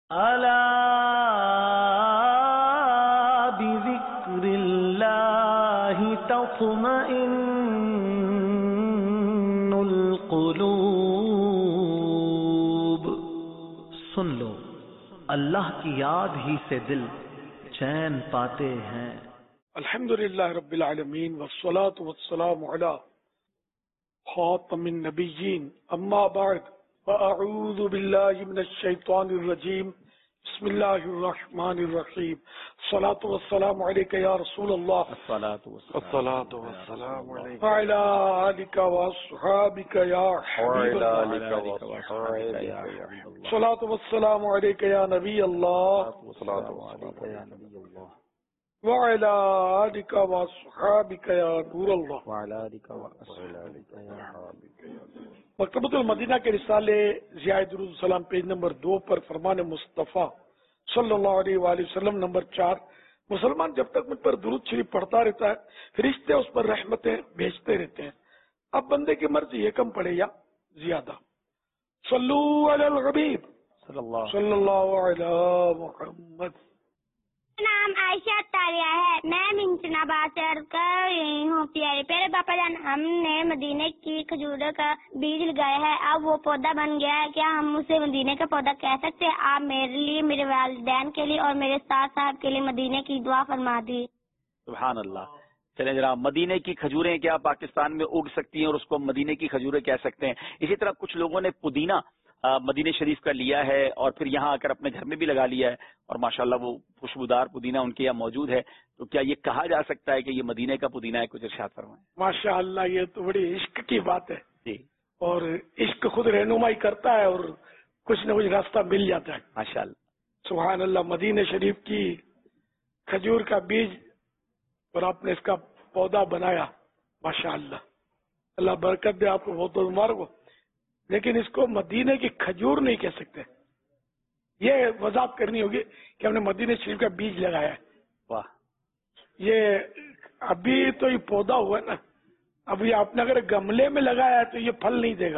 الا بذکر اللہ تطمئن القلوب، سن لو اللہ کی یاد ہی سے دل چین پاتے ہیں۔ الحمدللہ رب العالمین والصلاة والسلام علی خاتم النبیین، اما بعد فاعوذ باللہ من الشیطان الرجیم، بسم اللہ الرحمن الرحیم، الصلاة والسلام علیک یا رسول اللہ، الصلاة والسلام علیک وعلی آلک واصحابک یا حبیب اللہ، الصلاة والسلام علیک یا نبی اللہ، وعلى آلك وصحابك يا نور اللہ۔ مکتبۃ المدینہ کے رسالے ضیاء درود السلام پیج نمبر 2 پر فرمان مصطفیٰ صلی اللہ علیہ وآلہ وسلم نمبر 4، مسلمان جب تک مجھ پر درود شریف پڑھتا رہتا ہے فرشتے اس پر رحمتیں بھیجتے رہتے ہیں۔ اب بندے کی مرضی یہ کم پڑے یا زیادہ۔ صلو علی الحبیب صلی اللہ علی محمد۔ نام عائشہ تاریہ ہے، میں منچناباد سے عرض کر رہی ہوں، پیارے پیارے باپا جان، ہم نے مدینے کی کھجوروں کا بیج لگایا ہے، اب وہ پودا بن گیا ہے، کیا ہم اسے مدینے کا پودا کہہ سکتے ہیں؟ آپ میرے لیے، میرے والدین کے لیے اور میرے استاد صاحب کے لیے مدینے کی دعا فرما دی۔ سبحان اللہ۔ چلیں جناب، مدینے کی کھجوریں کیا پاکستان میں اگ سکتی ہیں اور اس کو مدینے کی کھجوریں کہہ سکتے ہیں؟ اسی طرح کچھ لوگوں نے پودینہ مدینے شریف کا لیا ہے اور پھر یہاں آ کر اپنے گھر میں بھی لگا لیا ہے، اور ماشاءاللہ وہ خوشبودار پودینہ ان کے یہاں موجود ہے، تو کیا یہ کہا جا سکتا ہے کہ یہ مدینے کا پودینہ ہے؟ کچھ ارشاد فرمائیں۔ ماشاءاللہ، یہ تو بڑی عشق کی بات ہے جی، اور عشق خود رہنمائی کرتا ہے اور کچھ نہ کچھ راستہ مل جاتا ہے۔ ماشاءاللہ، سبحان اللہ۔ مدینے شریف کی کھجور کا بیج اور آپ نے اس کا پودا بنایا، ماشاءاللہ، اللہ برکت دے آپ کو، بہت بہت مبارک ہو۔ لیکن اس کو مدینے کی کھجور نہیں کہہ سکتے، یہ وضاحت کرنی ہوگی کہ ہم نے مدینے شریف کا بیج لگایا ہے۔ واہ، یہ ابھی تو یہ پودا ہوا نا، ابھی آپ نے اگر گملے میں لگایا ہے تو یہ پھل نہیں دے گا،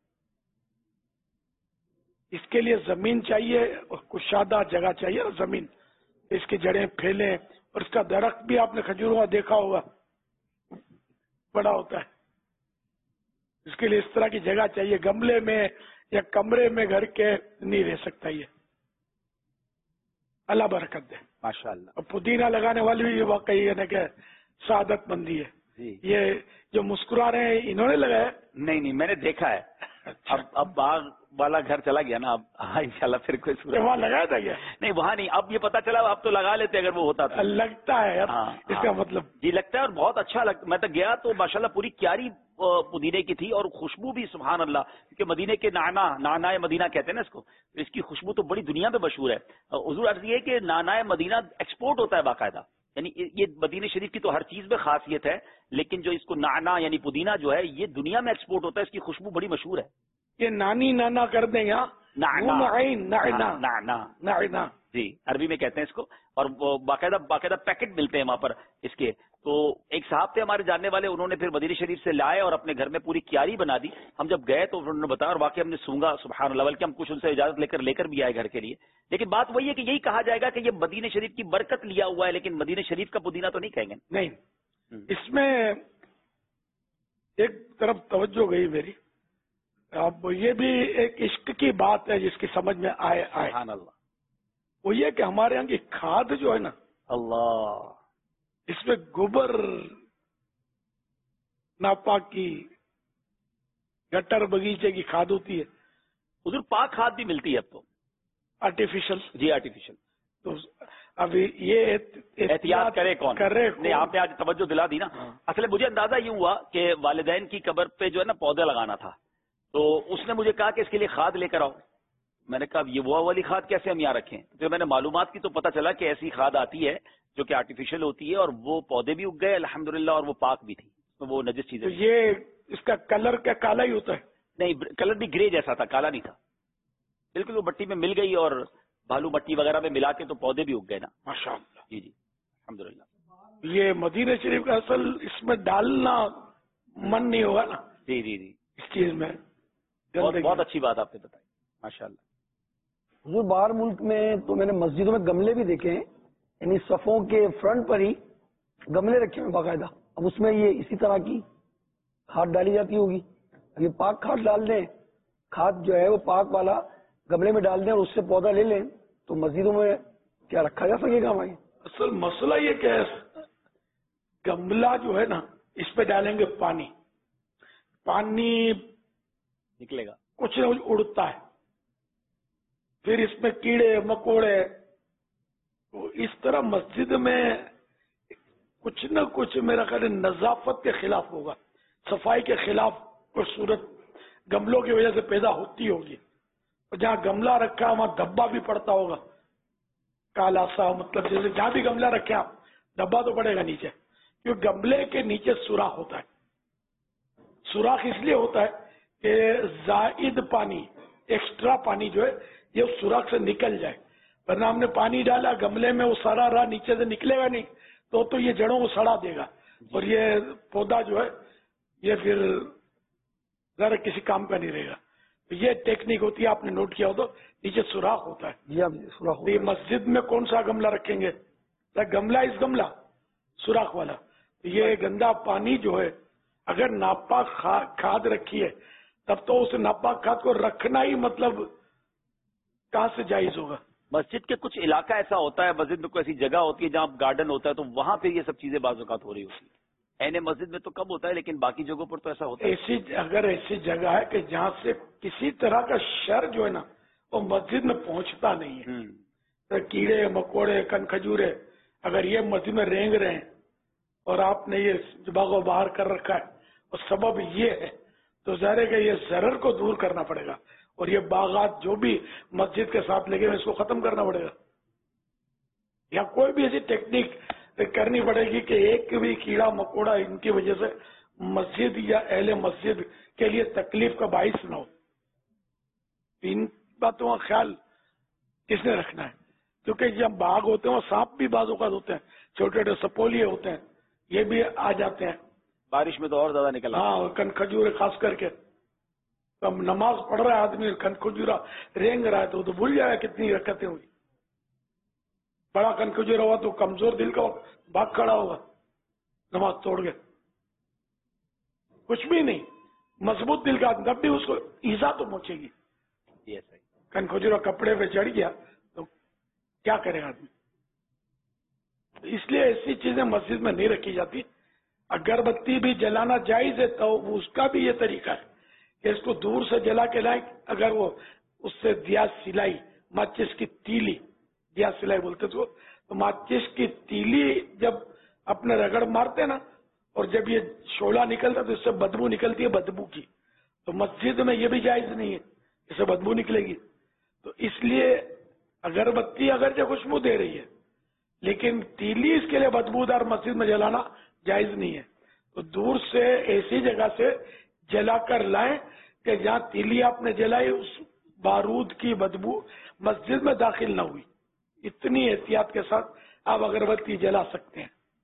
اس کے لیے زمین چاہیے اور کشادہ جگہ چاہیے نا، زمین، اس کی جڑیں پھیلیں، اور اس کا درخت بھی آپ نے کھجوروں کا دیکھا ہوگا بڑا ہوتا ہے، اس کے لیے اس طرح کی جگہ چاہیے، گملے میں یا کمرے میں گھر کے نہیں رہ سکتا یہ۔ اللہ برکت دے ماشاءاللہ۔ اور پودینہ لگانے والی بھی یہ واقعی ہے نا کہ سعادت مندی ہے۔ جی، یہ جو مسکرا رہے ہیں انہوں نے لگایا؟ نہیں، میں نے دیکھا ہے۔ اب باغ والا گھر چلا گیا نا، اب ہاں انشاءاللہ پھر کوئی صورت وہاں لگایا تھا کیا؟ نہیں، وہاں نہیں، اب یہ پتا چلا، اب تو لگا لیتے اگر وہ ہوتا تو۔ لگتا ہے ہاں، اس کا مطلب جی لگتا ہے، اور بہت اچھا لگتا۔ میں تو گیا تو ماشاءاللہ پوری کیاری پودینے کی تھی، اور خوشبو بھی سبحان اللہ، کیونکہ مدینے کے نانا مدینہ کہتے ہیں نا اس کو، اس کی خوشبو تو بڑی دنیا میں مشہور ہے۔ حضور عرض یہ کہ نانا مدینہ ایکسپورٹ ہوتا ہے باقاعدہ، یعنی یہ مدینے شریف کی تو ہر چیز میں خاصیت ہے، لیکن جو اس کو نانا یعنی پودینہ جو ہے یہ دنیا میں ایکسپورٹ ہوتا ہے، اس کی خوشبو بڑی مشہور ہے۔ یہ نانی نانا کر دیں گا، نعنا، جی عربی میں کہتے ہیں اس کو، اور وہ باقاعدہ پیکٹ ملتے ہیں وہاں پر اس کے۔ تو ایک صاحب تھے ہمارے جاننے والے، انہوں نے پھر مدینہ شریف سے لائے اور اپنے گھر میں پوری کیاری بنا دی۔ ہم جب گئے تو انہوں نے بتایا، اور واقعی ہم نے سونگا سبحان اللہ، بلکہ ہم کچھ ان سے اجازت لے کر بھی آئے گھر کے لیے۔ لیکن بات وہی ہے کہ یہی کہا جائے گا کہ یہ مدینہ شریف کی برکت لیا ہوا ہے، لیکن مدینہ شریف کا پودینہ تو نہیں کہیں گے۔ نہیں، اس میں ایک طرف توجہ گئی میری، اب یہ بھی ایک عشق کی بات ہے جس کی سمجھ میں آئے سبحان اللہ۔ وہ یہ کہ ہمارے یہاں کی کھاد جو ہے نا، اللہ، اس میں گوبر، ناپاکی، گٹر بغیچے کی کھاد ہوتی ہے، حضور پاک کھاد بھی ملتی ہے اب تو، آرٹیفیشل۔ جی آرٹیفیشل۔ تو ابھی یہ احتیاط کرے کون؟ نہیں، آپ نے آج توجہ دلا دی نا۔ اصل مجھے اندازہ یوں ہوا کہ والدین کی قبر پہ جو ہے نا پودے لگانا تھا، تو اس نے مجھے کہا کہ اس کے لیے کھاد لے کر آؤ۔ میں نے کہا یہ وہ والی کھاد کیسے ہم یہاں رکھیں؟ تو میں نے معلومات کی تو پتہ چلا کہ ایسی کھاد آتی ہے جو کہ آرٹیفیشل ہوتی ہے، اور وہ پودے بھی اگ گئے الحمدللہ، اور وہ پاک بھی تھی، تو وہ نجس چیزیں۔ تو یہ اس کا کلر کیا کالا ہی ہوتا ہے؟ نہیں، کلر بھی گرے جیسا تھا، کالا نہیں تھا بالکل، وہ مٹی میں مل گئی اور بالو مٹی وغیرہ میں ملا کے تو پودے بھی اگ گئے نا، ماشاءاللہ۔ جی جی الحمدللہ۔ یہ مدینہ شریف کا اصل اس میں ڈالنا من نہیں ہوگا نا، جی جی جی، اس چیز میں بہت اچھی بات آپ نے بتائی، ماشاءاللہ۔ حضور باہر ملک میں تو میں نے مسجدوں میں گملے بھی دیکھے ہیں، یعنی صفوں کے فرنٹ پر ہی گملے رکھے ہوئے باقاعدہ. اب اس میں یہ اسی طرح کی کھاد ڈالی جاتی ہوگی. اب یہ پاک کھاد ڈال دیں، کھاد جو ہے وہ پاک والا گملے میں ڈال دیں اور اس سے پودا لے لیں تو مسجدوں میں کیا رکھا جا سکے گا ہمارے؟ اصل مسئلہ یہ کہ گملہ جو ہے نا، اس پہ ڈالیں گے پانی نکلے گا، کچھ نہ کچھ اڑتا ہے، پھر اس میں کیڑے مکوڑے. تو اس طرح مسجد میں کچھ نہ کچھ میرا خیال ہے نظافت کے خلاف ہوگا، صفائی کے خلاف کوئی صورت گملوں کی وجہ سے پیدا ہوتی ہوگی. اور جہاں گملہ رکھا وہاں دھبا بھی پڑتا ہوگا، کالا سا، مطلب جیسے جہاں بھی گملہ رکھے آپ، دھبا تو پڑے گا نیچے، کیونکہ گملے کے نیچے سوراخ ہوتا ہے. سوراخ اس لیے ہوتا ہے کہ زائد پانی، ایکسٹرا پانی جو ہے یہ اس سوراخ سے نکل جائے. ورنہ ہم نے پانی ڈالا گملے میں، وہ سڑا رہا، نیچے سے نکلے گا نہیں تو یہ جڑوں کو سڑا دے گا اور یہ پودا جو ہے یہ پھر ذرا کسی کام کا نہیں رہے گا. تو یہ ٹیکنیک ہوتی ہے، آپ نے نوٹ کیا ہو تو نیچے سوراخ ہوتا ہے. جی آپ سوراخ. یہ مسجد میں کون سا گملہ رکھیں گے؟ گملہ اس گملہ سوراخ والا. یہ گندا پانی جو ہے اگر ناپاک کھاد رکھی ہے تب تو اس ناپاک کھاد کو رکھنا ہی مطلب کہاں سے جائز ہوگا؟ مسجد کے کچھ علاقہ ایسا ہوتا ہے، مسجد میں کوئی ایسی جگہ ہوتی ہے جہاں گارڈن ہوتا ہے تو وہاں پہ یہ سب چیزیں بعض اوقات ہو رہی ہوتی ہے. مسجد میں تو کم ہوتا ہے لیکن باقی جگہوں پر تو ایسا ہوتا ہے. اگر ایسی جگہ ہے کہ جہاں سے کسی طرح کا شر جو ہے نا وہ مسجد میں پہنچتا نہیں ہے، تو کیڑے مکوڑے کن کھجورے اگر یہ مسجد میں رینگ رہے ہیں اور آپ نے یہ باغ باہر کر رکھا ہے اور سبب یہ ہے، تو ظاہر ہے کہ یہ ضرر کو دور کرنا پڑے گا اور یہ باغات جو بھی مسجد کے ساتھ لگے ہوئے اس کو ختم کرنا پڑے گا. یا کوئی بھی ایسی ٹیکنیک کرنی پڑے گی کہ ایک بھی کیڑا مکوڑا ان کی وجہ سے مسجد یا اہل مسجد کے لیے تکلیف کا باعث نہ ہو. ان باتوں کا خیال کس نے رکھنا ہے؟ کیونکہ جب باغ ہوتے ہیں وہ سانپ بھی بعض اوقات ہوتے ہیں، چھوٹے چھوٹے سپولیے ہوتے ہیں، یہ بھی آ جاتے ہیں. بارش میں تو اور زیادہ نکل. ہاں، کن کھجورے خاص کر کے. اب نماز پڑھ رہا ہے آدمی، کن کھجورا رینگ رہا ہے تو بھول جائے گا کتنی رکعتیں ہوئی. بڑا کن کھجورا ہوا تو کمزور دل کا بھاگ کھڑا ہوگا نماز توڑ کے. کچھ بھی نہیں، مضبوط دل کا تب بھی اس کو ایزا تو پہنچے گی. کن کھجورا کپڑے پہ چڑھ گیا تو کیا کرے گا آدمی؟ اس لیے ایسی چیزیں مسجد میں نہیں رکھی جاتی. اگربتی بھی جلانا جائز ہے تو اس کا بھی یہ طریقہ ہے کہ اس کو دور سے جلا کے لائیں. اگر وہ اس سے دیا سلائی، ماچس کی تیلی، دیا سلائی بولتے تو ماچس کی تیلی جب اپنے رگڑ مارتے نا اور جب یہ شعلہ نکلتا تو اس سے بدبو نکلتی ہے، بدبو کی. تو مسجد میں یہ بھی جائز نہیں ہے، اس سے بدبو نکلے گی. تو اس لیے اگربتی اگرچہ خوشبو دے رہی ہے لیکن تیلی اس کے لیے بدبودار مسجد میں جلانا جائز نہیں ہے. تو دور سے ایسی جگہ سے جلا کر لائیں کہ جہاں تیلی آپ نے جلائی اس بارود کی بدبو مسجد میں داخل نہ ہوئی. اتنی احتیاط کے ساتھ آپ اگربتی جلا سکتے ہیں.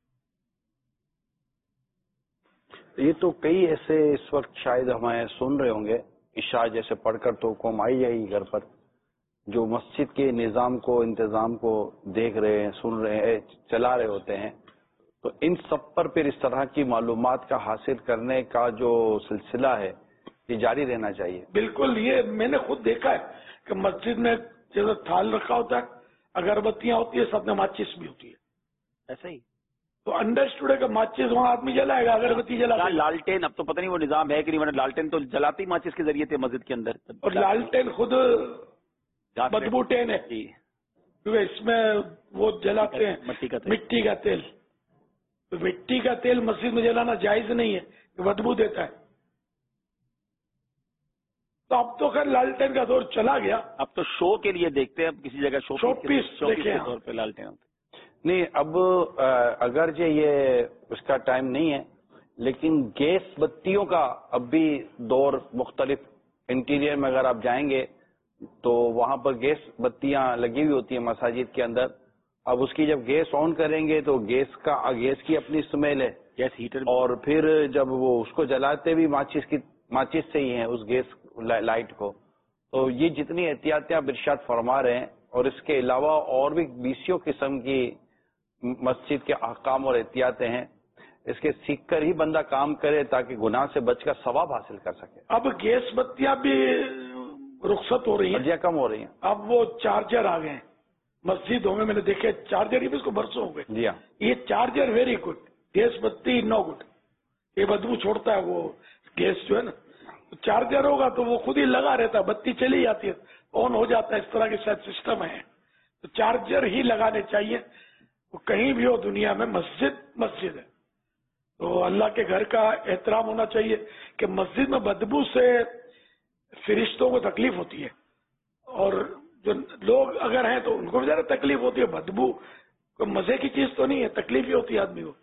یہ تو کئی ایسے اس وقت شاید ہمیں سن رہے ہوں گے، عشاء جیسے پڑھ کر تو قوم آئی جائے گی گھر پر، جو مسجد کے نظام کو، انتظام کو دیکھ رہے ہیں، سن رہے ہیں، چلا رہے ہوتے ہیں. تو ان سب پر پھر اس طرح کی معلومات کا حاصل کرنے کا جو سلسلہ ہے یہ جاری رہنا چاہیے. بالکل، یہ میں نے خود دیکھا ہے کہ مسجد میں جیسے تھال رکھا ہوتا ہے، اگربتیاں ہوتی ہے، ساتھ میں ماچس بھی ہوتی ہے. ایسا ہی تو انڈرسٹوڈ ہے کہ ماچس وہاں آدمی جلائے گا، اگربتی جلا. لالٹین اب تو پتہ نہیں وہ نظام ہے کہ نہیں، ورنہ لالٹین تو جلاتے ہی ماچس کے ذریعے تھے مسجد کے اندر. اور لالٹین خود بدبو ٹین ہے کیونکہ اس میں وہ جلاتے ہیں مٹی کا تیل. تو مٹی کا تیل مسجد میں جلانا جائز نہیں ہے کہ بدبو دیتا ہے. تو اب تو خیر لالٹین کا دور چلا گیا، اب تو شو کے لیے دیکھتے ہیں، اب کسی جگہ شو پیس کے طور پہ لالٹین ہوتے نہیں. اب اگرچہ یہ اس کا ٹائم نہیں ہے لیکن گیس بتیوں کا اب بھی دور مختلف. انٹیریئر میں اگر آپ جائیں گے تو وہاں پر گیس بتیاں لگی ہوئی ہوتی ہیں مساجد کے اندر. اب اس کی جب گیس آن کریں گے تو گیس کی اپنی اسمیل ہے، گیس ہیٹر، اور پھر جب وہ اس کو جلاتے بھی ماچس سے ہی ہیں اس گیس لائٹ کو. تو یہ جتنی احتیاطیں آپ ارشاد فرما رہے ہیں اور اس کے علاوہ اور بھی 20 قسم کی مسجد کے احکام اور احتیاطیں ہیں، اس کے سیکھ کر ہی بندہ کام کرے تاکہ گناہ سے بچ کر ثواب حاصل کر سکے. اب گیس بتیاں بھی رخصت ہو رہی ہیں، درجہ کم ہو رہی ہیں. اب وہ چارجر آ گئے ہیں مسجدوں میں نے دیکھے چارجر ہی بھی اس کو برسوں ہو گئے. جی ہاں، یہ چارجر ویری گڈ، گیس بتی نو گڈ. یہ بدبو چھوڑتا ہے وہ گیس جو ہے نا، چارجر ہوگا تو وہ خود ہی لگا رہتا ہے، بتی چلی جاتی ہے آن ہو جاتا ہے، اس طرح کے شاید سسٹم ہے. تو چارجر ہی لگانے چاہیے. وہ کہیں بھی ہو دنیا میں مسجد ہے. تو اللہ کے گھر کا احترام ہونا چاہیے کہ مسجد میں بدبو سے فرشتوں کو تکلیف ہوتی ہے، اور جو لوگ اگر ہیں تو ان کو بھی زیادہ تکلیف ہوتی ہے. بدبو کوئی مزے کی چیز تو نہیں ہے، تکلیف ہی ہوتی ہے آدمی کو.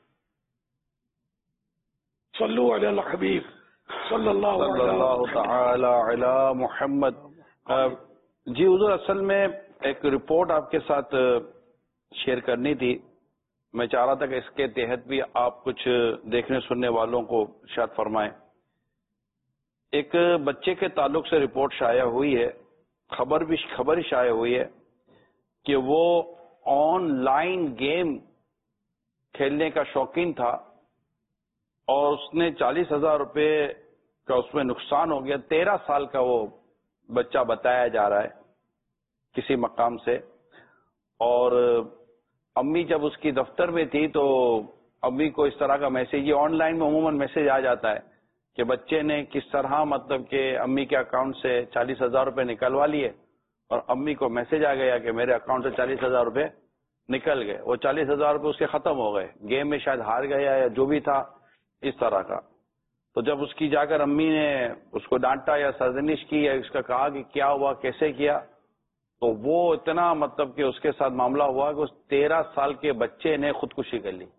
صلو علی الحبیب صلی اللہ تعالی علی محمد. جی حضور، اصل میں ایک رپورٹ آپ کے ساتھ شیئر کرنی تھی. میں چاہ رہا تھا کہ اس کے تحت بھی آپ کچھ دیکھنے سننے والوں کو ارشاد فرمائیں. ایک بچے کے تعلق سے رپورٹ شائع ہوئی ہے، خبر ہی شائع ہوئی ہے کہ وہ آن لائن گیم کھیلنے کا شوقین تھا اور اس نے 40,000 روپے کا اس میں نقصان ہو گیا. 13 سال کا وہ بچہ بتایا جا رہا ہے کسی مقام سے. اور امی جب اس کی دفتر میں تھی تو امی کو اس طرح کا میسج، یہ آن لائن میں عموماً میسج آ جاتا ہے کہ بچے نے کس طرح مطلب کہ امی کے اکاؤنٹ سے 40,000 روپے نکلوا لیے، اور امی کو میسج آ گیا کہ میرے اکاؤنٹ سے 40,000 روپے نکل گئے. وہ 40,000 روپے اس کے ختم ہو گئے، گیم میں شاید ہار گیا یا جو بھی تھا اس طرح کا. تو جب اس کی جا کر امی نے اس کو ڈانٹا یا سرزنش کی یا اس کا کہا کہ کیا ہوا کیسے کیا، تو وہ اتنا مطلب کہ اس کے ساتھ معاملہ ہوا کہ اس 13 سال کے بچے نے خودکشی کر لی.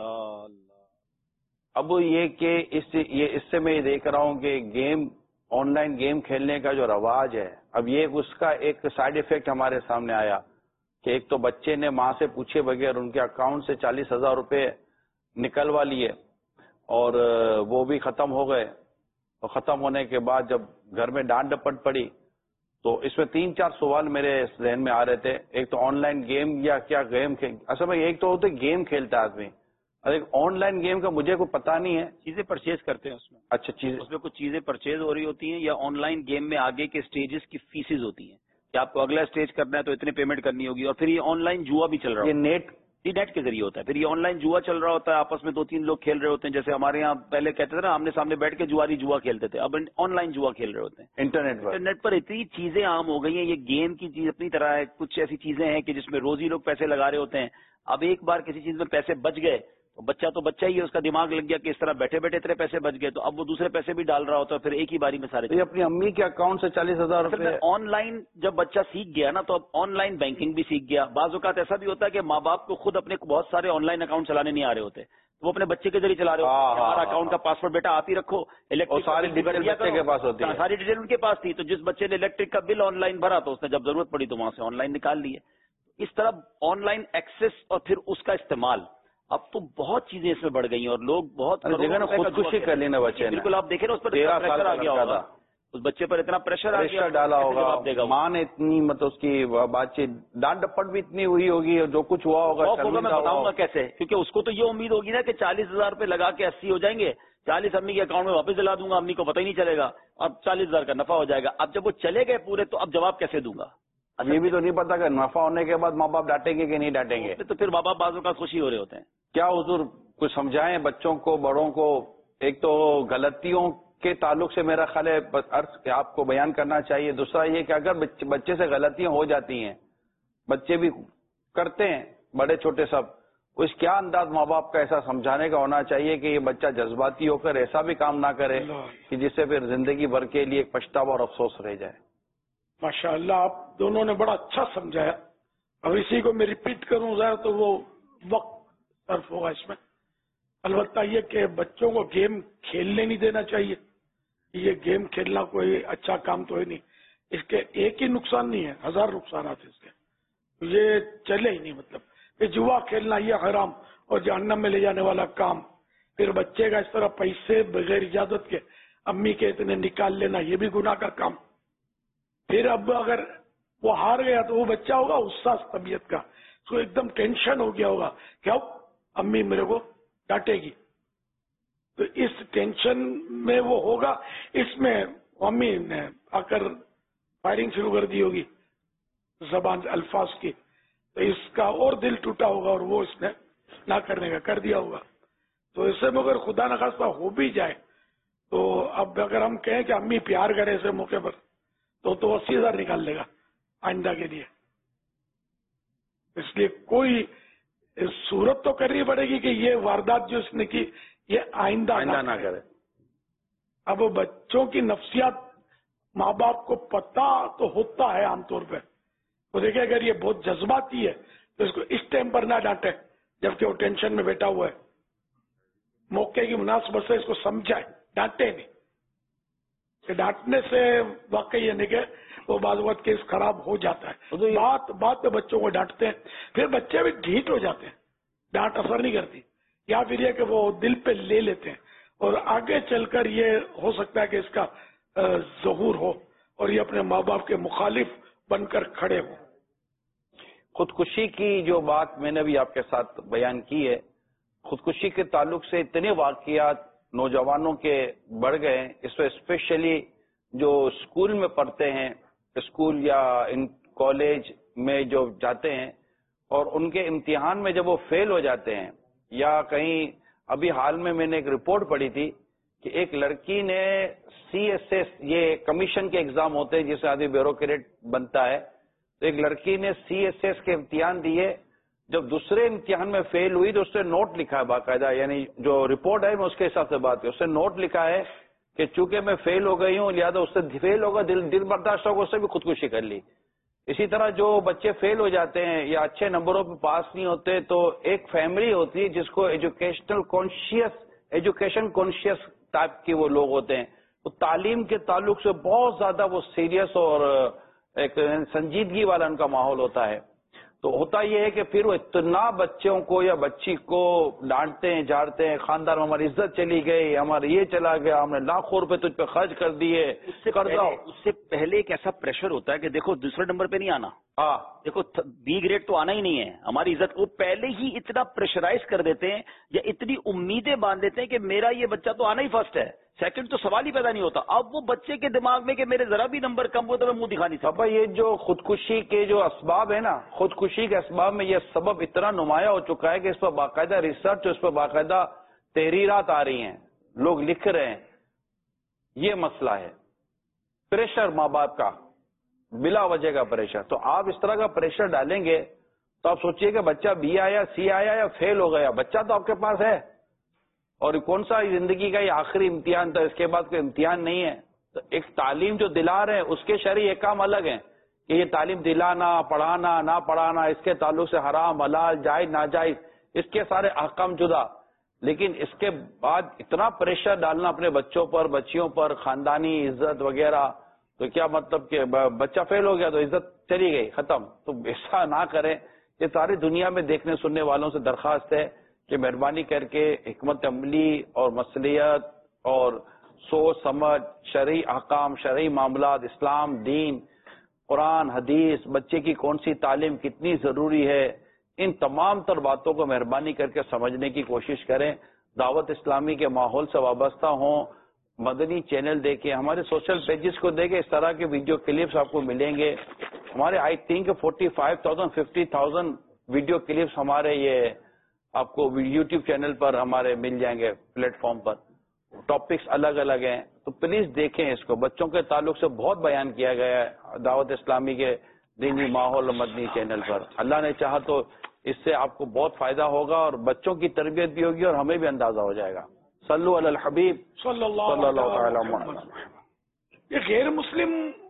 اب یہ کہ اس سے میں یہ دیکھ رہا ہوں کہ گیم، آن لائن گیم کھیلنے کا جو رواج ہے، اب یہ اس کا ایک سائیڈ ایفیکٹ ہمارے سامنے آیا کہ ایک تو بچے نے ماں سے پوچھے بغیر ان کے اکاؤنٹ سے 40,000 روپے نکلوا لیے اور وہ بھی ختم ہو گئے. اور ختم ہونے کے بعد جب گھر میں ڈانٹ ڈپٹ پڑی تو اس میں 3-4 سوال میرے ذہن میں آ رہے تھے. ایک تو آن لائن گیم یا کیا گیم اصل میں ایک تو ہوتے گیم کھیلتا ہے آدمی، اور ایک آن لائن گیم کا مجھے کوئی پتا نہیں ہے. چیزیں پرچیز کرتے ہیں اس میں. اچھا، اس میں کچھ چیزیں پرچیز ہو رہی ہوتی ہیں، یا آن لائن گیم میں آگے کے سٹیجز کی فیسز ہوتی ہیں کہ آپ کو اگلا سٹیج کرنا ہے تو اتنے پیمنٹ کرنی ہوگی. اور پھر یہ آن لائن جوا بھی چل رہا یہ ہے، نیٹ کے ذریعے ہوتا ہے. پھر یہ آن لائن جوا چل رہا ہوتا ہے، آپس میں 2-3 لوگ کھیل رہے ہوتے ہیں. جیسے ہمارے یہاں پہلے کہتے تھے نا آمنے سامنے بیٹھ کے جوا کھیلتے تھے، اب آن لائن جوا کھیل رہے ہوتے ہیں انٹرنیٹ پر. اتنی چیزیں عام ہو گئی ہیں، یہ گیم کی چیز اپنی طرح ہے. کچھ ایسی چیزیں ہیں کہ جس میں روز ہی لوگ پیسے لگا رہے ہوتے ہیں. اب ایک بار کسی چیز میں پیسے بچ گئے تو بچہ ہی ہے، اس کا دماغ لگ گیا کہ اس طرح بیٹھے بیٹھے اتنے پیسے بچ گئے، تو اب وہ دوسرے پیسے بھی ڈال رہا ہوتا ہے، پھر ایک ہی باری میں سارے. یہ اپنی امی کے اکاؤنٹ سے 40,000 روپے آن لائن جب بچہ سیکھ گیا نا تو اب آن لائن بینکنگ بھی سیکھ گیا. بعض اوقات ایسا بھی ہوتا ہے کہ ماں باپ کو خود اپنے بہت سارے آن لائن اکاؤنٹ چلانے نہیں آ رہے ہوتے، وہ اپنے بچے کے ذریعے چلا رہے ہوتے ہیں. ہمارا اکاؤنٹ کا پاسورڈ بیٹا آپ ہی رکھو، ساری ڈیٹیل بچے کے پاس ہوتی ہے. ساری ڈیٹیل ان کے پاس تھی، تو جس بچے نے الیکٹرک کا بل آن لائن بھرا تو اس نے جب ضرورت پڑی تو وہاں سے آن لائن نکال لیے. اس طرح آن لائن ایکسس اور پھر اس کا استعمال، اب تو بہت چیزیں اس میں بڑھ گئی ہیں اور لوگ بہت خودکشی کر لینا بچے نے. بالکل، آپ دیکھیں نا اس پر 13 سال آ گیا ہوگا، تھا اس بچے پر اتنا پریشر ڈالا ہوگا، ماں نے اتنی مطلب اس کی بات چیت ڈانٹ ڈپٹ بھی اتنی ہوئی ہوگی، اور جو کچھ ہوا ہوگا میں بتاؤں گا کیسے، کیونکہ اس کو تو یہ امید ہوگی نا کہ 40,000 روپے لگا کے 80 ہو جائیں گے، 40 امی کے اکاؤنٹ میں واپس دلا دوں گا، امی کو پتہ ہی نہیں چلے گا، اب 40,000 کا نفع ہو جائے گا. اب جب وہ چلے گئے پورے تو اب جواب کیسے دوں گا؟ یہ بھی تو نہیں پتا کہ نفع ہونے کے بعد ماں باپ ڈانٹیں گے کہ نہیں ڈانٹیں گے. تو پھر ماں باپ بعض اوقات خوشی ہو رہے ہوتے ہیں. کیا حضور کچھ سمجھائیں بچوں کو، بڑوں کو؟ ایک تو غلطیوں کے تعلق سے میرا خیال ہے عرض آپ کو بیان کرنا چاہیے. دوسرا یہ کہ اگر بچے سے غلطیاں ہو جاتی ہیں، بچے بھی کرتے ہیں بڑے چھوٹے سب، اس کیا انداز ماں باپ کا ایسا سمجھانے کا ہونا چاہیے کہ یہ بچہ جذباتی ہو کر ایسا بھی کام نہ کرے کہ جس سے پھر زندگی بھر کے لیے ایک پچھتاوا اور افسوس رہ جائے. ماشاء اللہ، آپ دونوں نے بڑا اچھا سمجھایا. اب اسی کو میں ریپیٹ کروں ذرا تو وہ وقت صرف ہوگا اس میں. البتہ یہ کہ بچوں کو گیم کھیلنے نہیں دینا چاہیے. یہ گیم کھیلنا کوئی اچھا کام تو ہے نہیں. اس کے ایک ہی نقصان نہیں ہے، 1000 نقصانات ہیں اس کے. یہ چلے ہی نہیں، مطلب کہ جوا کھیلنا یہ حرام اور جہنم میں لے جانے والا کام. پھر بچے کا اس طرح پیسے بغیر اجازت کے امی کے اتنے نکال لینا، یہ بھی گناہ کا کام. پھر اب اگر وہ ہار گیا تو وہ بچہ ہوگا حساس طبیعت کا، اس کو ایک دم ٹینشن ہو گیا ہوگا کہ اب امی میرے کو ڈانٹے گی، تو اس ٹینشن میں وہ ہوگا، اس میں امی نے آ کر فائرنگ شروع کر دی ہوگی زبان الفاظ کی، تو اس کا اور دل ٹوٹا ہوگا اور وہ اس نے نہ کرنے کا کر دیا ہوگا. تو اسے میں اگر خدا نخواستہ ہو بھی جائے تو اب اگر ہم کہیں کہ امی پیار کرے ایسے موقع پر تو 80,000 نکال لے گا آئندہ کے لیے. اس لیے کوئی صورت تو کرنی پڑے گی کہ یہ واردات جو اس نے کی یہ آئندہ نہ کرے. اب بچوں کی نفسیات ماں باپ کو پتہ تو ہوتا ہے عام طور پہ، وہ دیکھے اگر یہ بہت جذباتی ہے تو اس کو اس ٹائم پر نہ ڈانٹے جبکہ وہ ٹینشن میں بیٹھا ہوا ہے، موقع کی مناسبت سے اس کو سمجھائے، ڈانٹے نہیں. کہ ڈانٹنے سے واقعی یہ نہیں کہ وہ بعض وقت کیس خراب ہو جاتا ہے، بات پہ بچوں کو ڈانٹتے ہیں پھر بچے بھی ڈھیٹ ہو جاتے ہیں، ڈانٹ اثر نہیں کرتی، یا پھر یہ کہ وہ دل پہ لے لیتے ہیں اور آگے چل کر یہ ہو سکتا ہے کہ اس کا ظہور ہو اور یہ اپنے ماں باپ کے مخالف بن کر کھڑے ہوں. خودکشی کی جو بات میں نے بھی آپ کے ساتھ بیان کی ہے، خودکشی کے تعلق سے اتنے واقعات نوجوانوں کے بڑھ گئے ہیں. اس میں اسپیشلی جو اسکول میں پڑھتے ہیں، اسکول یا ان کالج میں جو جاتے ہیں اور ان کے امتحان میں جب وہ فیل ہو جاتے ہیں، یا کہیں ابھی حال میں نے ایک رپورٹ پڑھی تھی کہ ایک لڑکی نے CSS، یہ کمیشن کے ایگزام ہوتے ہیں جس سے آدمی بیوروکریٹ بنتا ہے، تو ایک لڑکی نے CSS کے امتحان دیے، جب دوسرے امتحان میں فیل ہوئی تو اس نے نوٹ لکھا ہے باقاعدہ، یعنی جو رپورٹ ہے میں اس کے حساب سے بات کی، اس نے نوٹ لکھا ہے کہ چونکہ میں فیل ہو گئی ہوں لہٰذا اس سے فیل ہوگا، دل برداشت ہوگا، اس سے بھی خودکشی کر لی. اسی طرح جو بچے فیل ہو جاتے ہیں یا اچھے نمبروں پہ پاس نہیں ہوتے تو ایک فیملی ہوتی ہے جس کو ایجوکیشن کانشیس ٹائپ کے وہ لوگ ہوتے ہیں، تو تعلیم کے تعلق سے بہت زیادہ وہ سیریس اور ایک سنجیدگی والا ان کا ماحول ہوتا ہے. تو ہوتا یہ ہے کہ پھر وہ اتنا بچوں کو یا بچی کو ڈانٹتے ہیں جھاڑتے ہیں، خاندان میں ہماری عزت چلی گئی، ہمارا یہ چلا گیا، ہم نے لاکھوں روپے تجھ پہ خرچ کر دیے، اس سے پہلے ایک ایسا پریشر ہوتا ہے کہ دیکھو دوسرے نمبر پہ نہیں آنا، ہاں دیکھو بی گریڈ تو آنا ہی نہیں ہے، ہماری عزت کو پہلے ہی اتنا پریشرائز کر دیتے ہیں یا اتنی امیدیں باندھ دیتے ہیں کہ میرا یہ بچہ تو آنا ہی فرسٹ ہے، سیکنڈ تو سوال ہی پیدا نہیں ہوتا. اب وہ بچے کے دماغ میں کہ میرے ذرا بھی نمبر کم ہو تو میں منہ دکھا نہیں سکتا. یہ جو خودکشی کے جو اسباب ہے نا، خودکشی کے اسباب میں یہ سبب اتنا نمایاں ہو چکا ہے کہ اس پر باقاعدہ ریسرچ، اس پر باقاعدہ تحریرات آ رہی ہیں، لوگ لکھ رہے ہیں. یہ مسئلہ ہے پریشر ماں باپ کا، بلا وجہ کا پریشر. تو آپ اس طرح کا پریشر ڈالیں گے تو آپ سوچئے کہ بچہ بی آیا، سی آیا یا فیل ہو گیا، بچہ تو آپ کے پاس ہے اور کون سا زندگی کا یہ آخری امتحان تھا، اس کے بعد کوئی امتحان نہیں ہے. تو ایک تعلیم جو دلا رہے ہیں اس کے شرعی احکام الگ ہیں کہ یہ تعلیم دلانا، پڑھانا، نہ پڑھانا، اس کے تعلق سے حرام حلال جائز ناجائز، اس کے سارے احکام جدا. لیکن اس کے بعد اتنا پریشر ڈالنا اپنے بچوں پر، بچیوں پر، خاندانی عزت وغیرہ، تو کیا مطلب کہ بچہ فیل ہو گیا تو عزت چلی گئی ختم. تو ایسا نہ کریں. یہ ساری دنیا میں دیکھنے سننے والوں سے درخواست ہے کہ مہربانی کر کے حکمت عملی اور مصلیحت اور سوچ سمجھ، شرعی احکام، شرعی معاملات، اسلام، دین، قرآن، حدیث، بچے کی کون سی تعلیم کتنی ضروری ہے، ان تمام تر باتوں کو مہربانی کر کے سمجھنے کی کوشش کریں. دعوت اسلامی کے ماحول سے وابستہ ہوں، مدنی چینل دیکھیں، ہمارے سوشل پیجز کو دیکھیں، اس طرح کے ویڈیو کلپس آپ کو ملیں گے. ہمارے آئی تھنک 45,000 50,000 ویڈیو کلپس ہمارے یہ آپ کو یوٹیوب چینل پر ہمارے مل جائیں گے، پلیٹ فارم پر. ٹاپکس الگ الگ ہیں تو پلیز دیکھیں اس کو. بچوں کے تعلق سے بہت بیان کیا گیا ہے دعوت اسلامی کے دینی ماحول مدنی چینل پر. اللہ نے چاہا تو اس سے آپ کو بہت فائدہ ہوگا اور بچوں کی تربیت بھی ہوگی اور ہمیں بھی اندازہ ہو جائے گا. صلو علی الحبیب صلی اللہ تعالی علیہ وسلم. یہ غیر مسلم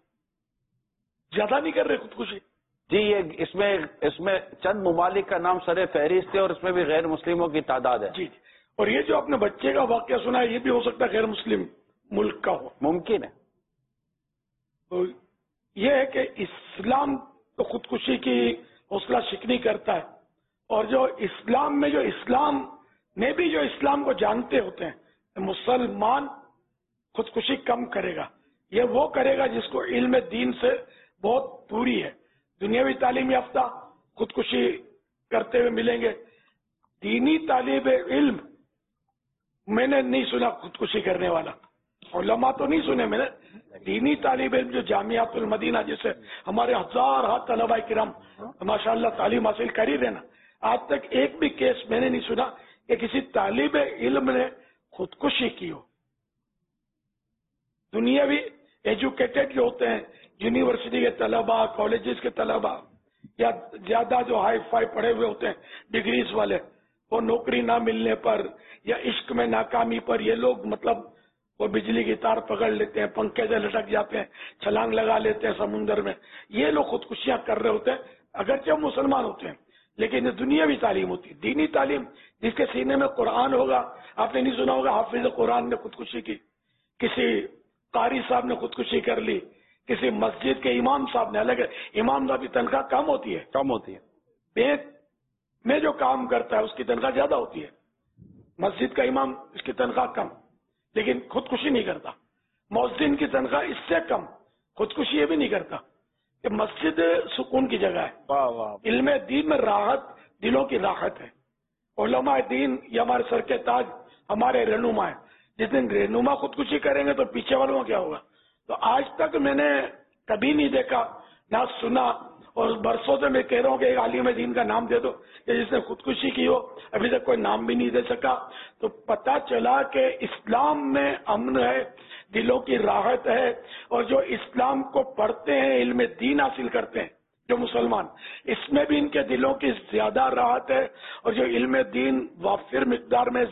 زیادہ نہیں کر رہے خودکشی؟ جی یہ اس میں چند ممالک کا نام سر فہرست ہے اور اس میں بھی غیر مسلموں کی تعداد ہے. جی. اور یہ جو آپ نے بچے کا واقعہ سنا ہے یہ بھی ہو سکتا ہے غیر مسلم ملک کا ہو؟ ممکن ہے. تو یہ ہے کہ اسلام تو خودکشی کی حوصلہ شکنی کرتا ہے، اور جو اسلام میں جو اسلام نے بھی جو اسلام کو جانتے ہوتے ہیں، مسلمان خودکشی کم کرے گا، یہ وہ کرے گا جس کو علم دین سے بہت دوری ہے. دنیاوی تعلیم یافتہ خودکشی کرتے ہوئے ملیں گے. دینی طالب علم میں نے نہیں سنا خودکشی کرنے والا، علماء تو نہیں سنے میں نے. دینی طالب علم جو جامعات المدینہ جیسے ہمارے ہزار طلباء کرام ماشاءاللہ تعلیم حاصل کر ہی رہے نا، آج تک ایک بھی کیس میں نے نہیں سنا کہ کسی طالب علم نے خودکشی کی ہو. دنیاوی ایجوکیٹڈ جو ہوتے ہیں، یونیورسٹی کے طلباء، کالجز کے طلباء، یا زیادہ جو ہائی فائی پڑھے ہوئے ہوتے ہیں ڈگریز والے، وہ نوکری نہ ملنے پر یا عشق میں ناکامی پر یہ لوگ مطلب وہ بجلی کی تار پکڑ لیتے ہیں، پنکھے سے لٹک جاتے ہیں، چھلانگ لگا لیتے ہیں سمندر میں. یہ لوگ خودکشیاں کر رہے ہوتے ہیں اگرچہ وہ مسلمان ہوتے ہیں، لیکن یہ دنیاوی تعلیم ہوتی ہے. دینی تعلیم جس کے سینے میں قرآن ہوگا. آپ نے نہیں سنا ہوگا حافظ قرآن نے خودکشی کی، کسی قاری صاحب نے خودکشی کر لی، کسی مسجد کے امام صاحب نے. الگ امام صاحب کی تنخواہ کم ہوتی ہے، بینک میں جو کام کرتا ہے اس کی تنخواہ زیادہ ہوتی ہے. مسجد کا امام اس کی تنخواہ کم، لیکن خودکشی نہیں کرتا. مؤذن کی تنخواہ اس سے کم، خودکشی یہ بھی نہیں کرتا. کہ مسجد سکون کی جگہ ہے، علم دین میں راحت، دلوں کی راحت ہے. علماء دین یہ ہمارے سر کے تاج، ہمارے رہنما ہیں. جس دن رہنما خودکشی کریں گے تو پیچھے والوں کا کیا ہوگا؟ تو آج تک میں نے کبھی نہیں دیکھا نہ سنا، اور برسوں سے میں کہہ رہا ہوں کہ ایک عالم دین کا نام دے دو کہ جس نے خودکشی کی ہو، ابھی تک کوئی نام بھی نہیں دے سکا. تو پتہ چلا کہ اسلام میں امن ہے، دلوں کی راحت ہے. اور جو اسلام کو پڑھتے ہیں، علم دین حاصل کرتے ہیں جو مسلمان، اس میں بھی ان کے دلوں کی زیادہ راحت ہے. اور جو علم دین وافر مقدار میں،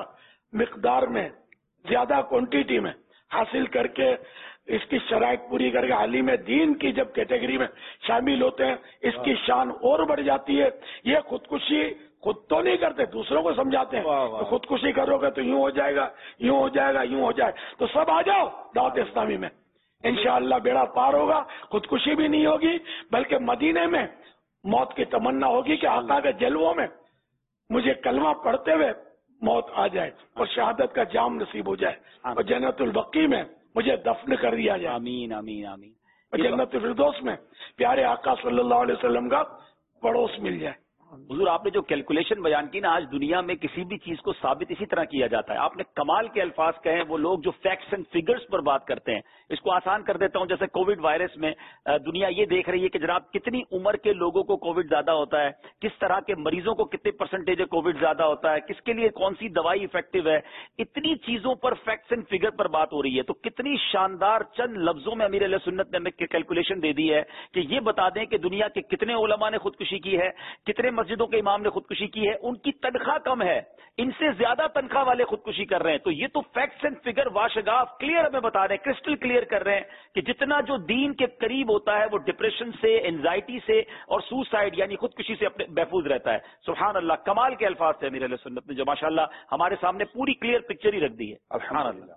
زیادہ کوانٹیٹی میں حاصل کر کے اس کی شرائط پوری کر کے عالم دین کی جب کیٹیگری میں شامل ہوتے ہیں، اس کی شان اور بڑھ جاتی ہے. یہ خودکشی خود تو نہیں کرتے، دوسروں کو سمجھاتے ہیں تو خودکشی کرو گے تو یوں ہو جائے گا، یوں ہو جائے گا، یوں ہو جائے. تو سب آ جاؤ دعوت اسلامی میں، انشاءاللہ بیڑا پار ہوگا. خودکشی بھی نہیں ہوگی، بلکہ مدینے میں موت کی تمنا ہوگی کہ آقا کے جلووں میں مجھے کلمہ پڑھتے ہوئے موت آ جائے اور شہادت کا جام نصیب ہو جائے، اور جنت البقیع میں مجھے دفن کر دیا جائے. آمین آمین آمین. اور جنت الفردوس میں پیارے آقا صلی اللہ علیہ وسلم کا پڑوس مل جائے. حضور آپ نے جو کیلکولیشن بیان کی نا، آج دنیا میں کسی بھی چیز کو ثابت اسی طرح کیا جاتا ہے. آپ نے کمال کے الفاظ کہے ہیں. وہ لوگ جو فیکٹس اینڈ فگرز پر بات کرتے ہیں، اس کو آسان کر دیتا ہوں. جیسے کووڈ وائرس میں دنیا یہ دیکھ رہی ہے کہ جناب کتنی عمر کے لوگوں کو کووڈ زیادہ ہوتا ہے، کس طرح کے مریضوں کو کتنے پرسنٹیج کووڈ زیادہ ہوتا ہے، کس کے لیے کون سی دوائی افیکٹو ہے. اتنی چیزوں پر فیکٹس اینڈ فگر پر بات ہو رہی ہے. تو کتنی شاندار چند لفظوں میں امیر علیہ سنت نے ہمیں کیلکولیشن دے دی ہے کہ یہ بتا دیں کہ دنیا کے کتنے علماء نے خودکشی کی ہے، کتنے مسجدوں کے امام نے خودکشی کی ہے. ان کی تنخواہ کم ہے، ان سے زیادہ تنخواہ والے خودکشی کر رہے ہیں. تو یہ تو فیکٹس اینڈ فگر واشگاف کلیئر ہمیں بتا رہے ہیں، کرسٹل کلیئر کر رہے ہیں کہ جتنا جو دین کے قریب ہوتا ہے وہ ڈپریشن سے، اینزائٹی سے اور سوسائڈ یعنی خودکشی سے اپنے محفوظ رہتا ہے. سبحان اللہ، کمال کے الفاظ تھے امیر علیہ سنت نے جو ماشاءاللہ ہمارے سامنے پوری کلیئر پکچر ہی رکھ دی ہے. سبحان اللہ.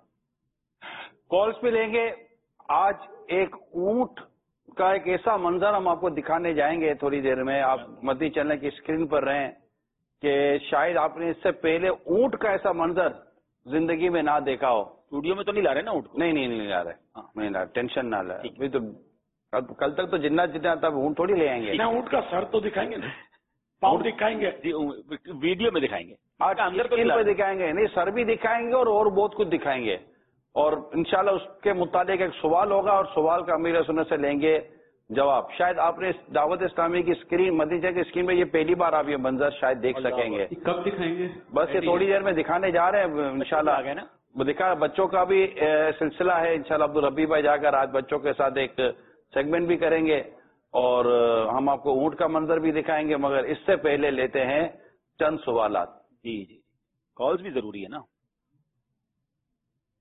کالز پہ لیں گے. آج ایک اونٹ کا ایک ایسا منظر ہم آپ کو دکھانے جائیں گے تھوڑی دیر میں. آپ مدنی چینل کی اسکرین پر رہیں کہ شاید آپ نے اس سے پہلے اونٹ کا ایسا منظر زندگی میں نہ دیکھا ہو. اسٹوڈیو میں تو نہیں لا رہے نا اونٹ کو؟ نہیں لا رہے. نہیں لا، ٹینشن نہ لے. تو کل تک تو جنات جتنا تب اونٹ تھوڑی لے آئیں گے. اونٹ کا سر تو دکھائیں گے نا، پاؤں دکھائیں گے، ویڈیو میں دکھائیں گے، اندر تو دکھائیں گے. نہیں، سر بھی دکھائیں گے اور بہت کچھ دکھائیں گے. اور انشاءاللہ اس کے متعلق ایک سوال ہوگا اور سوال کا امیر سنت سے لیں گے جواب. شاید آپ نے دعوت اسلامی کی اسکرین، مدنی چینل کی اسکرین پہ یہ پہلی بار آپ یہ منظر شاید دیکھ سکیں گے. کب دکھائیں گے؟ بس یہ تھوڑی دیر میں دکھانے جا رہے ہیں انشاءاللہ. دکھا بچوں کا بھی سلسلہ ہے انشاءاللہ. عبدالربی بھائی جا کر آج بچوں کے ساتھ ایک سیگمنٹ بھی کریں گے اور ہم آپ کو اونٹ کا منظر بھی دکھائیں گے. مگر اس سے پہلے لیتے ہیں چند سوالات. جی کالز بھی ضروری ہے نا.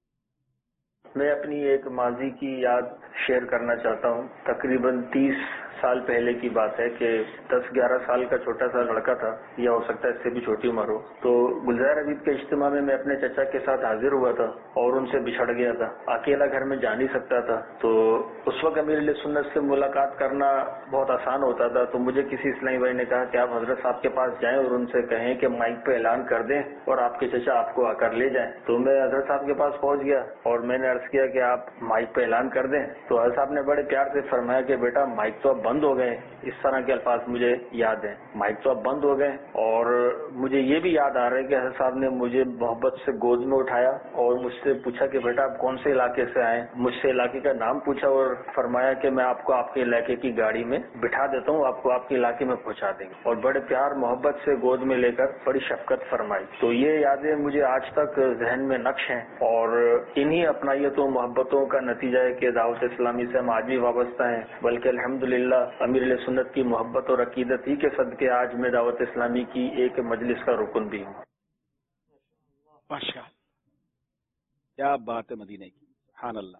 میں اپنی ایک ماضی کی یاد شیئر کرنا چاہتا ہوں. تقریباً 30 साल पहले की बात है कि 10-11 साल का छोटा सा लड़का था, या हो सकता है इससे भी छोटी उम्र हो। तो गुलजार हबीब के इज्तिमा में मैं अपने चचा के साथ हाजिर हुआ था और उनसे बिछड़ गया था, अकेला घर में जा नहीं सकता था। तो उस वक्त अमीर अहले सुन्नत से मुलाकात करना बहुत आसान होता था। तो मुझे किसी इस्लामी भाई ने कहा कि आप हजरत साहब के पास जाएं और उनसे कहें कि माइक पे ऐलान कर दें और आपके चचा आपको आकर ले जाएं। तो मैं हजरत साहब के पास पहुंच गया और मैंने अर्ज किया कि आप माइक पे ऐलान कर दें। तो हजरत साहब ने बड़े प्यार से फरमाया कि बेटा माइक तो अब बंद हो गए। इस तरह के अल्फाज मुझे याद हैं, माइक तो अब बंद हो गए। और मुझे ये भी याद आ रहा है कि हजरत साहब ने मुझे मोहब्बत से गोद में उठाया और मुझसे पूछा कि बेटा आप कौन से इलाके से आए। मुझसे इलाके का नाम पूछा और फरमाया कि मैं आपको आपके इलाके की गाड़ी में बिठा देता हूँ, आपको आपके इलाके में पहुंचा देंगे। और बड़े प्यार मोहब्बत से गोद में लेकर बड़ी शफकत फरमाई। तो ये यादें मुझे आज तक जहन में नक्श हैं और इन्हीं अपनाइयतों मोहब्बतों का नतीजा है कि दावत इस्लामी से हम आज भी वाबस्ता हैं। बल्कि अल्हम्दुलिल्लाह अमीर अहले सुन्नत की मोहब्बत और अकीदत ही के सदके आज मैं दावत इस्लामी की एक मजलिस का रुकन भी हूँ। माशाअल्लाह, क्या बात है मदीने की, सुभान अल्लाह।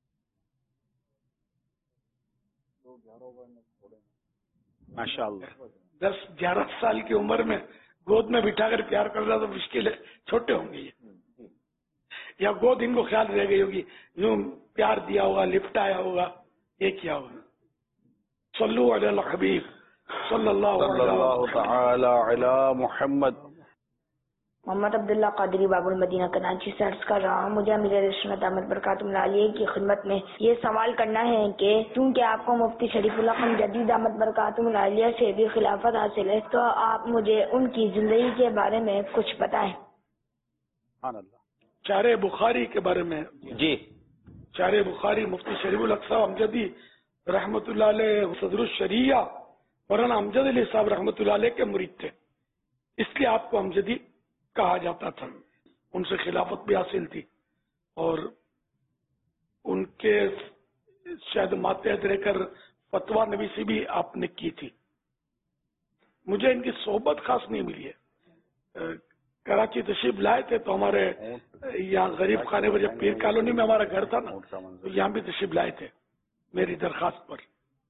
माशाअल्लाह। 10-11 साल की उम्र में गोद में बिठाकर प्यार करना तो मुश्किल है, छोटे होंगे ये, या गोद इनको ख्याल रह गई होगी, यूं प्यार दिया होगा, लिपटाया होगा, ये किया होगा। सल्लु अला हबीब सल्लल्लाहु तआला अला मुहम्मद। मोहम्मद अब्दुल्ला कादरी बाबुल मदीना कराची से अर्ज कर रहा हूँ। मुझे अमीर अहले सुन्नत अहमद बरकातुहुल्लाह अलैह की खिदमत में ये सवाल करना है कि क्योंकि आपको मुफ्ती शरीफुल्लाह खान जदीद अहमद बरकातुहुल्लाह अलैह से भी खिलाफत हासिल है, तो आप मुझे उनकी जिंदगी के बारे में कुछ बताएं। चारे बुखारी के बारे में जी, चारे बुखारी मुफ्ती शरीफुल हक साहब अमजदी रहमतुल्लाह अलैह सदरुल शरिया मौलाना अमजद अली साहब रहमतुल्लाह अलैह के मुरीद थे, इसलिए आपको अमजदी कहा जाता था। उनसे खिलाफत भी हासिल थी और उनके शायद मातहत रहकर फतवा नवीसी भी आपने की थी। मुझे इनकी सोहबत खास नहीं मिली है। कराची तशरीफ लाए थे तो हमारे यहाँ गरीब खाने पर, जब पीर कॉलोनी में हमारा घर था ना, तो यहाँ भी तशरीफ लाए थे मेरी दरखास्त पर।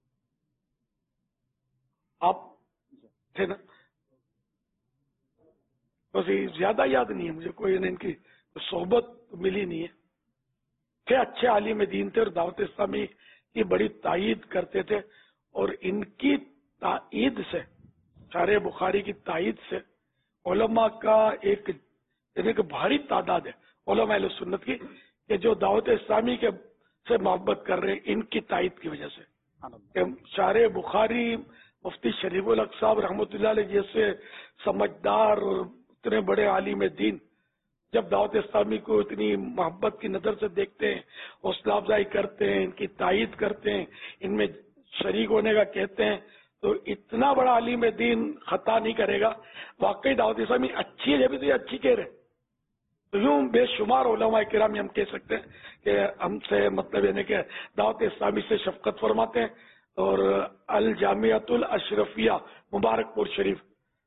आप थे ना? बस ज्यादा याद नहीं है मुझे, कोई इनकी सोहबत मिली नहीं है। थे अच्छे आलिम दीन थे और दावत इस्लामी की बड़ी तायीद करते थे और इनकी तायीद से, शारे बुखारी की तायीद से उलमा का एक भारी तादाद है उलमा अहले सुन्नत की कि जो दावत इस्लामी के से मोहब्बत कर रहे हैं इनकी तायीद की वजह से। शारे बुखारी मुफ्ती शरीफुल हक साहब रहमतुल्लाह अलैह जैसे समझदार और इतने बड़े आलिम दीन जब दावत इस्लामी को इतनी मोहब्बत की नजर से देखते हैं, हौसला अफजाई करते हैं, इनकी तायीद करते हैं, इनमें शरीक होने का कहते हैं, तो इतना बड़ा आलिम दीन खता नहीं करेगा। वाकई दावत इस्लामी अच्छी है, जब तो ये अच्छी कह रहे। तो यूं बेशुमार उलमा किराम हम कह सकते हैं कि हमसे मतलब यानी कि दावत इस्लामी से शफकत फरमाते हैं। और अल जामियातुल अशरफिया मुबारकपुर शरीफ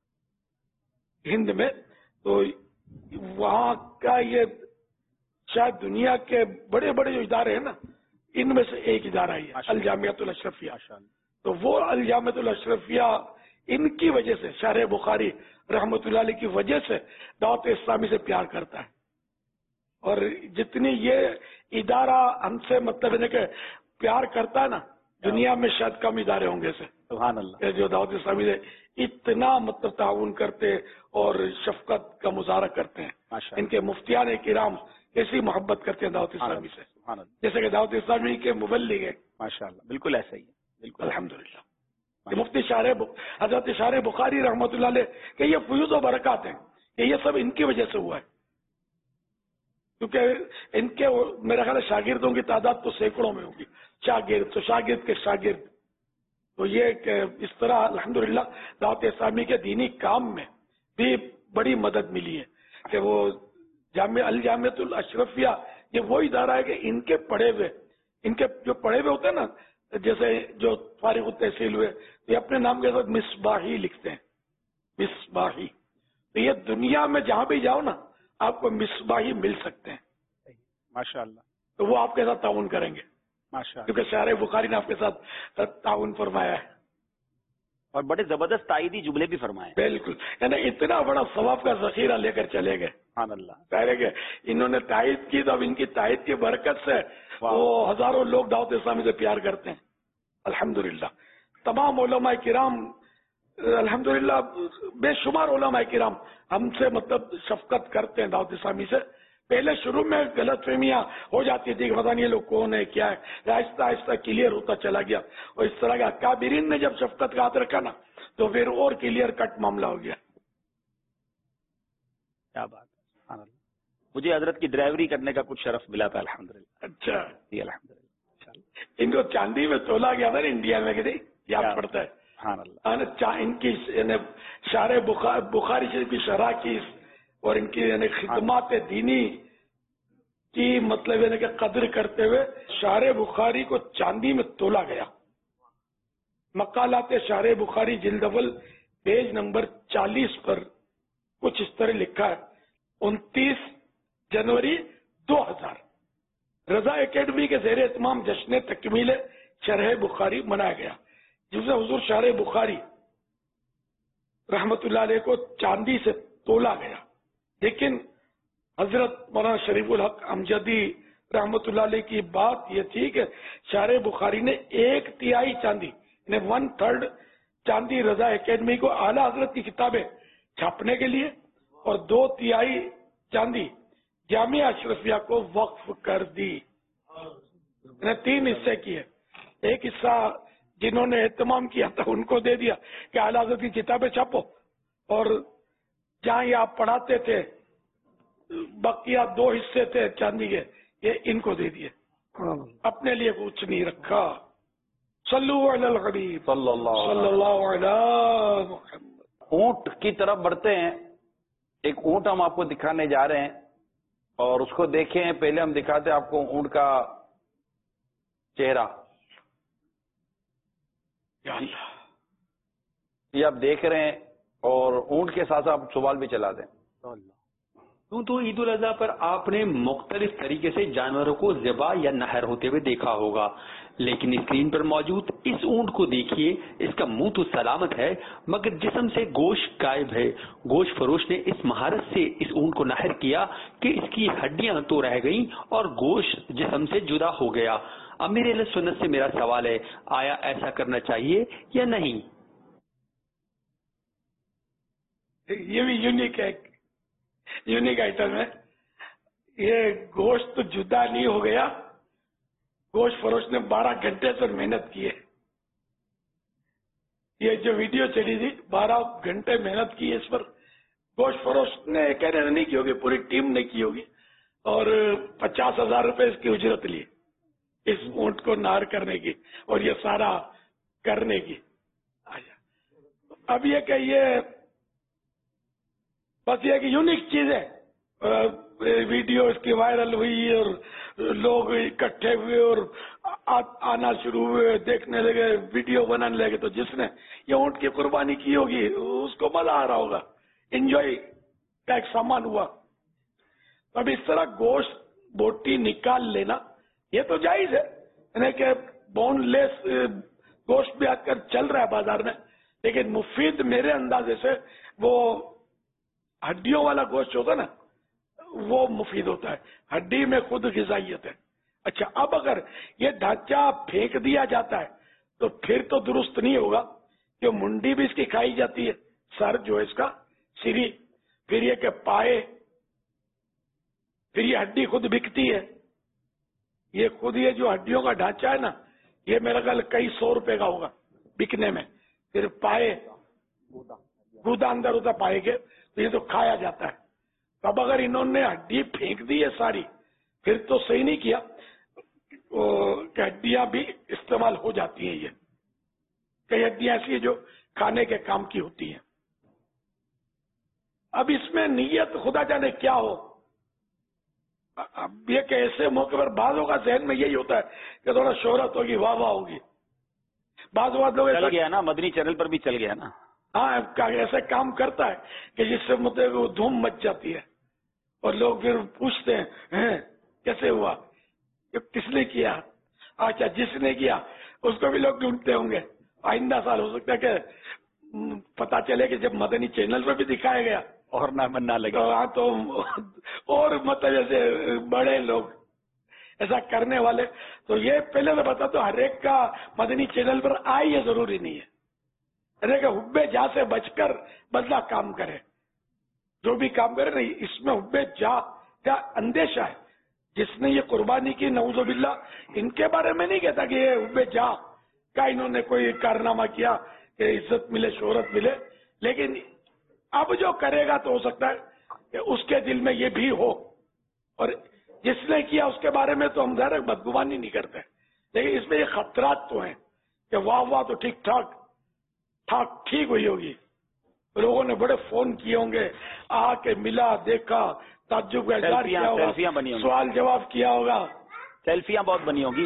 हिंद में, तो वहाँ का ये शायद दुनिया के बड़े बड़े जो इदारे हैं ना, इनमें से एक इदारा ही है अल जामियातुल अशरफिया। तो वो अल जामियातुल अशरफिया इनकी वजह से, शारे बुखारी रहमतुल्लाह अलैह की वजह से दावत इस्लामी से प्यार करता है। और जितनी ये इदारा हमसे मतलब है कि प्यार करता है ना, दुनिया में शायद कम इदारे होंगे से, सुभान अल्लाह, जो दावत इस्लामी से इतना मतलब ताउन करते और शफकत का मुजाहरा करते हैं। इनके मुफ्तियान किराम कैसी मोहब्बत करते हैं दावत इस्लामी से, जैसे कि दावत इस्लामी के मुबल्लिग है। माशाअल्लाह, बिल्कुल ऐसा ही है, बिल्कुल अल्हम्दुलिल्लाह। मुफ्ती हजरत शारे बुखारी रहमतुल्लाह अलैह के ये फयूज़ और बरकत हैं कि ये सब इनकी वजह से हुआ है, क्योंकि इनके मेरा ख्याल है शागिर्दों की तादाद तो सैकड़ों में होगी। शागिर्द तो शागिर्द के शागिर्द, तो ये इस तरह अल्हम्दुलिल्लाह दावत इस्लामी के दीनी काम में भी बड़ी मदद मिली है कि वो अल जामियातुल अशरफिया ये वो इदारा है कि इनके पढ़े हुए, इनके जो पढ़े हुए होते हैं ना, जैसे जो फारिग तहसील हुए, तो ये अपने नाम के साथ मिसबाही लिखते हैं, मिसबाही। तो ये दुनिया में जहां भी जाओ ना, आपको मिसबाही मिल सकते हैं माशाअल्लाह। तो वो आपके साथ ताउन करेंगे। ماشاء اللہ. کیونکہ شارح بخاری نے آپ کے ساتھ تعاون فرمایا ہے اور بڑے زبردست تائیدی جملے بھی فرمائے. بالکل. یعنی اتنا بڑا ثواب کا ذخیرہ لے کر چلے گئے. سبحان اللہ. پہلے کہ انہوں نے تائید کی تو اب ان کی تائید کی برکت سے وہ ہزاروں لوگ دعوت اسلامی سے پیار کرتے ہیں. الحمدللہ. تمام علماء کرام الحمدللہ بے شمار علماء کرام ہم سے مطلب شفقت کرتے ہیں دعوت اسلامی سے. پہلے شروع میں غلط فہمیاں ہو جاتی تھی کہ پتہ نہیں یہ لوگ کون ہے کیا ہے، آہستہ آہستہ کلیئر ہوتا چلا گیا. اور اس طرح کے اکابرین نے جب شفقت کا ہاتھ رکھا نا تو پھر اور کلیئر کٹ معاملہ ہو گیا. کیا بات ہے. مجھے حضرت کی ڈرائیوری کرنے کا کچھ شرف ملا تھا الحمدللہ. اچھا جی الحمدللہ. ان کو چاندی میں تولا گیا تھا نا انڈیا میں کسی یاد پڑتا ہے. سبحان اللہ. ان کی شارح بخاری شریف کی شرح کی اور ان کی یعنی خدمات دینی کی مطلب یعنی کہ قدر کرتے ہوئے شارح بخاری کو چاندی میں تولا گیا. مقالات شارح بخاری جلد اول پیج نمبر 40 پر کچھ اس طرح لکھا ہے. 29 جنوری 2000 رضا اکیڈمی کے زیر اہتمام جشن تکمیل شرح بخاری منایا گیا، جس میں حضور شارح بخاری رحمت اللہ علیہ کو چاندی سے تولا گیا. لیکن حضرت مولانا شریف الحق امجدی رحمت اللہ علیہ کی بات یہ تھی کہ شارح بخاری نے 1/3 چاندی یعنی 1/3 چاندی رضا اکیڈمی کو اعلیٰ حضرت کی کتابیں چھاپنے کے لیے اور 2/3 چاندی جامعہ اشرفیہ کو وقف کر دی. 3 حصے کیے. ایک حصہ جنہوں نے اہتمام کیا تھا ان کو دے دیا کہ اعلیٰ حضرت کی کتابیں چھاپو، اور جہاں یہ آپ پڑھاتے تھے بقیہ 2 حصے تھے چاندی کے یہ ان کو دے دیے. اپنے لیے کچھ نہیں رکھا. صلو علی الحبیب صلی اللہ علیہ محمد. اونٹ کی طرف بڑھتے ہیں. ایک اونٹ ہم آپ کو دکھانے جا رہے ہیں اور اس کو دیکھیں. پہلے ہم دکھاتے ہیں آپ کو اونٹ کا چہرہ. یہ آپ دیکھ رہے ہیں اور اونٹ کے ساتھ آپ سوال بھی چلا دیں. تو عید الاضحیٰ پر آپ نے مختلف طریقے سے جانوروں کو ذبح یا نہر ہوتے ہوئے دیکھا ہوگا، لیکن اسکرین پر موجود اس اونٹ کو دیکھیے. اس کا منہ تو سلامت ہے مگر جسم سے گوشت غائب ہے. گوشت فروش نے اس مہارت سے اس اونٹ کو نہر کیا کہ اس کی ہڈیاں تو رہ گئیں اور گوشت جسم سے جدا ہو گیا. امیر اہل سنت سے میرا سوال ہے، آیا ایسا کرنا چاہیے یا نہیں؟ یہ بھی یونیک آئٹم ہے. یہ گوشت تو جدا نہیں ہو گیا، گوشت فروش نے 12 گھنٹے سے محنت کی ہے. یہ جو ویڈیو چلی تھی 12 گھنٹے محنت کی ہے اس پر. گوشت فروش نے کہنے نہیں کی ہوگی، پوری ٹیم نے کی ہوگی، اور 50,000 روپے اس کی اجرت لی اس اونٹ کو نہر کرنے کی اور یہ سارا کرنے کی. اب یہ کہ یہ بس یہ کہ یونیک چیز ہے. ویڈیو اس کی وائرل ہوئی اور لوگ اکٹھے ہوئے اور آنا شروع ہوئے، دیکھنے لگے، ویڈیو بنانے لگے. تو جس نے یہ اونٹ کی قربانی کی ہوگی اس کو مزہ آ رہا ہوگا، انجوائے کا ایک سامان ہوا. اب اس طرح گوشت بوٹی نکال لینا یہ تو جائز ہے، یعنی کہ بون لیس گوشت بھی آج کل چل رہا ہے بازار میں، لیکن مفید میرے اندازے سے وہ ہڈیوں والا گوشت ہوتا نا وہ مفید ہوتا ہے. ہڈی میں خود غذائیت ہے. اچھا، اب اگر یہ ڈھانچہ پھینک دیا جاتا ہے تو پھر تو درست نہیں ہوگا کہ منڈی بھی اس کی کھائی جاتی ہے، سر جو ہے اس کا سری، پھر یہ کہ پائے، پھر یہ ہڈی خود بکتی ہے. یہ خود یہ جو ہڈیوں کا ڈھانچہ ہے نا یہ میرا خیال کئی 100 روپے کا ہوگا بکنے میں. پھر پائے گودا اندر ہوتا پائے کے تو یہ تو کھایا جاتا ہے. اب اگر انہوں نے ہڈی پھینک دی ہے ساری پھر تو صحیح نہیں کیا کہ ہڈیاں بھی استعمال ہو جاتی ہیں. یہ کئی ہڈیاں ایسی ہیں جو کھانے کے کام کی ہوتی ہیں. اب اس میں نیت خدا جانے کیا ہو. اب یہ کہ ایسے موقع پر بعضوں کا ذہن میں یہی ہوتا ہے کہ تھوڑا شہرت ہوگی، واہ واہ ہوگی. بعض لوگ چل گیا نا، مدنی چینل پر بھی چل گیا نا. ہاں، ایسا کام کرتا ہے کہ جس سے مطلب دھوم مچ جاتی ہے اور لوگ پھر پوچھتے ہیں کیسے ہوا، کس نے کیا. اچھا جس نے کیا اس کو بھی لوگ ڈھونڈتے ہوں گے. آئندہ سال ہو سکتا ہے کہ پتا چلے کہ جب مدنی چینل پہ بھی دکھایا گیا اور نہ لگے تو ہاں تو اور مطلب جیسے بڑے لوگ ایسا کرنے والے. تو یہ پہلے تو بتا تو ہر ایک کا مدنی چینل پر آئے یہ ضروری نہیں ہے. ہر ایک حب جا سے بچ کر بدلا کام کرے. جو بھی کام کرے نہیں اس میں حب جا کا اندیشہ ہے. جس نے یہ قربانی کی نعوذ باللہ ان کے بارے میں نہیں کہتا کہ یہ حب جا کا انہوں نے کوئی کارنامہ کیا کہ عزت ملے شہرت ملے. لیکن اب جو کرے گا تو ہو سکتا ہے کہ اس کے دل میں یہ بھی ہو. اور جس نے کیا اس کے بارے میں تو ہم ظاہر بدگمانی نہیں کرتے. لیکن اس میں یہ خطرات تو ہیں کہ واہ تو ٹھیک ہوئی ہوگی. لوگوں نے بڑے فون کیے ہوں گے, آ کے ملا دیکھا تعجب کا اظہار کیا ہوگا, سوال جواب کیا ہوگا. سیلفیاں بہت بنی ہوں گی,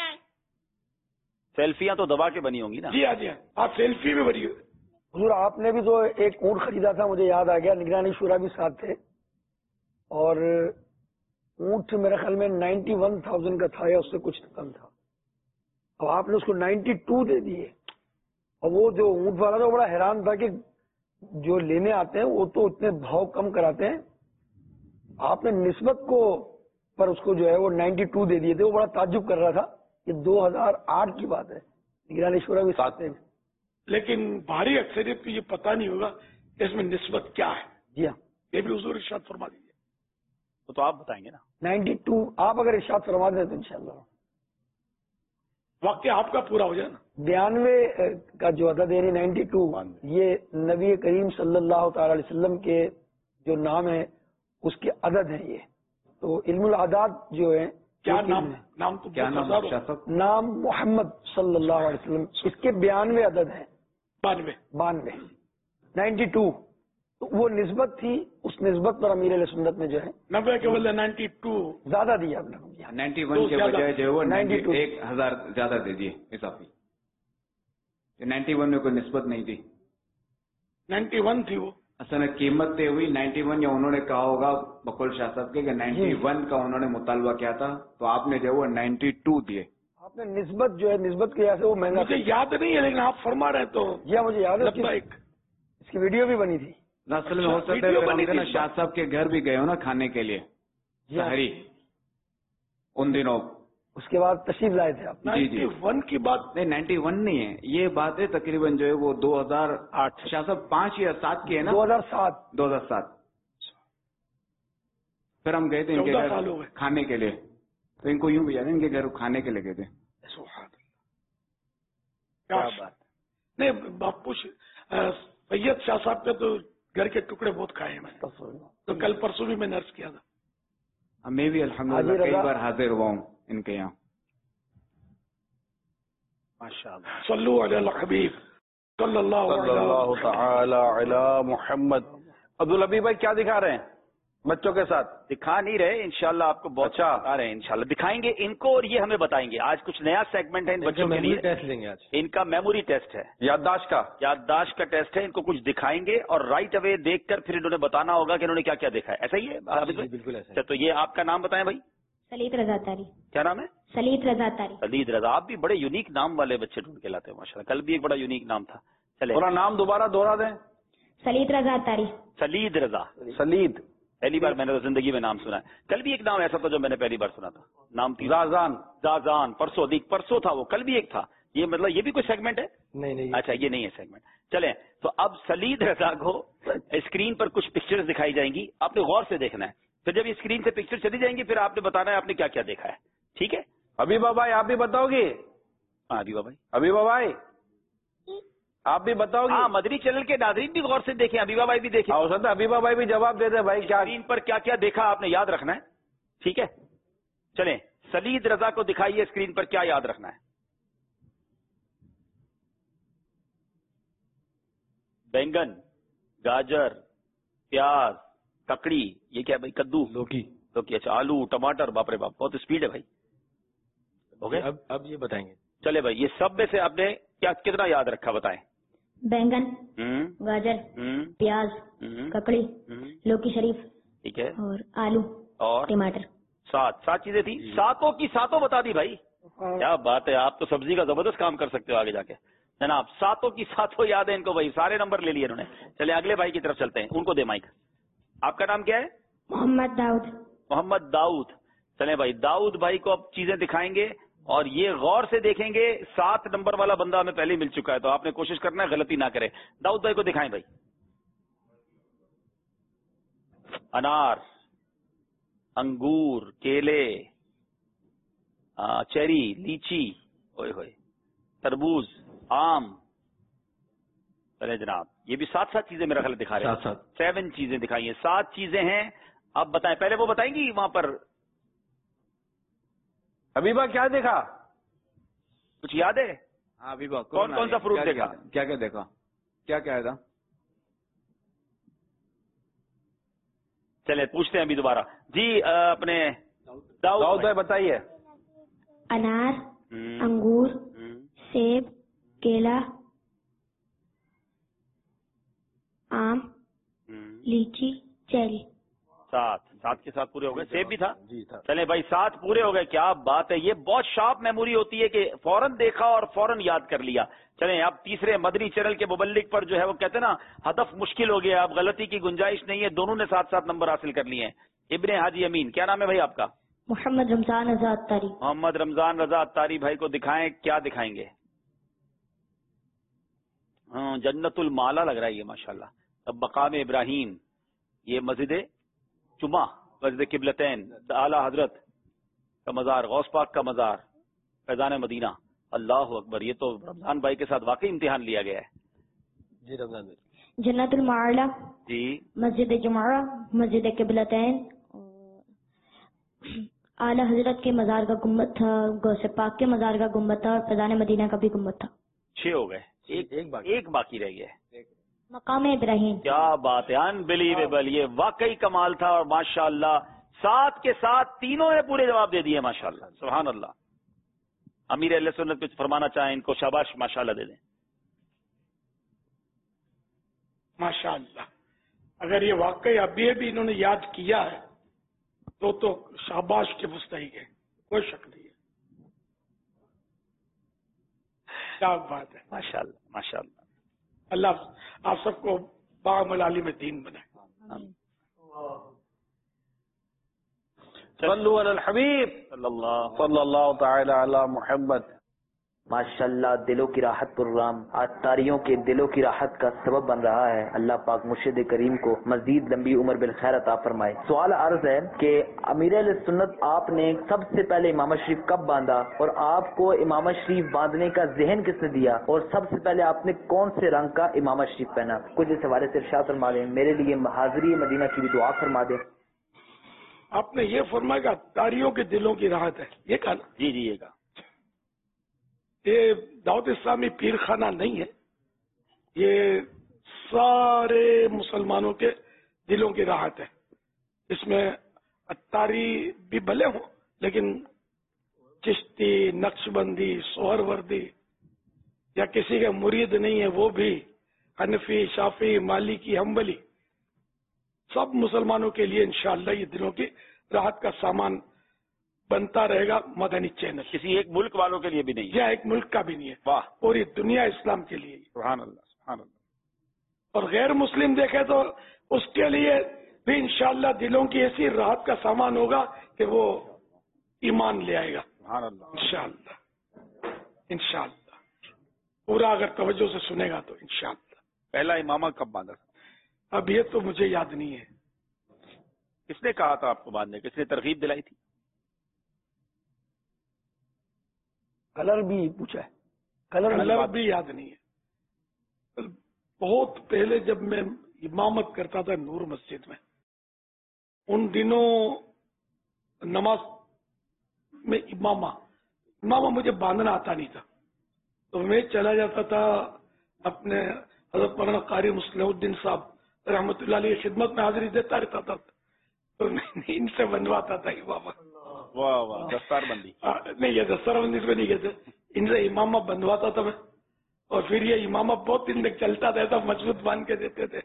سیلفیاں تو دبا کے بنی ہوں گی نا. جی ہاں آپ سیلفی بھی بنی ہوگی. حضور آپ نے بھی تو ایک اونٹ خریدا تھا, مجھے یاد آ گیا, نگرانی شورا بھی ساتھ تھے, اور اونٹ میرے خیال میں 91,000 کا تھا یا اس سے کچھ کم تھا. اب آپ نے اس کو 92 دے دیے. اور وہ جو اونٹ والا تھا وہ بڑا حیران تھا کہ جو لینے آتے ہیں وہ تو اتنے بھاؤ کم کراتے ہیں, آپ نے نسبت کو پر اس کو جو ہے وہ 92 دے دیے تھے. وہ بڑا تعجب کر رہا تھا. یہ 2008 کی بات ہے, نگرانی شورا بھی ساتھ تھے. لیکن بھاری اکثریت کو یہ پتہ نہیں ہوگا کہ اس میں نسبت کیا ہے. جی ہاں, یہ بھی حضور ارشاد فرما دیجیے. تو آپ بتائیں گے نا. 92 آپ اگر ارشاد فرما دیں تو انشاءاللہ واقعہ آپ کا پورا ہو جائے نا. 92 کا جو عدد یعنی 92 یہ نبی کریم صلی اللہ تعالی علیہ وسلم کے جو نام ہے اس کے عدد ہیں. یہ تو علم العداد جو ہے کیا نام تو کیا نام محمد صلی اللہ علیہ وسلم, اس کے 92 عدد ہیں. 92 92 تو وہ نسبت تھی. اس نسبت پر امیر علیہ سنت نے جو ہے 90 کے بدلے 92 زیادہ دیا آپ نے. 91 کے بجائے جو ہے وہ 91,000 زیادہ دے دیے اضافی. 91 میں کوئی نسبت نہیں تھی, 91 تھی. وہ اصل میں قیمت طے ہوئی 91, یا انہوں نے کہا ہوگا بقول شاہ صاحب کے کہ 91 کا انہوں نے مطالبہ کیا تھا, تو آپ نے جو ہے وہ 92 دیے. آپ نے نسبت جو ہے نسبت کی وجہ سے وہ مہنگا. مجھے یاد نہیں ہے لیکن آپ فرما رہے تو جی ہاں مجھے یاد ہے. اس کی ویڈیو بھی بنی تھی. اصل میں ہو سکتا ہے نا شاہ صاحب کے گھر بھی گئے ہو نا کھانے کے لیے سحری ان دنوں, اس کے بعد تشریف لائے تھے آپ. 91 کی بات نہیں, 91 نہیں ہے یہ بات ہے, تقریباً جو ہے وہ 2008 شاہ صاحب 5 یا 7 کی ہے نا. 2007 پھر ہم گئے تھے ان کے گھر کھانے کے لیے. تو ان کو یوں بھی یاد ہے ان کے گھر کھانے کے لیے گئے تھے. کیا بات نہیں باپو سید شاہ صاحب کے تو گھر کے ٹکڑے بہت کھائے ہیں میں تو کل پرسوں بھی میں نرس کیا تھا. میں بھی الحمدللہ کئی بار حاضر ہوا ہوں ان کے یہاں. ماشاءاللہ. صلو علی الحبیب صلی اللہ تعالی علی محمد. عبدالحبیب بھائی کیا دکھا رہے ہیں بچوں کے ساتھ؟ دکھا نہیں رہے, انشاءاللہ آپ کو بہت اچھا آ رہے ہیں. انشاءاللہ دکھائیں گے ان کو, اور یہ ہمیں بتائیں گے. آج کچھ نیا سیگمنٹ ہے ان بچوں کے لیے. ٹیسٹ لیں گے آج. ان کا میموری ٹیسٹ ہے, یادداشت کا ٹیسٹ ہے. ان کو کچھ دکھائیں گے اور رائٹ اوے دیکھ کر پھر انہوں نے بتانا ہوگا کہ انہوں نے کیا کیا دیکھا ہے. ایسا ہی ہے؟ بالکل ایسا. تو یہ آپ کا نام بتائیں بھائی. سلید رضا تاری. کیا نام ہے؟ سلید رضا تاری. سلید رضا. آپ بھی بڑے یونیک نام والے بچے ڈھونڈ کے لاتے ہیں ماشاءاللہ. کل بھی ایک بڑا یونیک نام تھا. چلے پورا نام دوبارہ دوہرا دیں. سلید رضا تاری. سلید رضا. سلید پہلی بار میں نے زندگی میں نام سنا ہے. کل بھی ایک نام ایسا تھا جو میں نے پہلی بار سنا تھا. نام تھی زازان. پرسوں تھا وہ, کل بھی ایک تھا. یہ مطلب یہ بھی کوئی سیگمنٹ ہے؟ نہیں. اچھا یہ نہیں ہے سیگمنٹ. چلیں تو اب سلید رضا کو اسکرین پر کچھ پکچرز دکھائی جائیں گی, آپ نے غور سے دیکھنا ہے. پھر جب اسکرین سے پکچر چلی جائیں گی پھر آپ نے بتانا ہے آپ نے کیا کیا دیکھا ہے. ٹھیک ہے حبیبہ بھائی آپ بھی بتاؤ گی؟ ہاں حبیبہ بھائی. حبیبہ بھائی آپ بھی بتاؤ گی؟ ہاں مدنی چینل کے ناظرین بھی غور سے دیکھیں, حبیبہ بھائی بھی دیکھیں. ہو سکتا ہے حبیبہ بھائی بھی جواب دے دے بھائی. کیا اسکرین پر کیا کیا دیکھا آپ نے یاد رکھنا ہے. ٹھیک ہے چلیں سلید رضا کو دکھائیے اسکرین پر کیا یاد رکھنا ہے. بینگن, گاجر, پیاز, ککڑی, یہ کیا بھائی؟ کدو, لوکی. اچھا آلو, ٹماٹر. باپ رے باپ بہت اسپیڈ ہے بھائی. ہو گئے؟ اب یہ بتائیں گے. چلے بھائی یہ سب میں سے آپ نے کیا کتنا یاد رکھا بتائیں. بینگن, گاجر, پیاز, ککڑی, لوکی شریف, ٹھیک ہے, اور آلو اور ٹماٹر. 7 چیزیں تھی. ساتوں کی ساتوں بتا دی بھائی. کیا بات ہے، آپ تو سبزی کا زبردست کام کر سکتے ہو آگے جا کے جناب. ساتوں کی ساتوں یاد ہے ان کو بھائی، سارے نمبر لے لیے انہوں نے. چلے اگلے بھائی کی طرف چلتے ہیں، ان کو دے مائک. آپ کا نام کیا ہے؟ محمد داؤد. محمد داؤد. چلیں بھائی، داؤد بھائی کو اب چیزیں دکھائیں گے اور یہ غور سے دیکھیں گے. 7 نمبر والا بندہ ہمیں پہلے ہی مل چکا ہے، تو آپ نے کوشش کرنا ہے غلطی نہ کرے. داؤد بھائی کو دکھائیں بھائی. انار، انگور، کیلے، چیری، لیچی، ہوئے ہوئے، تربوز، آم. چلے جناب، یہ بھی 7 چیزیں میرا خیال دکھا رہے ہیں. 7 چیزیں دکھائی ہیں، 7 چیزیں ہیں. اب بتائیں، پہلے وہ بتائیں گی وہاں پر حبیبہ کیا دیکھا؟ کچھ یاد ہے؟ ہاں حبیبہ، کون کون سا فروٹ دیکھا؟ کیا کیا دیکھا؟ کیا کیا ہے تھا؟ چلے پوچھتے ہیں ابھی دوبارہ. جی اپنے داؤد بھائی بتائیے. انار، انگور، سیب، کیلا، آم، لیچی، چیری. 7 کے 7 پورے ہو گئے. سیب بھی تھا؟ جی تھا. چلے بھائی 7 پورے ہو گئے. کیا بات ہے، یہ بہت شارپ میموری ہوتی ہے کہ فوراً دیکھا اور فوراً یاد کر لیا. چلیں اب تیسرے مدنی چینل کے مبلک پر جو ہے وہ کہتے ہیں نا ہدف مشکل ہو گیا، اب غلطی کی گنجائش نہیں ہے. دونوں نے 7 نمبر حاصل کر لیے ہیں. ابن حاجی امین، کیا نام ہے بھائی آپ کا؟ محمد رمضان رضا اتاری. محمد رمضان رضا اتاری بھائی کو دکھائیں، کیا دکھائیں گے؟ جنت المالا لگ رہا ہے یہ ماشاءاللہ. اب مقام ابراہیم، یہ مسجد جمعہ، مسجد قبلتین، اعلی حضرت کا مزار، غوث پاک کا مزار، فیضان مدینہ. اللہ اکبر، یہ تو رمضان بھائی کے ساتھ واقعی امتحان لیا گیا ہے. جی رمضان بھائی. جنت المعلا، جی مسجد جمعہ، مسجد قبلتین، اعلی حضرت کے مزار کا گنبد تھا، غوث پاک کے مزار کا گنبد تھا، اور فیضان مدینہ کا بھی گنبد تھا. 6 ہو گئے، ایک باقی رہ گیا. مقام ابراہیم. کیا بات ہے، انبلیویبل، یہ واقعی کمال تھا. اور ماشاءاللہ 7 کے 7 تینوں نے پورے جواب دے دیے ماشاءاللہ، سبحان اللہ. امیر اہل سنت کچھ فرمانا چاہیں ان کو شاباش ماشاءاللہ دے دیں. ماشاءاللہ، اگر یہ واقعی ابھی بھی انہوں نے یاد کیا ہے تو شاباش کے مستحق ہے، کوئی شک نہیں ہے. کیا بات ہے، ماشاءاللہ ماشاءاللہ. اللہ آپ سب کو باعمل عالم دین بنائے. صلو علی الحبیب صلی اللہ تعالی علی محمد. ماشاءاللہ، دلوں کی راحت پروگرام اتاریوں کے دلوں کی راحت کا سبب بن رہا ہے. اللہ پاک مرشد کریم کو مزید لمبی عمر بالخیر عطا فرمائے. سوال عرض ہے کہ امیر اہل سنت آپ نے سب سے پہلے امامت شریف کب باندھا، اور آپ کو امامت شریف باندھنے کا ذہن کس نے دیا، اور سب سے پہلے آپ نے کون سے رنگ کا امامت شریف پہنا؟ کچھ اس حوالے سے ارشاد فرما دیں. میرے لیے حاضری مدینہ کی بھی دعا فرما دیں. آپ نے یہ فرمایا کہ اتاریوں کے دلوں کی راحت ہے، یہ کہا نا؟ جی یہ کہا. یہ دعوت اسلامی پیر خانہ نہیں ہے، یہ سارے مسلمانوں کے دلوں کی راحت ہے. اس میں اتاری بھی بھلے ہوں، لیکن چشتی، نقش بندی، سوہر وردی یا کسی کے مرید نہیں ہے وہ بھی، حنفی، شافعی، مالکی، حنبلی، سب مسلمانوں کے لیے انشاءاللہ یہ دلوں کی راحت کا سامان بنتا رہے گا. مدنی چینل کسی ایک ملک والوں کے لیے بھی نہیں ہے، یا ایک ملک کا بھی نہیں ہے، واہ پوری دنیا اسلام کے لیے. سبحان اللہ سبحان اللہ. اور غیر مسلم دیکھے تو اس کے لیے بھی انشاءاللہ دلوں کی ایسی راحت کا سامان ہوگا کہ وہ ایمان لے آئے گا سبحان اللہ. انشاءاللہ انشاءاللہ پورا اگر توجہ سے سنے گا تو انشاءاللہ. پہلا امامہ کب باندھا تھا؟ اب یہ تو مجھے یاد نہیں ہے. کس نے کہا تھا آپ کو باندھنے، کس نے ترغیب دلائی تھی؟ کلر بھی پوچھا ہے، کلر بھی یاد نہیں ہے. بہت پہلے جب میں امامت کرتا تھا نور مسجد میں، ان دنوں نماز میں امامہ مجھے باندھنا آتا نہیں تھا، تو میں چلا جاتا تھا اپنے حضرت مولانا قاری مسلم الدین صاحب رحمۃ اللہ علیہ خدمت میں حاضری دیتا رہتا تھا، تو میں ان سے بنواتا تھا امامہ. واہ واہ، دستار بندی. نہیں، یہ دستار بندی کو نہیں کہتے، ان سے امامہ بندواتا تھا میں، اور پھر یہ امامہ بہت دن تک چلتا تھا، ایسا مضبوط باندھ کے دیتے تھے.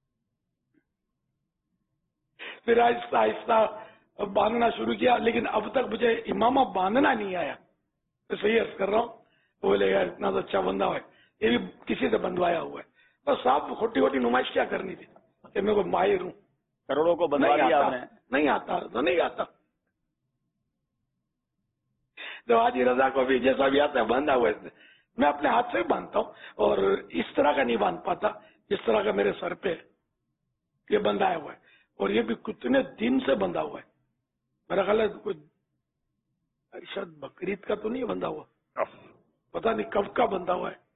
پھر آہستہ آہستہ باندھنا شروع کیا، لیکن اب تک مجھے امامہ باندھنا نہیں آیا. میں صحیح عرض کر رہا ہوں. بولے یار اتنا تو اچھا بندہ ہے, یہ بھی کسی سے بندوایا ہوا ہے. بس صاحب کھوٹی کھوٹی نمائش کیا کرنی تھی کہ میں کوئی ماہر ہوں. کروڑوں کو بندوا دیا آپ نے. نہیں آتا تو نہیں آتا. تو حاجی رضا کو بھی جیسا بھی آتا ہے باندھا ہوا ہے, میں اپنے ہاتھ سے باندھتا ہوں, اور اس طرح کا نہیں باندھ پاتا جس طرح کا میرے سر پہ یہ بندھایا ہوا ہے. اور یہ بھی کتنے دن سے بندھا ہوا ہے. میرا خیال ہے کوئی شاید بقرعید کا تو نہیں بندھا ہوا, پتہ نہیں کب کا بندھا ہوا ہے.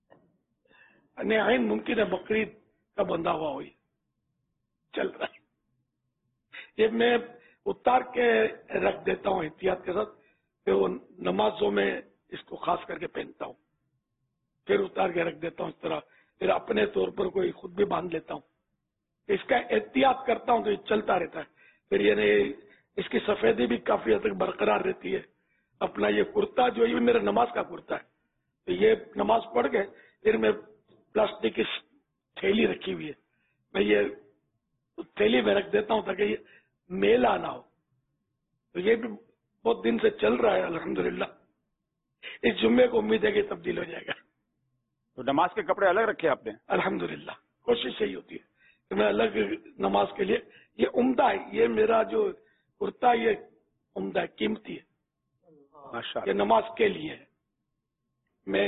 عین ممکن ہے بقرعید کا بندھا ہوا ہوئی چل رہا ہے. یہ میں اتار کے رکھ دیتا ہوں احتیاط کے ساتھ, پھر وہ نمازوں میں اس کو خاص کر کے پہنتا ہوں, پھر اتار کے رکھ دیتا ہوں اس طرح, پھر اپنے طور پر کوئی خود بھی باندھ لیتا ہوں. اس کا احتیاط کرتا ہوں تو یہ چلتا رہتا ہے. پھر یعنی اس کی سفیدی بھی کافی حد تک برقرار رہتی ہے. اپنا یہ کرتا جو یہ میرا نماز کا کرتا ہے, تو یہ نماز پڑھ کے پھر میں پلاسٹک کی تھیلی رکھی ہوئی ہے, میں یہ تھیلی میں رکھ دیتا ہوں تاکہ یہ میلا نہ ہو. تو یہ بھی بہت دن سے چل رہا ہے الحمدللہ. اس جمعے کو امید ہے کہ تبدیل ہو جائے گا. تو نماز کے کپڑے الگ رکھے آپ نے؟ الحمدللہ کوشش یہی ہوتی ہے کہ میں الگ نماز کے لیے, یہ عمدہ ہے, یہ میرا جو کرتا یہ عمدہ ہے, قیمتی ہے, یہ نماز کے لیے ہے. میں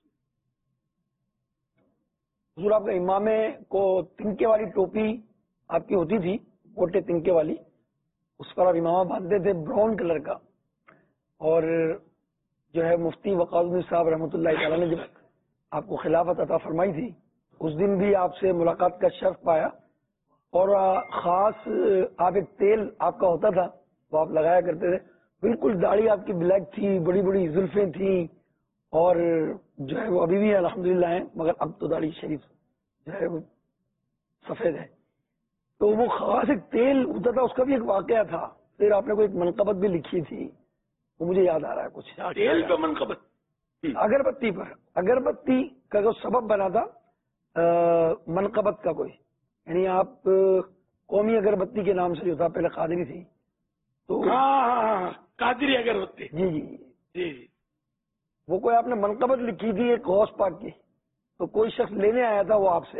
حضور آپ کا امام کو تنکے والی ٹوپی آپ کی ہوتی تھی, موٹے تنکے والی, اس پر آپ امامہ باندھتے تھے براؤن کلر کا. اور جو ہے مفتی وقاص الدین صاحب رحمۃ اللہ تعالی نے جب آپ کو خلافت عطا فرمائی تھی, اس دن بھی آپ سے ملاقات کا شرف پایا. اور خاص آپ ایک تیل آپ کا ہوتا تھا وہ آپ لگایا کرتے تھے, بالکل داڑھی آپ کی بلیک تھی, بڑی بڑی زلفیں تھیں, اور جو ہے وہ ابھی بھی الحمدللہ ہیں, مگر اب تو داڑھی شریف جو ہے وہ سفید ہے. تو وہ خاص ایک تیل ہوتا تھا, اس کا بھی ایک واقعہ تھا. پھر آپ نے کوئی ایک منقبت بھی لکھی تھی, وہ مجھے یاد آ رہا ہے کچھ. تیل پہ منقبت, اگربتی پر, اگربتی کا جو سبب بنا تھا منقبت کا کوئی, یعنی آپ قومی اگربتی کے نام سے جو تھا پہلے قادری تھی, تو قادری اگربتی, جی جی جی, وہ کوئی آپ نے منقبت لکھی تھی ایک غوث پاک کی, تو کوئی شخص لینے آیا تھا وہ آپ سے.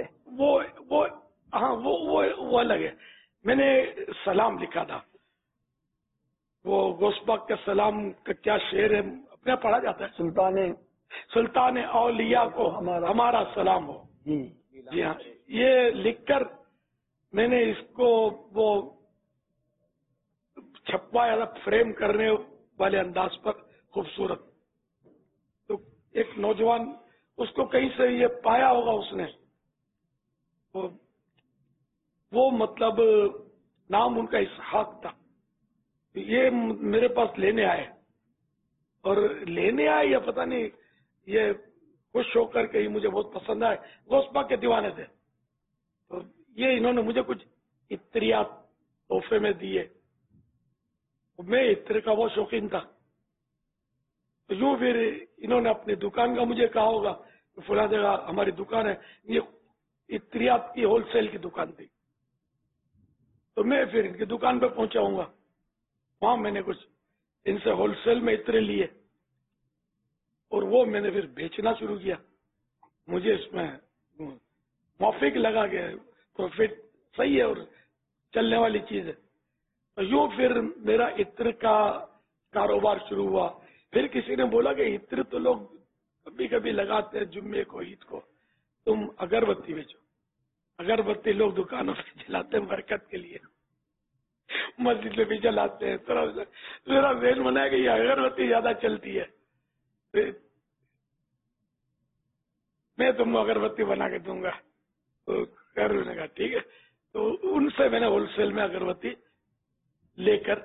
وہ الگ ہے. میں نے سلام لکھا تھا, وہ غوث پاک کا سلام کا کیا شعر ہے اپنے پڑھا جاتا ہے, سلطان اولیاء کو ہمارا سلام ہو. جی ہاں, یہ لکھ کر میں نے اس کو وہ چھپوایا تھا فریم کرنے والے انداز پر خوبصورت. تو ایک نوجوان اس کو کہیں سے یہ پایا ہوگا اس نے, وہ مطلب نام ان کا اسحاق تھا. یہ میرے پاس لینے آئے, اور لینے آئے یا پتہ نہیں, یہ خوش ہو کر کے یہ مجھے بہت پسند آئے. غوث پاک کے دیوانے تھے, تو یہ انہوں نے مجھے کچھ عطریات تحفے میں دیے. میں عطر کا وہ شوقین تھا, تو یوں پھر انہوں نے اپنی دکان کا مجھے کہا ہوگا فلاں جگہ ہماری دکان ہے. یہ عطریات کی ہول سیل کی دکان تھی, تو میں پھر ان کی دکان پہ پہنچا ہوں گا. وہاں میں نے کچھ ان سے ہول سیل میں عطرے لیے, اور وہ میں نے پھر بیچنا شروع کیا. مجھے اس میں موافق لگا کہ پروفٹ صحیح ہے اور چلنے والی چیز ہے. تو یوں پھر میرا عطر کا کاروبار شروع ہوا. پھر کسی نے بولا کہ عطر تو لوگ کبھی کبھی لگاتے ہیں جمعے کو, عید کو, تم اگربتی بیچو. اگربتی لوگ دکانوں پہ جلاتے ہیں برکت کے لیے, مسجد میں بھی جلاتے ہیں. میرا ذہن بنا ہے کہ یہ اگربتی زیادہ چلتی ہے, میں تم کو اگربتی بنا کے دوں گا. تو نے کہا ٹھیک ہے. تو ان سے میں نے ہول سیل میں اگربتی لے کر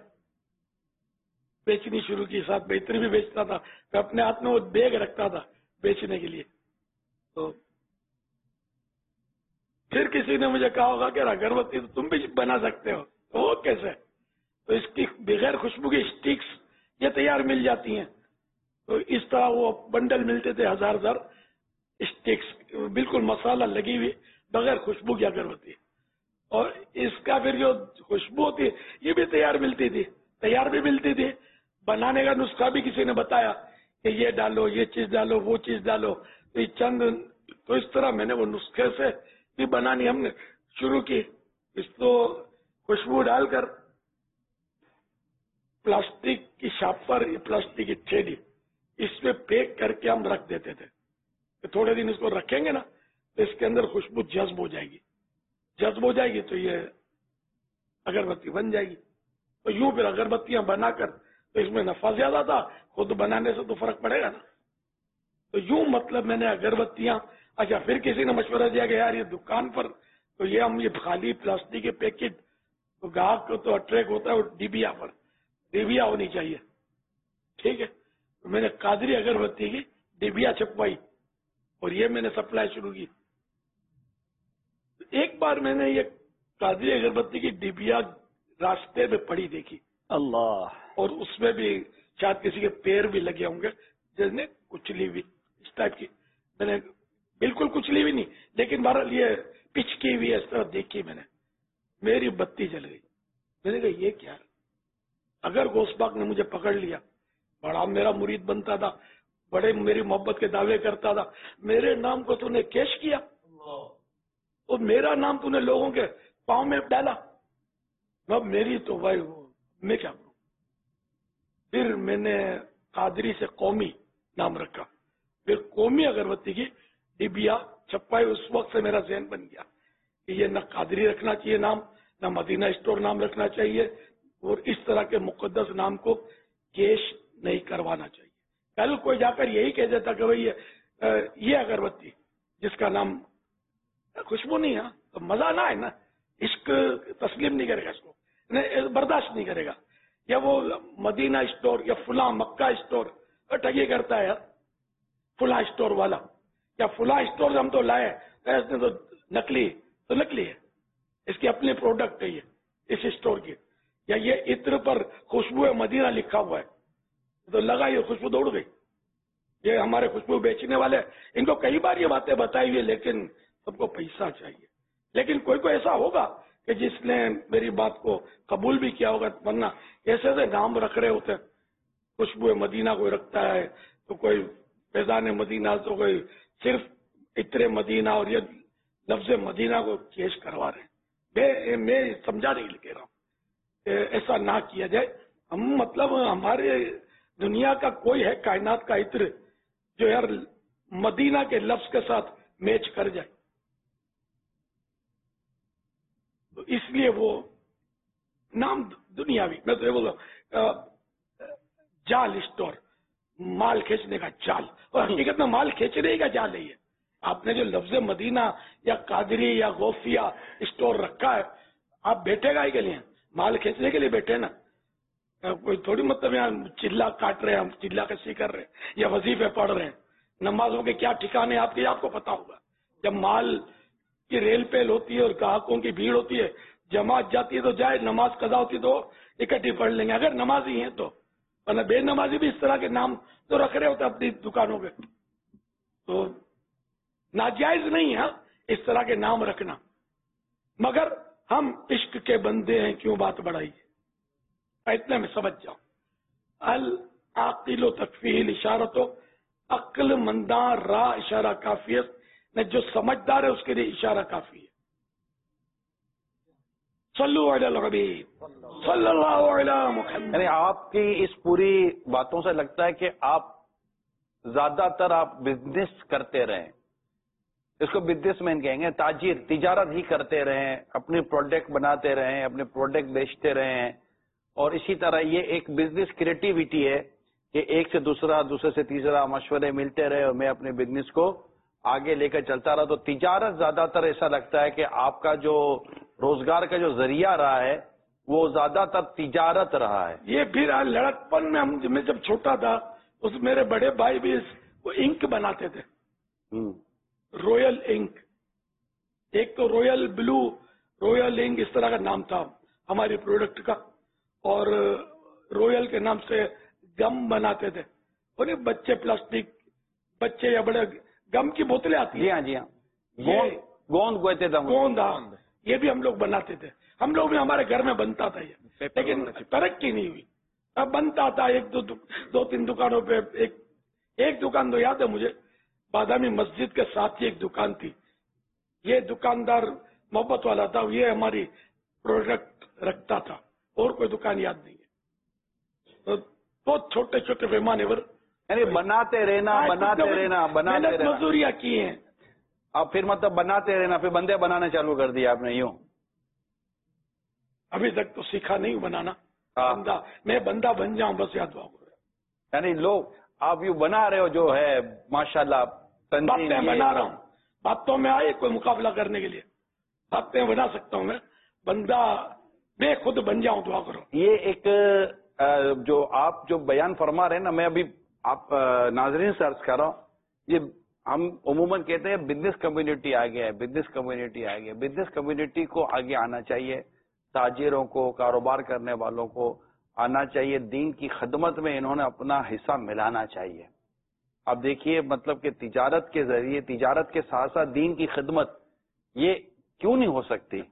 بیچنی شروع کی. ساتھ بہتر بھی بیچتا تھا, میں اپنے ہاتھ میں وہ بیگ رکھتا تھا بیچنے کے لیے. تو پھر کسی نے مجھے کہا ہوگا کہ اگربتی تو تم بھی بنا سکتے ہو. تو وہ کیسے؟ تو اس کی بغیر خوشبو کی اسٹکس یہ تیار مل جاتی ہیں. تو اس طرح وہ بنڈل ملتے تھے, ہزار اسٹکس, بالکل مسالہ لگی ہوئی بغیر خوشبو کی اگربتی. اور اس کا پھر جو خوشبو ہوتی ہے یہ بھی تیار ملتی تھی, تیار بھی ملتی تھی. بنانے کا نسخہ بھی کسی نے بتایا کہ یہ ڈالو، یہ چیز ڈالو، وہ چیز ڈالو، تو یہ چند، تو اس طرح میں نے وہ نسخے سے بھی بنانی ہم نے شروع کی. اس تو خوشبو ڈال کر پلاسٹک کی شاپر، پلاسٹک کی تھیلی، اس میں پیک کر کے ہم رکھ دیتے تھے کہ تھوڑے دن اس کو رکھیں گے نا تو اس کے اندر خوشبو جذب ہو جائے گی. جذب ہو جائے گی تو یہ اگربتی بن جائے گی. تو یوں پھر اگربتیاں بنا کر، تو اس میں نفع زیادہ تھا، خود بنانے سے تو فرق پڑے گا نا. تو یوں مطلب میں نے اگربتیاں. اچھا پھر کسی نے مشورہ دیا کہ یار یہ دکان پر تو یہ ہم یہ خالی پلاسٹک کے پیکٹ، تو گاہک کو تو اٹریکٹ ہوتا ہے وہ ڈبیا پر، ڈبیا ہونی چاہیے. ٹھیک ہے، تو میں نے قادری اگربتی کی ڈبیا چھپوائی اور یہ میں نے سپلائی شروع کی. ایک بار میں نے یہ قادری اگربتی کی ڈبیا راستے میں پڑی دیکھی اللہ، اور اس میں بھی شاید کسی کے پیر بھی لگے ہوں گے جس نے کچلی ہوئی اس ٹائپ کی. میں نے بالکل کچلی بھی نہیں، لیکن بہرحال یہ پچ کی ہوئی اس طرح دیکھی میں نے. میری بتی جل گئی. میں نے کہا یہ کیا ہے؟ اگر غوث پاک نے مجھے پکڑ لیا، بڑا میرا مرید بنتا تھا، بڑے میری محبت کے دعوے کرتا تھا، میرے نام کو تو نے کیش کیا اور میرا نام تو نے لوگوں کے پاؤں میں ڈالا. اب میری تو بھائی میں کیا کروں. پھر میں نے قادری سے قومی نام رکھا. پھر قومی اگربتی کی ڈبیا چھپائی. اس وقت سے میرا ذہن بن گیا کہ یہ نہ قادری رکھنا چاہیے نام، نہ مدینہ اسٹور نام رکھنا چاہیے، اور اس طرح کے مقدس نام کو کیش نہیں کروانا چاہیے. کل کوئی جا کر یہی کہہ دیتا کہ بھائی یہ اگربتی جس کا نام خوشبو نہیں ہے تو مزہ نہ ہے نا، عشق تسلیم نہیں کرے گا، اس کو برداشت نہیں کرے گا. یا وہ مدینہ اسٹور یا فلاں مکہ اسٹور ٹھگی کرتا ہے یار، فلاں اسٹور والا یا فلاں اسٹور سے ہم تو لائے، اس نے تو نکلی ہے، اس کی اپنی پروڈکٹ ہے یہ اس اسٹور کی. یا یہ عطر پر خوشبو مدینہ لکھا ہوا ہے تو لگا یہ خوشبو دوڑ گئی. یہ ہمارے خوشبو بیچنے والے، ان کو کئی بار یہ باتیں بتائی ہوئی، لیکن سب کو پیسہ چاہیے. لیکن کوئی ایسا ہوگا کہ جس نے میری بات کو قبول بھی کیا ہوگا، ورنہ ایسے نام رکھ رہے ہوتے. خوشبو مدینہ کوئی رکھتا ہے تو کوئی فیضان مدینہ، تو کوئی صرف عطر مدینہ، اور یہ لفظ مدینہ کو کیش کروا رہے ہیں. میں سمجھا نہیں کہہ رہا ہوں کہ ایسا نہ کیا جائے. ہم مطلب ہمارے دنیا کا کوئی ہے کائنات کا عطر جو یار مدینہ کے لفظ کے ساتھ میچ کر جائے، تو اس لیے وہ نام دنیاوی. میں تو یہ بول رہا ہوں جال اسٹور، مال کھینچنے کا جال، اور حقیقت میں مال کھینچنے کا جال ہے یہ. آپ نے جو لفظ مدینہ یا قادری یا غوثیہ اسٹور رکھا ہے، آپ بیٹھے گا ہی کے لیے، مال کھینچنے کے لیے بیٹھے نا. کوئی تھوڑی مطلب یہاں چلا کاٹ رہے ہیں، ہم چلا کسی کر رہے ہیں یا وظیفے پڑھ رہے ہیں. نمازوں کے کیا ٹھکانے آپ کو پتا ہوگا. جب مال کی ریل پیل ہوتی ہے اور گاہکوں کی بھیڑ ہوتی ہے، جماعت جاتی ہے تو جائے، نماز قضا ہوتی تو اکٹھی پڑھ لیں گے اگر نمازی ہیں تو، ورنہ بے نمازی بھی اس طرح کے نام تو رکھ رہے ہوتے اپنی دکانوں پہ. تو ناجائز نہیں ہے اس طرح کے نام رکھنا، مگر ہم عشق کے بندے ہیں، کیوں بات بڑھائی. اتنے میں سمجھ جاؤ. العاقل و تکفیہ الاشارۃ، عقل منداں را اشارہ کافی ہے. جو سمجھدار ہے اس کے لیے اشارہ کافی ہے. صلو علی الحبیب صلی اللہ علی محمد. یعنی آپ کی اس پوری باتوں سے لگتا ہے کہ آپ زیادہ تر آپ بزنس کرتے رہیں، اس کو بزنس مین کہیں گے، تجارت ہی کرتے رہیں، اپنی پروڈکٹ بناتے رہیں، اپنے پروڈکٹ بیچتے رہیں. اور اسی طرح یہ ایک بزنس کریٹیوٹی ہے کہ ایک سے دوسرا، دوسرے سے تیسرا مشورے ملتے رہے اور میں اپنے بزنس کو آگے لے کر چلتا رہا. تو تجارت زیادہ تر ایسا لگتا ہے کہ آپ کا جو روزگار کا جو ذریعہ رہا ہے وہ زیادہ تر تجارت رہا ہے. یہ پھر لڑکپن میں جب چھوٹا تھا، اس میرے بڑے بھائی بھی وہ انک بناتے تھے، رویل انک. ایک تو رویل بلو، رویل انک اس طرح کا نام تھا ہماری پروڈکٹ کا، اور رویل کے نام سے گم بناتے تھے. اور یہ بچے پلاسٹک، بچے یا بڑے گم کی بوتلیں آتی ہیں. جی ہاں، گوند یہ بھی ہم لوگ بناتے تھے. ہم لوگ بھی ہمارے گھر میں بنتا تھا یہ، لیکن ترقی نہیں ہوئی. اب بنتا تھا ایک دو تین دکانوں پہ ایک ایک دکان تو یاد ہے مجھے، بادامی مسجد کے ساتھ ہی ایک دکان تھی. یہ دکاندار محبت والا تھا، یہ ہماری پروڈکٹ رکھتا تھا، اور کوئی دکان یاد نہیں ہے. بہت چھوٹے چھوٹے پیمانے پر یعنی بناتے رہنا مزدوریاں کی ہیں. اب پھر مطلب بناتے رہنا، پھر بندے بنانا چالو کر دیا آپ نے یوں؟ ابھی تک تو سیکھا نہیں بنانا. بندہ میں بندہ بن جاؤں بس، یاد ہوا. یعنی لوگ آپ یوں بنا رہے ہو جو ہے ماشاءاللہ. باتیں بنا رہا ہوں، باتوں میں آئے کوئی مقابلہ کرنے کے لیے باتیں بنا سکتا ہوں میں. بندہ میں خود بن جاؤں، دعا کرو. یہ ایک جو آپ جو بیان فرما رہے ہیں نا، میں ابھی آپ ناظرین سے عرض کر رہا ہوں، یہ ہم عموماً کہتے ہیں بزنس کمیونٹی آ گیا ہے، بزنس کمیونٹی کو آگے آنا چاہیے. تاجروں کو، کاروبار کرنے والوں کو آنا چاہیے. دین کی خدمت میں انہوں نے اپنا حصہ ملانا چاہیے. اب دیکھیے مطلب کہ تجارت کے ذریعے، تجارت کے ساتھ ساتھ دین کی خدمت یہ کیوں نہیں ہو سکتی؟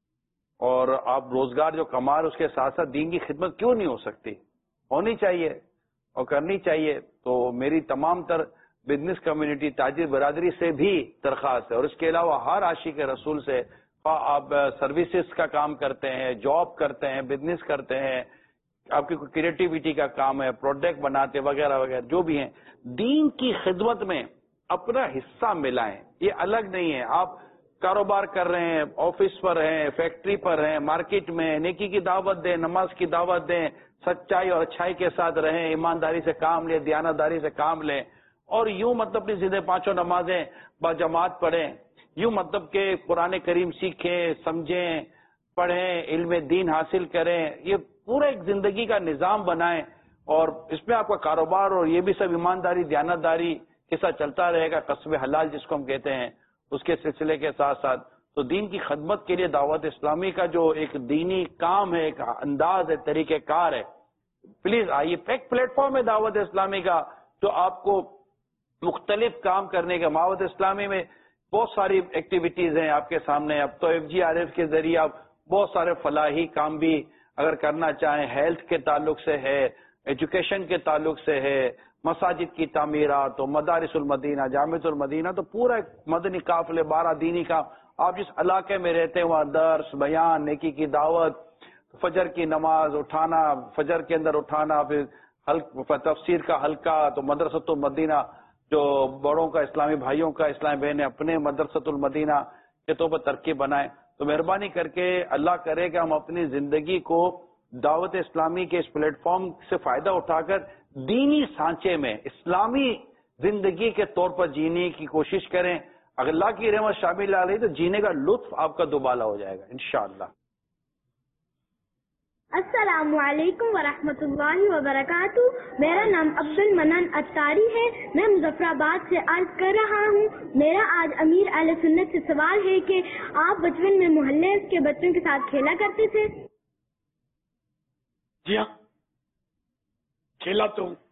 اور آپ روزگار جو کما رہے اس کے ساتھ ساتھ دین کی خدمت کیوں نہیں ہو سکتی؟ ہونی چاہیے اور کرنی چاہیے. تو میری تمام تر بزنس کمیونٹی، تاجر برادری سے بھی درخواست ہے، اور اس کے علاوہ ہر عاشق رسول سے، آپ سروسز کا کام کرتے ہیں، جاب کرتے ہیں، بزنس کرتے ہیں، آپ کی کوئی کریٹیوٹی کا کام ہے، پروڈکٹ بناتے وغیرہ وغیرہ جو بھی ہیں، دین کی خدمت میں اپنا حصہ ملائیں. یہ الگ نہیں ہے. آپ کاروبار کر رہے ہیں، آفس پر ہیں، فیکٹری پر ہیں، مارکیٹ میں، نیکی کی دعوت دیں، نماز کی دعوت دیں، سچائی اور اچھائی کے ساتھ رہیں، ایمانداری سے کام لیں، دیانتداری سے کام لیں، اور یوں مطلب اپنی زندگی 5 نمازیں باجماعت پڑھیں. یوں مطلب کہ قرآن کریم سیکھیں، سمجھیں، پڑھیں، علم دین حاصل کریں. یہ پورا ایک زندگی کا نظام بنائیں، اور اس میں آپ کا کاروبار اور یہ بھی سب ایمانداری، دیانتداری کے ساتھ چلتا رہے گا. کسب حلال جس کو ہم کہتے ہیں، اس کے سلسلے کے ساتھ ساتھ تو دین کی خدمت کے لیے دعوت اسلامی کا جو ایک دینی کام ہے، ایک انداز ہے، طریقہ کار ہے، پلیز آئیے. ایک پلیٹ فارم ہے دعوت اسلامی کا جو آپ کو مختلف کام کرنے کا. دعوت اسلامی میں بہت ساری ایکٹیویٹیز ہیں آپ کے سامنے. اب تو FGRF کے ذریعے آپ بہت سارے فلاحی کام بھی اگر کرنا چاہیں، ہیلتھ کے تعلق سے ہے، ایجوکیشن کے تعلق سے ہے، مساجد کی تعمیرات، تو مدارس المدینہ، جامعۃ المدینہ، تو پورا ایک مدنی قافلے 12 دینی کام. آپ جس علاقے میں رہتے ہیں وہاں درس، بیان، نیکی کی دعوت، فجر کی نماز اٹھانا، فجر کے اندر اٹھانا، پھر تفسیر کا حلقہ، تو مدرسۃ المدینہ جو بڑوں کا، اسلامی بھائیوں کا، اسلامی بہنیں اپنے مدرسۃ المدینہ کے طور پر ترکیب بنائیں. تو مہربانی کر کے اللہ کرے کہ ہم اپنی زندگی کو دعوت اسلامی کے اس پلیٹ فارم سے فائدہ اٹھا کر دینی سانچے میں اسلامی زندگی کے طور پر جینے کی کوشش کریں. اگر اللہ کی رحمت شامل آ رہی تو جینے کا لطف آپ کا دوبالا ہو جائے گا انشاءاللہ. السلام علیکم ورحمۃ اللہ وبرکاتہ. میرا نام عبد المنان اتاری ہے. میں مظفر آباد سے عرض کر رہا ہوں. میرا آج امیر اہل سنت سے سوال ہے کہ آپ بچپن میں محلے کے بچوں کے ساتھ کھیلا کرتے تھے؟ جی ہاں، کھیلا تو ہوں،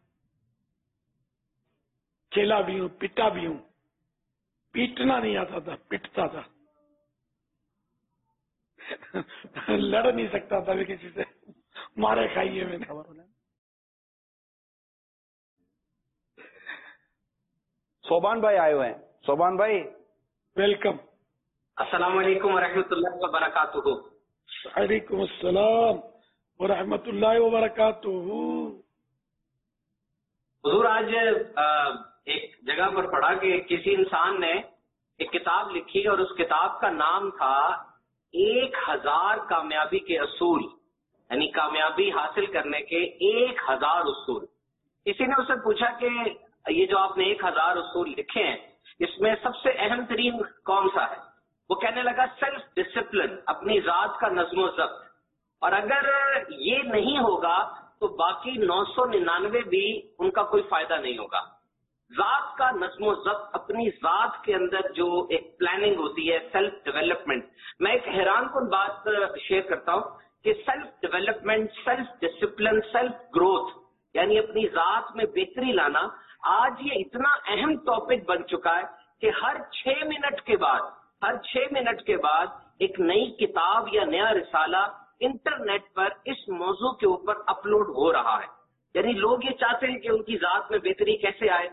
کھیلا بھی ہوں، پیٹا بھی ہوں. پیٹنا نہیں آتا تھا، پٹتا تھا. لڑ نہیں سکتا تھا کسی سے، مارے کھائیے میں نے. صوبان بھائی آئے ہوئے ہیں. صوبان بھائی ویلکم. السلام علیکم ورحمۃ اللہ وبرکاتہ. وعلیکم السلام ورحمۃ اللہ وبرکاتہ. حضور آج ایک جگہ پر پڑھا کہ کسی انسان نے ایک کتاب لکھی اور اس کتاب کا نام تھا 1000 کامیابی کے اصول، یعنی کامیابی حاصل کرنے کے 1000 اصول. کسی نے اسے پوچھا کہ یہ جو آپ نے 1000 اصول لکھے ہیں اس میں سب سے اہم ترین کون سا ہے؟ وہ کہنے لگا سیلف ڈسپلن، اپنی ذات کا نظم و ضبط. اور اگر یہ نہیں ہوگا تو باقی 999 بھی ان کا کوئی فائدہ نہیں ہوگا. ذات کا نظم و ضبط، اپنی ذات کے اندر جو ایک پلاننگ ہوتی ہے، سیلف ڈیولپمنٹ. میں ایک حیران کن بات شیئر کرتا ہوں کہ self development, self discipline, self growth, یعنی اپنی ذات میں بہتری لانا، آج یہ اتنا اہم ٹاپک بن چکا ہے کہ ہر 6 منٹ کے بعد ایک نئی کتاب یا نیا رسالہ انٹرنیٹ پر اس موضوع کے اوپر اپلوڈ ہو رہا ہے. یعنی لوگ یہ چاہتے ہیں کہ ان کی ذات میں بہتری کیسے آئے.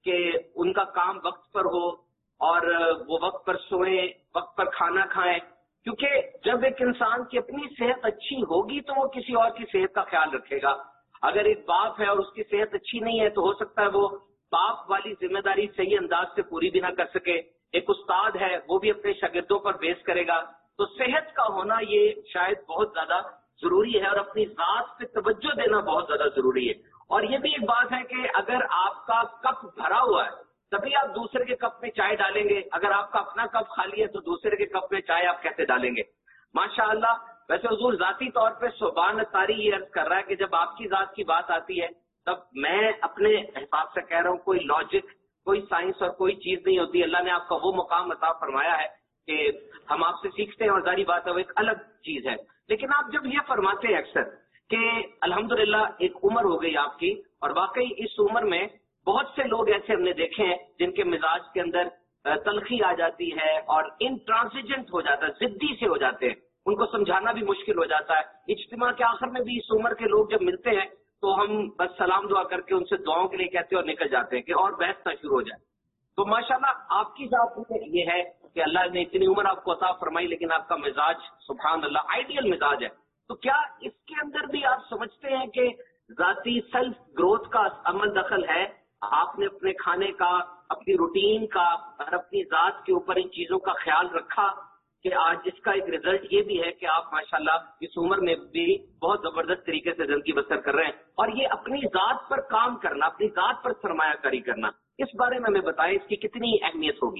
کہ ان کا کام وقت پر ہو اور وہ وقت پر سوئیں، وقت پر کھانا کھائیں، کیونکہ جب ایک انسان کی اپنی صحت اچھی ہوگی تو وہ کسی اور کی صحت کا خیال رکھے گا. اگر ایک باپ ہے اور اس کی صحت اچھی نہیں ہے تو ہو سکتا ہے وہ باپ والی ذمہ داری صحیح انداز سے پوری بھی نہ کر سکے. ایک استاد ہے وہ بھی اپنے شاگردوں پر بیس کرے گا. تو صحت کا ہونا یہ شاید بہت زیادہ ضروری ہے، اور اپنی ذات پہ توجہ دینا بہت زیادہ ضروری ہے. اور یہ بھی ایک بات ہے کہ اگر آپ کا کپ بھرا ہوا ہے تبھی آپ دوسرے کے کپ میں چائے ڈالیں گے، اگر آپ کا اپنا کپ خالی ہے تو دوسرے کے کپ میں چائے آپ کیسے ڈالیں گے؟ ماشاءاللہ. ویسے حضور ذاتی طور پہ سبحان تاری یہ عرض کر رہا ہے کہ جب آپ کی ذات کی بات آتی ہے تب میں اپنے حساب سے کہہ رہا ہوں، کوئی لاجک، کوئی سائنس اور کوئی چیز نہیں ہوتی. اللہ نے آپ کا وہ مقام عطا فرمایا ہے کہ ہم آپ سے سیکھتے ہیں، اور ظاہری بات ہے وہ ایک الگ چیز ہے. لیکن آپ جب یہ فرماتے ہیں اکثر کہ الحمدللہ ایک عمر ہو گئی آپ کی، اور واقعی اس عمر میں بہت سے لوگ ایسے ہم نے دیکھے ہیں جن کے مزاج کے اندر تلخی آ جاتی ہے اور انٹرانسیجنٹ ہو جاتا ہے، ضدی سے ہو جاتے ہیں، ان کو سمجھانا بھی مشکل ہو جاتا ہے. اجتماع کے آخر میں بھی اس عمر کے لوگ جب ملتے ہیں تو ہم بس سلام دعا کر کے ان سے دعاؤں کے لیے کہتے ہیں اور نکل جاتے ہیں کہ اور بحث نہ شروع ہو جائے. تو ماشاءاللہ آپ کی ذات میں یہ ہے کہ اللہ نے اتنی عمر آپ کو عطا فرمائی، لیکن آپ کا مزاج سبحان اللہ آئیڈیل مزاج ہے. تو کیا اس کے اندر بھی آپ سمجھتے ہیں کہ ذاتی سیلف گروتھ کا عمل دخل ہے؟ آپ نے اپنے کھانے کا، اپنی روٹین کا اور اپنی ذات کے اوپر ان چیزوں کا خیال رکھا کہ آج اس کا ایک رزلٹ یہ بھی ہے کہ آپ ماشاءاللہ اس عمر میں بھی بہت زبردست طریقے سے زندگی بسر کر رہے ہیں. اور یہ اپنی ذات پر کام کرنا، اپنی ذات پر سرمایہ کاری کرنا، اس بارے میں ہمیں بتائیں اس کی کتنی اہمیت ہوگی؟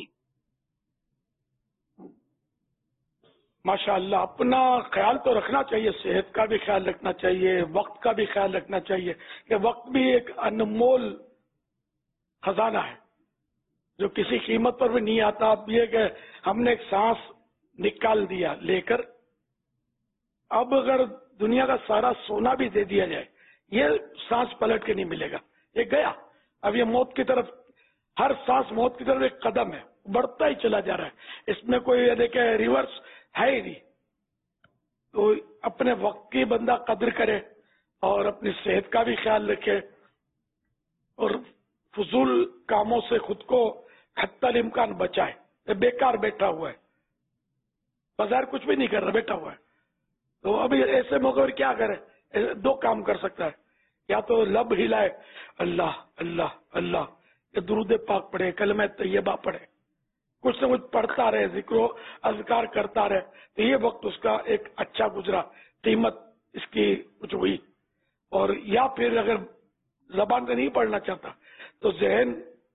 ماشاءاللہ اپنا خیال تو رکھنا چاہیے، صحت کا بھی خیال رکھنا چاہیے، وقت کا بھی خیال رکھنا چاہیے کہ وقت بھی ایک انمول خزانہ ہے جو کسی قیمت پر بھی نہیں آتا. اب یہ کہ ہم نے ایک سانس نکال دیا لے کر، اب اگر دنیا کا سارا سونا بھی دے دیا جائے یہ سانس پلٹ کے نہیں ملے گا، یہ گیا. اب یہ موت کی طرف، ہر سانس موت کی طرف ایک قدم ہے، بڑھتا ہی چلا جا رہا ہے، اس میں کوئی دیکھے ریورس ہے ہی نہیں. تو اپنے وقت کی بندہ قدر کرے اور اپنی صحت کا بھی خیال رکھے اور فضول کاموں سے خود کو حتی الامکان بچائے. یہ بیکار بیٹھا ہوا ہے، بازار کچھ بھی نہیں کر رہا، بیٹھا ہوا ہے. تو ابھی ایسے موقع پر کیا کرے؟ دو کام کر سکتا ہے، یا تو لب ہلائے اللہ اللہ اللہ، یا درود پاک پڑھے، کلمہ طیبہ پڑھے، کچھ نہ کچھ پڑھتا رہے، ذکر و اذکار کرتا رہے، تو یہ وقت اس کا ایک اچھا گزرا، قیمت اس کی کچھ ہوئی. اور یا پھر اگر زبان سے نہیں پڑھنا چاہتا تو ذہن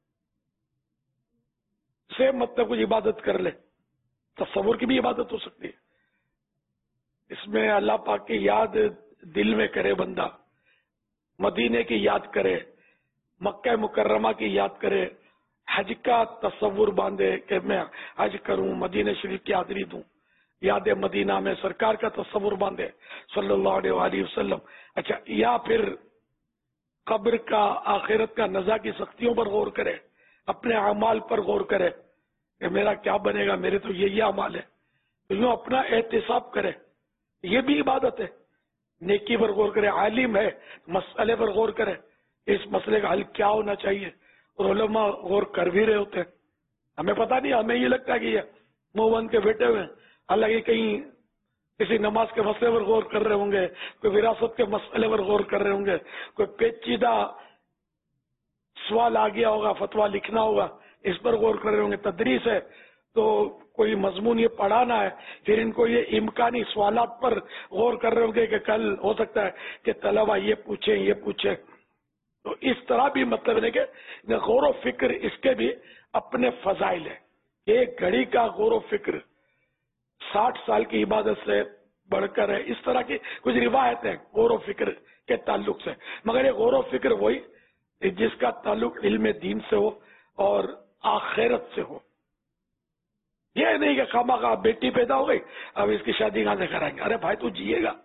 سے مطلب کچھ عبادت کر لے. تصور کی بھی عبادت ہو سکتی ہے، اس میں اللہ پاک کی یاد دل میں کرے بندہ، مدینے کی یاد کرے، مکہ مکرمہ کی یاد کرے، حج کا تصور باندھے کہ میں حج کروں، مدینہ شریف کی حاضری دوں، یاد مدینہ میں سرکار کا تصور باندھے صلی اللہ علیہ وآلہ وسلم. اچھا، یا پھر قبر کا، آخرت کا، نزا کی سختیوں پر غور کرے، اپنے اعمال پر غور کرے کہ میرا کیا بنے گا، میرے تو یہ اعمال ہے، تو یوں اپنا احتساب کرے، یہ بھی عبادت ہے. نیکی پر غور کرے، عالم ہے مسئلے پر غور کرے، اس مسئلے کا حل کیا ہونا چاہیے، اور علماء غور کر بھی رہے ہوتے ہیں. ہمیں پتہ نہیں، ہمیں یہ لگتا ہے کہ یہ منہ بند کے بیٹھے ہوئے ہیں، حالانکہ کہیں کسی نماز کے مسئلے پر غور کر رہے ہوں گے، کوئی وراثت کے مسئلے پر غور کر رہے ہوں گے، کوئی پیچیدہ سوال آ گیا ہوگا، فتویٰ لکھنا ہوگا، اس پر غور کر رہے ہوں گے. تدریس ہے تو کوئی مضمون یہ پڑھانا ہے، پھر ان کو یہ امکانی سوالات پر غور کر رہے ہوں گے کہ کل ہو سکتا ہے کہ طلبہ یہ پوچھیں یہ پوچھیں. تو اس طرح بھی مطلب ہے کہ غور و فکر اس کے بھی اپنے فضائل ہیں. ایک گھڑی کا غور و فکر 60 سال کی عبادت سے بڑھ کر ہے. اس طرح کی کچھ روایتیں ہیں غور و فکر کے تعلق سے، مگر یہ غور و فکر وہی جس کا تعلق علم دین سے ہو اور آخرت سے ہو. یہ نہیں کہ خواہ مخواہ بیٹی پیدا ہو گئی اب اس کی شادی کہاں سے کرائیں گے. ارے بھائی تو جیے گا،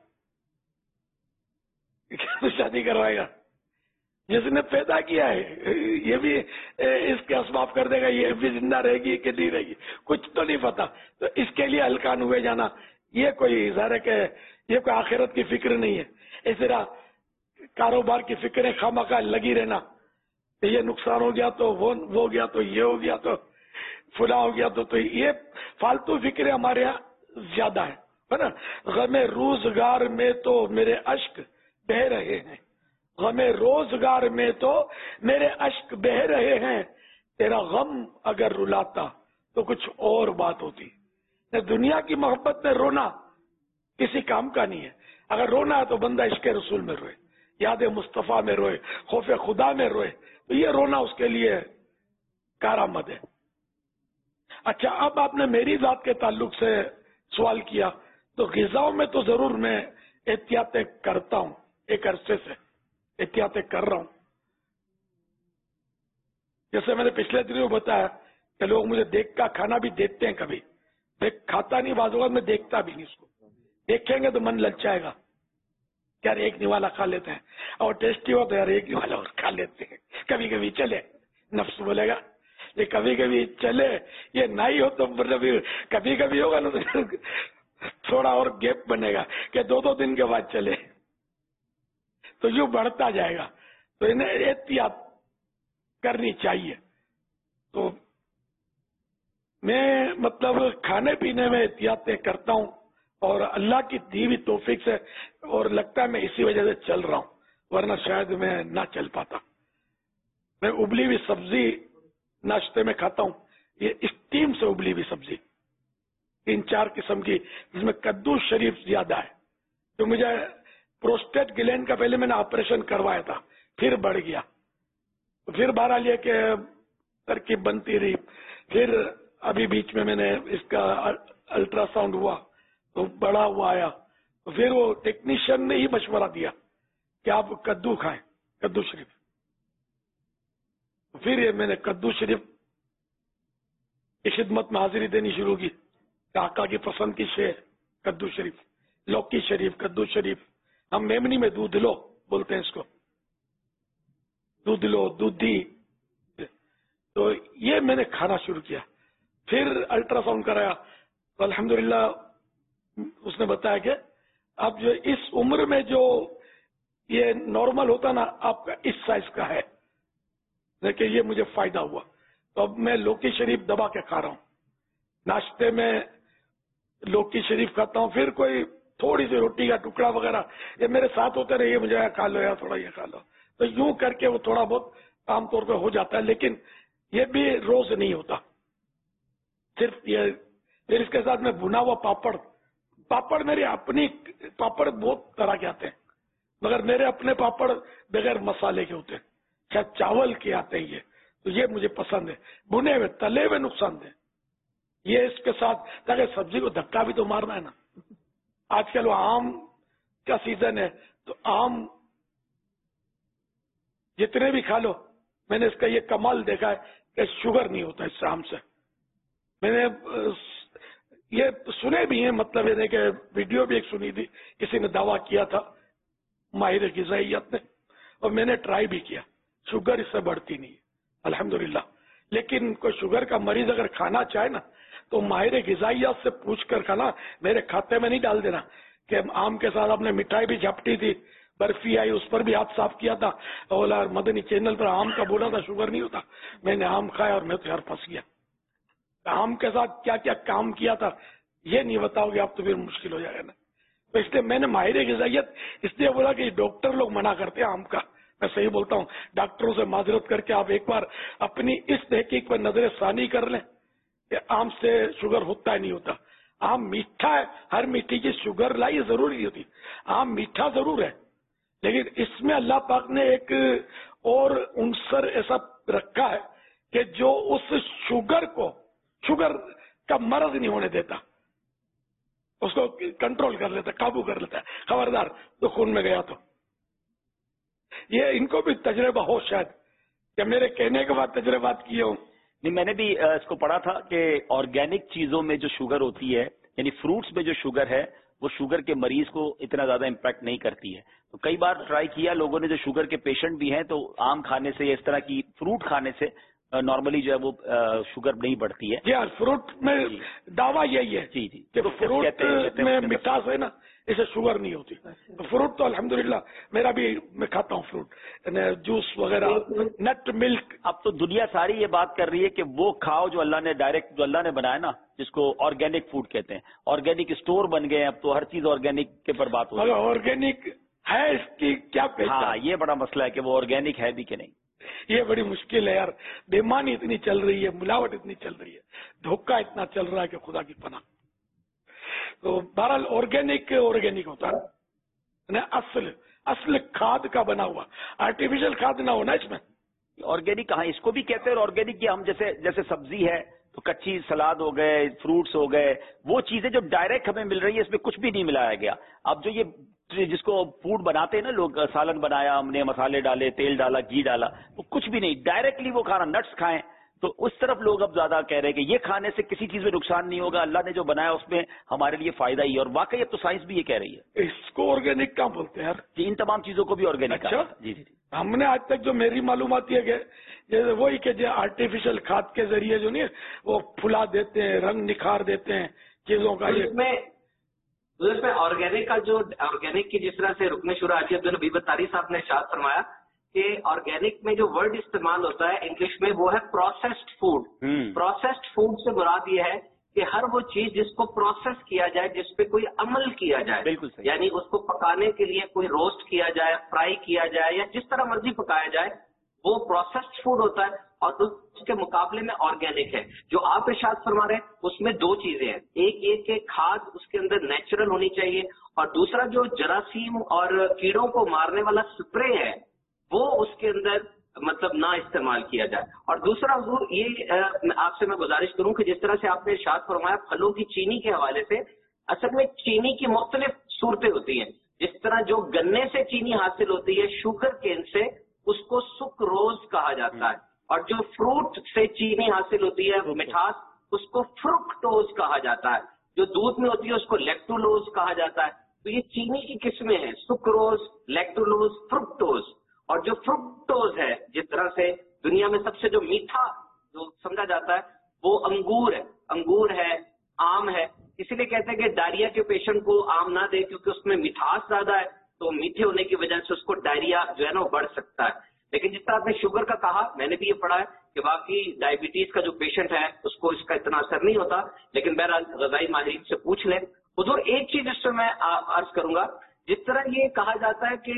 تو شادی کروائے گا؟ جس نے پیدا کیا ہے یہ بھی اس کے اسباب کر دے گا، یہ بھی زندہ رہے گی کہ نہیں رہے گی، کچھ تو نہیں پتا. تو اس کے لیے ہلکان ہوئے جانا یہ کوئی ظاہر ہے کہ یہ کوئی آخرت کی فکر نہیں ہے. اس طرح کاروبار کی فکریں خواہ مخواہ لگی رہنا یہ نقصان ہو گیا تو وہ ہو گیا تو یہ ہو گیا تو فلاں ہو گیا تو یہ فالتو فکریں ہمارے یہاں زیادہ ہے نا. غم روزگار میں تو میرے اشک بہ رہے ہیں، غم روزگار میں تو میرے اشک بہ رہے ہیں، تیرا غم اگر رلاتا تو کچھ اور بات ہوتی. دنیا کی محبت میں رونا کسی کام کا نہیں ہے. اگر رونا ہے تو بندہ عشق رسول میں روئے، یاد مصطفیٰ میں روئے، خوف خدا میں روئے، تو یہ رونا اس کے لیے کارآمد ہے. اچھا، اب آپ نے میری ذات کے تعلق سے سوال کیا تو غذاؤں میں تو ضرور میں احتیاطیں کرتا ہوں، ایک عرصے سے احتیاطیں کر رہا ہوں. جیسے میں نے پچھلے دنوں بتایا کہ لوگ مجھے دیکھ کا کھانا بھی دیتے ہیں، کبھی میں کھاتا نہیں، بعض اوقات میں دیکھتا بھی نہیں. اس کو دیکھیں گے تو من للچائے گا، یار ایک نوالا کھا لیتے ہیں، اور ٹیسٹی ہو تو یار ایک نوالا اور کھا لیتے ہیں. کبھی کبھی چلے، نفس بولے گا یہ کبھی کبھی چلے، یہ نہیں ہو تو مطلب کبھی کبھی ہوگا نا تو تھوڑا اور گیپ بنے گا کہ 2 دن کے بعد چلے، تو یوں بڑھتا جائے گا. تو انہیں احتیاط کرنی چاہیے. تو میں مطلب کھانے پینے میں احتیاطیں کرتا ہوں، اور اللہ کی دی ہوئی توفیق سے، اور لگتا ہے میں اسی وجہ سے چل رہا ہوں، ورنہ شاید میں نہ چل پاتا. میں ابلی ہوئی سبزی ناشتے میں کھاتا ہوں، یہ اسٹیم سے ابلی ہوئی سبزی 3-4 قسم کی، جس میں کدو شریف زیادہ ہے. تو مجھے پروسٹیٹ گلینڈ کا پہلے میں نے آپریشن کروایا تھا، پھر بڑھ گیا، پھر بہرحال یہ کہ ترکیب بنتی رہی. پھر ابھی بیچ میں نے اس کا الٹرا ساؤنڈ ہوا تو بڑا ہوا آیا، تو پھر وہ ٹیکنیشین نے ہی مشورہ دیا کہ آپ کدو کھائیں، کدو شریف. پھر یہ میں نے کدو شریف کی خدمت میں حاضری دینی شروع کی کہ آقا کی پسند کی شے کدو شریف، لوکی شریف، کدو شریف. ہم میمنی میں دودھ لو بولتے ہیں اس کو، دودھ لو، دودھی. تو یہ میں نے کھانا شروع کیا. پھر الٹرا ساؤنڈ کرایا تو الحمدللہ اس نے بتایا کہ اب جو اس عمر میں جو یہ نارمل ہوتا نا آپ کا اس سائز کا ہے، لیکن یہ مجھے فائدہ ہوا. تو اب میں لوکی شریف دبا کے کھا رہا ہوں، ناشتے میں لوکی شریف کھاتا ہوں، پھر کوئی تھوڑی سی روٹی کا ٹکڑا وغیرہ یہ میرے ساتھ ہوتے رہے، یہ مجھے کھا لو یا تھوڑا یہ کھا لو. تو یوں کر کے وہ تھوڑا بہت عام طور پہ ہو جاتا ہے، لیکن یہ بھی روز نہیں ہوتا. صرف یہ پھر اس کے ساتھ میں بنا ہوا پاپڑ میری اپنی پاپڑ بہت طرح کے آتے ہیں، مگر میرے اپنے پاپڑ بغیر مسالے کے ہوتے ہیں، شاید چاول کے آتے ہیں. تو یہ مجھے پسند ہے. بنے ہوئے تلے ہوئے نقصان دہ، یہ اس کے ساتھ تاکہ سبزی کو دھکا بھی تو مارنا ہے نا. آج کل وہ آم کا سیزن ہے تو آم جتنے بھی کھا لو. میں نے اس کا یہ کمال دیکھا ہے کہ شوگر نہیں ہوتا اس آم سے. میں نے یہ سنے بھی ہیں، مطلب یہ کہ ویڈیو بھی ایک سنی تھی، کسی نے دعویٰ کیا تھا ماہر غذائیت نے، اور میں نے ٹرائی بھی کیا. شوگر اس سے بڑھتی نہیں الحمدللہ. لیکن کوئی شوگر کا مریض اگر کھانا چاہے نا تو ماہر غذائیت سے پوچھ کر کھانا، میرے کھاتے میں نہیں ڈال دینا کہ آم کے ساتھ آپ نے مٹھائی بھی جھپٹی تھی، برفی آئی اس پر بھی ہاتھ صاف کیا تھا، اور مدنی چینل پر آم کا بولا تھا شوگر نہیں ہوتا. میں نے آم کھایا اور میں تو یار پھنس گیا. آم کے ساتھ کیا کیا کام کیا تھا یہ نہیں بتاؤ گے آپ تو پھر مشکل ہو جائے گا نا. تو اس لیے میں نے ماہر غذائیت اس لیے بولا کہ ڈاکٹر لوگ منع کرتے ہیں آم کا. میں صحیح بولتا ہوں، ڈاکٹروں سے معذرت کر کے آپ ایک بار اپنی اس تحقیق پر نظر ثانی کر لیں کہ آم سے شوگر ہوتا ہے نہیں ہوتا. آم میٹھا ہے، ہر میٹھی کی شوگر لائی ضروری نہیں ہوتی. آم میٹھا ضرور ہے، لیکن اس میں اللہ پاک نے ایک اور عنصر ایسا رکھا ہے کہ جو اس شوگر کا مرض نہیں ہونے دیتا، اس کو کنٹرول کر لیتا، قابو کر لیتا ہے. خبردار تو خون میں گیا تو یہ ان کو بھی تجربہ ہو شاید کہ میرے کہنے کے بعد تجربات کیے ہوں. نہیں، میں نے بھی اس کو پڑھا تھا کہ آرگینک چیزوں میں جو شوگر ہوتی ہے، یعنی فروٹس میں جو شوگر ہے، وہ شوگر کے مریض کو اتنا زیادہ امپیکٹ نہیں کرتی ہے. تو کئی بار ٹرائی کیا لوگوں نے جو شوگر کے پیشنٹ بھی ہیں، تو آم کھانے سے یا اس طرح کی فروٹ کھانے سے نارملی جو ہے وہ شوگر نہیں بڑھتی ہے. جی ہاں، فروٹ میں دعویٰ یہی ہے جی جی کہ فروٹ میں مٹھاس ہے نا، اسے شوگر نہیں ہوتی. فروٹ تو الحمدللہ میرا بھی، میں کھاتا ہوں فروٹ، جوس وغیرہ، نٹ ملک. اب تو دنیا ساری یہ بات کر رہی ہے کہ وہ کھاؤ جو اللہ نے ڈائریکٹ، جو اللہ نے بنایا نا، جس کو آرگینک فوڈ کہتے ہیں. آرگینک اسٹور بن گئے ہیں اب تو، ہر چیز آرگینک کے پر بات ہو رہی ہے. آرگینک ہے اس کی کیا پہچان؟ ہاں، یہ بڑا مسئلہ ہے کہ وہ آرگینک ہے بھی کہ نہیں. یہ بڑی مشکل ہے یار، بےمانی اتنی چل رہی ہے، ملاوٹ اتنی چل رہی ہے، دھوکہ اتنا چل رہا ہے کہ خدا کی پناہ. تو بہرحال آرگینک ہوتا ہے، اصل کھاد کا بنا ہوا، آرٹیفیشل کھاد نہ ہونا اس میں. آرگینک کہاں، اس کو بھی کہتے ہیں. اور آرگینک یہ ہم جیسے سبزی ہے تو کچی سلاد ہو گئے، فروٹس ہو گئے، وہ چیزیں جو ڈائریکٹ ہمیں مل رہی ہے، اس میں کچھ بھی نہیں ملایا گیا. اب جو یہ جس کو فوڈ بناتے ہیں نا لوگ، سالن بنایا ہم نے، مسالے ڈالے، تیل ڈالا، گھی ڈالا، وہ کچھ بھی نہیں، ڈائریکٹلی وہ کھانا، نٹس کھائیں. تو اس طرف لوگ اب زیادہ کہہ رہے ہیں کہ یہ کھانے سے کسی چیز میں نقصان نہیں ہوگا، اللہ نے جو بنایا اس میں ہمارے لیے فائدہ ہی ہے. اور واقعی اب تو سائنس بھی یہ کہہ رہی ہے. اس کو آرگینک کہاں بولتے ہیں یار؟ ان تمام چیزوں کو بھی آرگینک. اچھا جی جی. ہم نے آج تک جو میری معلومات یہ کہ جیسے وہی کہ جو آرٹیفیشل کھاد کے ذریعے جو نہیں وہ پھلا دیتے ہیں، رنگ نکھار دیتے ہیں چیزوں کا. اس میں آرگینک کا جو آرگینک کی جس طرح سے رکن شورا حاجی عبدالنبی طاری صاحب نے ارشاد فرمایا کہ آرگینک میں جو ورڈ استعمال ہوتا ہے انگلش میں وہ ہے پروسیسڈ فوڈ. پروسیسڈ فوڈ سے مراد یہ ہے کہ ہر وہ چیز جس کو پروسیس کیا جائے، جس پہ کوئی عمل کیا جائے. بالکل صحیح. یعنی اس کو پکانے کے لیے کوئی روسٹ کیا جائے، فرائی کیا جائے، یا جس طرح مرضی پکایا جائے، وہ پروسیسڈ فوڈ ہوتا ہے. اور اس کے مقابلے میں آرگینک ہے. جو آپ ارشاد فرما رہے ہیں اس میں دو چیزیں ہیں، ایک یہ کہ کھاد اس کے اندر نیچرل ہونی چاہیے، اور دوسرا جو جراثیم اور کیڑوں کو مارنے والا سپرے ہے وہ اس کے اندر مطلب نہ استعمال کیا جائے. اور دوسرا حضور یہ آپ سے میں گزارش کروں کہ جس طرح سے آپ نے ارشاد فرمایا پھلوں کی چینی کے حوالے سے، اصل میں چینی کی مختلف صورتیں ہوتی ہیں. جس طرح جو گنے سے چینی حاصل ہوتی ہے شوگر کین سے، اس کو سکروز کہا جاتا ہے، اور جو فروٹ سے چینی حاصل ہوتی ہے مٹھاس، اس کو فرکٹوز کہا جاتا ہے. جو دودھ میں ہوتی ہے اس کو لیکٹولوز کہا جاتا ہے. تو یہ چینی کی قسمیں ہیں، سکروز، لیکٹولوز، فرکٹوز. اور جو فرکٹوز ہے، جس طرح سے دنیا میں سب سے جو میٹھا جو سمجھا جاتا ہے وہ انگور ہے، آم ہے. اسی لیے کہتے ہیں کہ ڈائریا کے پیشنٹ کو آم نہ دے کیونکہ اس میں مٹھاس زیادہ ہے، تو میٹھے ہونے کی وجہ سے اس کو ڈائریا جو ہے نا وہ بڑھ سکتا ہے. لیکن جس طرح آپ نے شوگر کا کہا، میں نے بھی یہ پڑھا ہے کہ باقی ڈائبٹیز کا جو پیشنٹ ہے اس کو اس کا اتنا اثر نہیں ہوتا. لیکن بہرحال غذائی ماہرین سے پوچھ لیں. حضور ایک چیز اس سے میں عرض کروں گا، جس طرح یہ کہا جاتا ہے کہ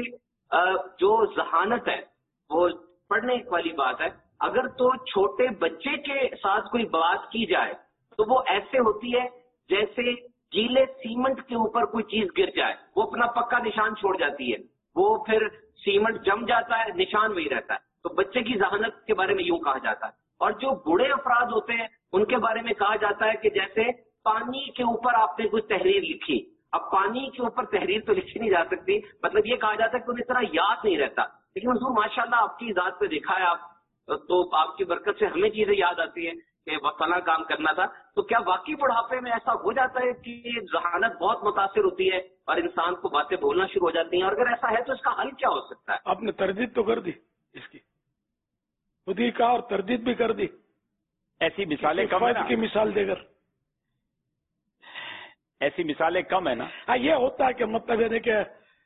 جو ذہانت ہے وہ پڑھنے والی بات ہے، اگر تو چھوٹے بچے کے ساتھ کوئی بات کی جائے تو وہ ایسے ہوتی ہے جیسے گیلے سیمنٹ کے اوپر کوئی چیز گر جائے، وہ اپنا پکا نشان چھوڑ جاتی ہے، وہ پھر سیمنٹ جم جاتا ہے، نشان وہی رہتا ہے. تو بچے کی ذہانت کے بارے میں یوں کہا جاتا ہے. اور جو بوڑھے افراد ہوتے ہیں ان کے بارے میں کہا جاتا ہے کہ جیسے پانی کے اوپر آپ نے کوئی تحریر لکھی. اب پانی کے اوپر تحریر تو لکھی نہیں جا سکتی، مطلب یہ کہا جاتا ہے کہ انہیں اتنا یاد نہیں رہتا. لیکن حضور ماشاءاللہ آپ کی ذات پہ دیکھا ہے آپ، تو آپ کی برکت سے ہمیں چیزیں یاد آتی ہیں کہ فلاں کام کرنا تھا. تو کیا واقعی بڑھاپے میں ایسا ہو جاتا ہے کہ ذہانت بہت متاثر ہوتی ہے اور انسان کو باتیں بولنا شروع ہو جاتی ہیں؟ اور اگر ایسا ہے تو اس کا حل کیا ہو سکتا ہے؟ آپ نے تردید تو کر دی اس کی، خود ہی کہا اور تردید بھی کر دی. ایسی مثالیں کم ہیں نا، کی مثال دے کر ایسی مثالیں کم ہے نا. ہاں یہ ہوتا ہے کہ مطلب یہ کہ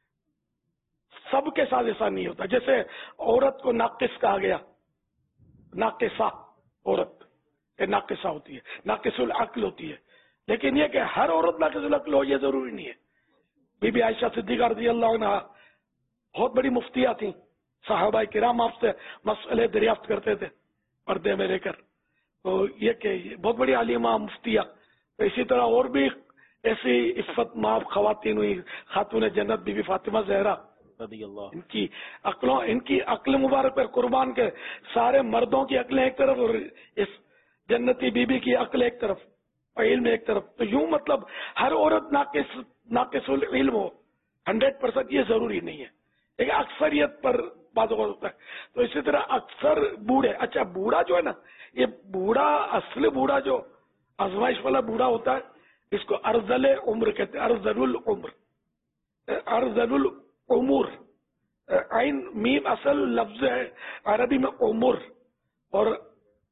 سب کے ساتھ ایسا نہیں ہوتا. جیسے عورت کو ناقص کہا گیا، ناقصہ عورت ناقصہ ہوتی ہے، ناقص العقل ہوتی ہے. لیکن یہ کہ ہر عورت ناقص العقل ہو یہ ضروری نہیں ہے. بی بی عائشہ صدیقہ رضی اللہ عنہ بہت بڑی مفتیہ تھیں، صحابہ کرام آپ سے مسئلے دریافت کرتے تھے پردے میں رہ کر. تو یہ کہ بہت بڑی عالمہ مفتیہ. اسی طرح اور بھی ایسی عفت مآب خواتین ہوئی، خاتون جنت بی بی فاطمہ زہرا رضی اللہ. ان کی عقل مبارک پر قربان کے سارے مردوں کی عقلیں ایک طرف اور اس جنتی بی بی کی عقل ایک طرف، علم ایک طرف. تو یوں مطلب ہر عورت ناقص العلم ہو 100% یہ ضروری نہیں ہے، لیکن اکثریت پر بات ہوتا ہے. تو اسی طرح اکثر بوڑھے، اچھا بوڑھا جو ہے نا، یہ بوڑھا اصل بوڑھا جو آزمائش والا بوڑھا ہوتا ہے اس کو ارذل عمر کہتے ہیں. ارذل العمر، ارذل العمر، عین میم اصل لفظ ہے عربی میں عمر، اور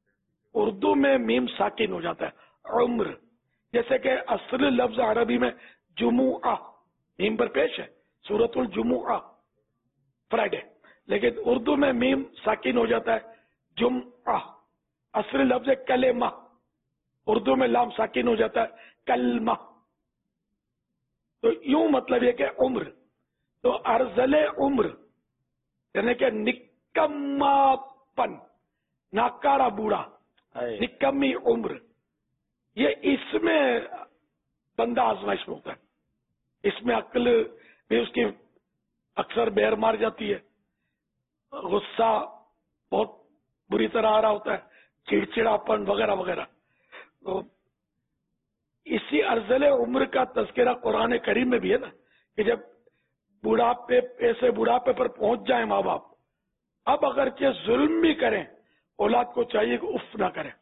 اردو میں میم ساکن ہو جاتا ہے عمر، جیسے کہ اصل لفظ عربی میں جمعہ میم پر پیش ہے، سورۃ الجمعہ فرائیڈے، لیکن اردو میں میم ساکن ہو جاتا ہے جمعہ. اصل لفظ کلمہ، اردو میں لام ساکن ہو جاتا ہے کلمہ. تو یوں مطلب یہ کہ عمر، تو ارذل عمر یعنی کہ نکما پن، ناکارا بوڑھا، نکمی عمر، یہ اس میں بندہ آزمائش میں ہوتا ہے. اس میں عقل بھی اس کی اکثر بیر مار جاتی ہے، غصہ بہت بری طرح آ رہا ہوتا ہے، چڑچڑاپن وغیرہ وغیرہ. تو اسی ارذل عمر کا تذکرہ قرآن کریم میں بھی ہے نا، کہ جب بڑھاپے ایسے بڑھاپے پر پہنچ جائیں ماں باپ، اب اگرچہ ظلم بھی کریں اولاد کو چاہیے کہ اف نہ کریں.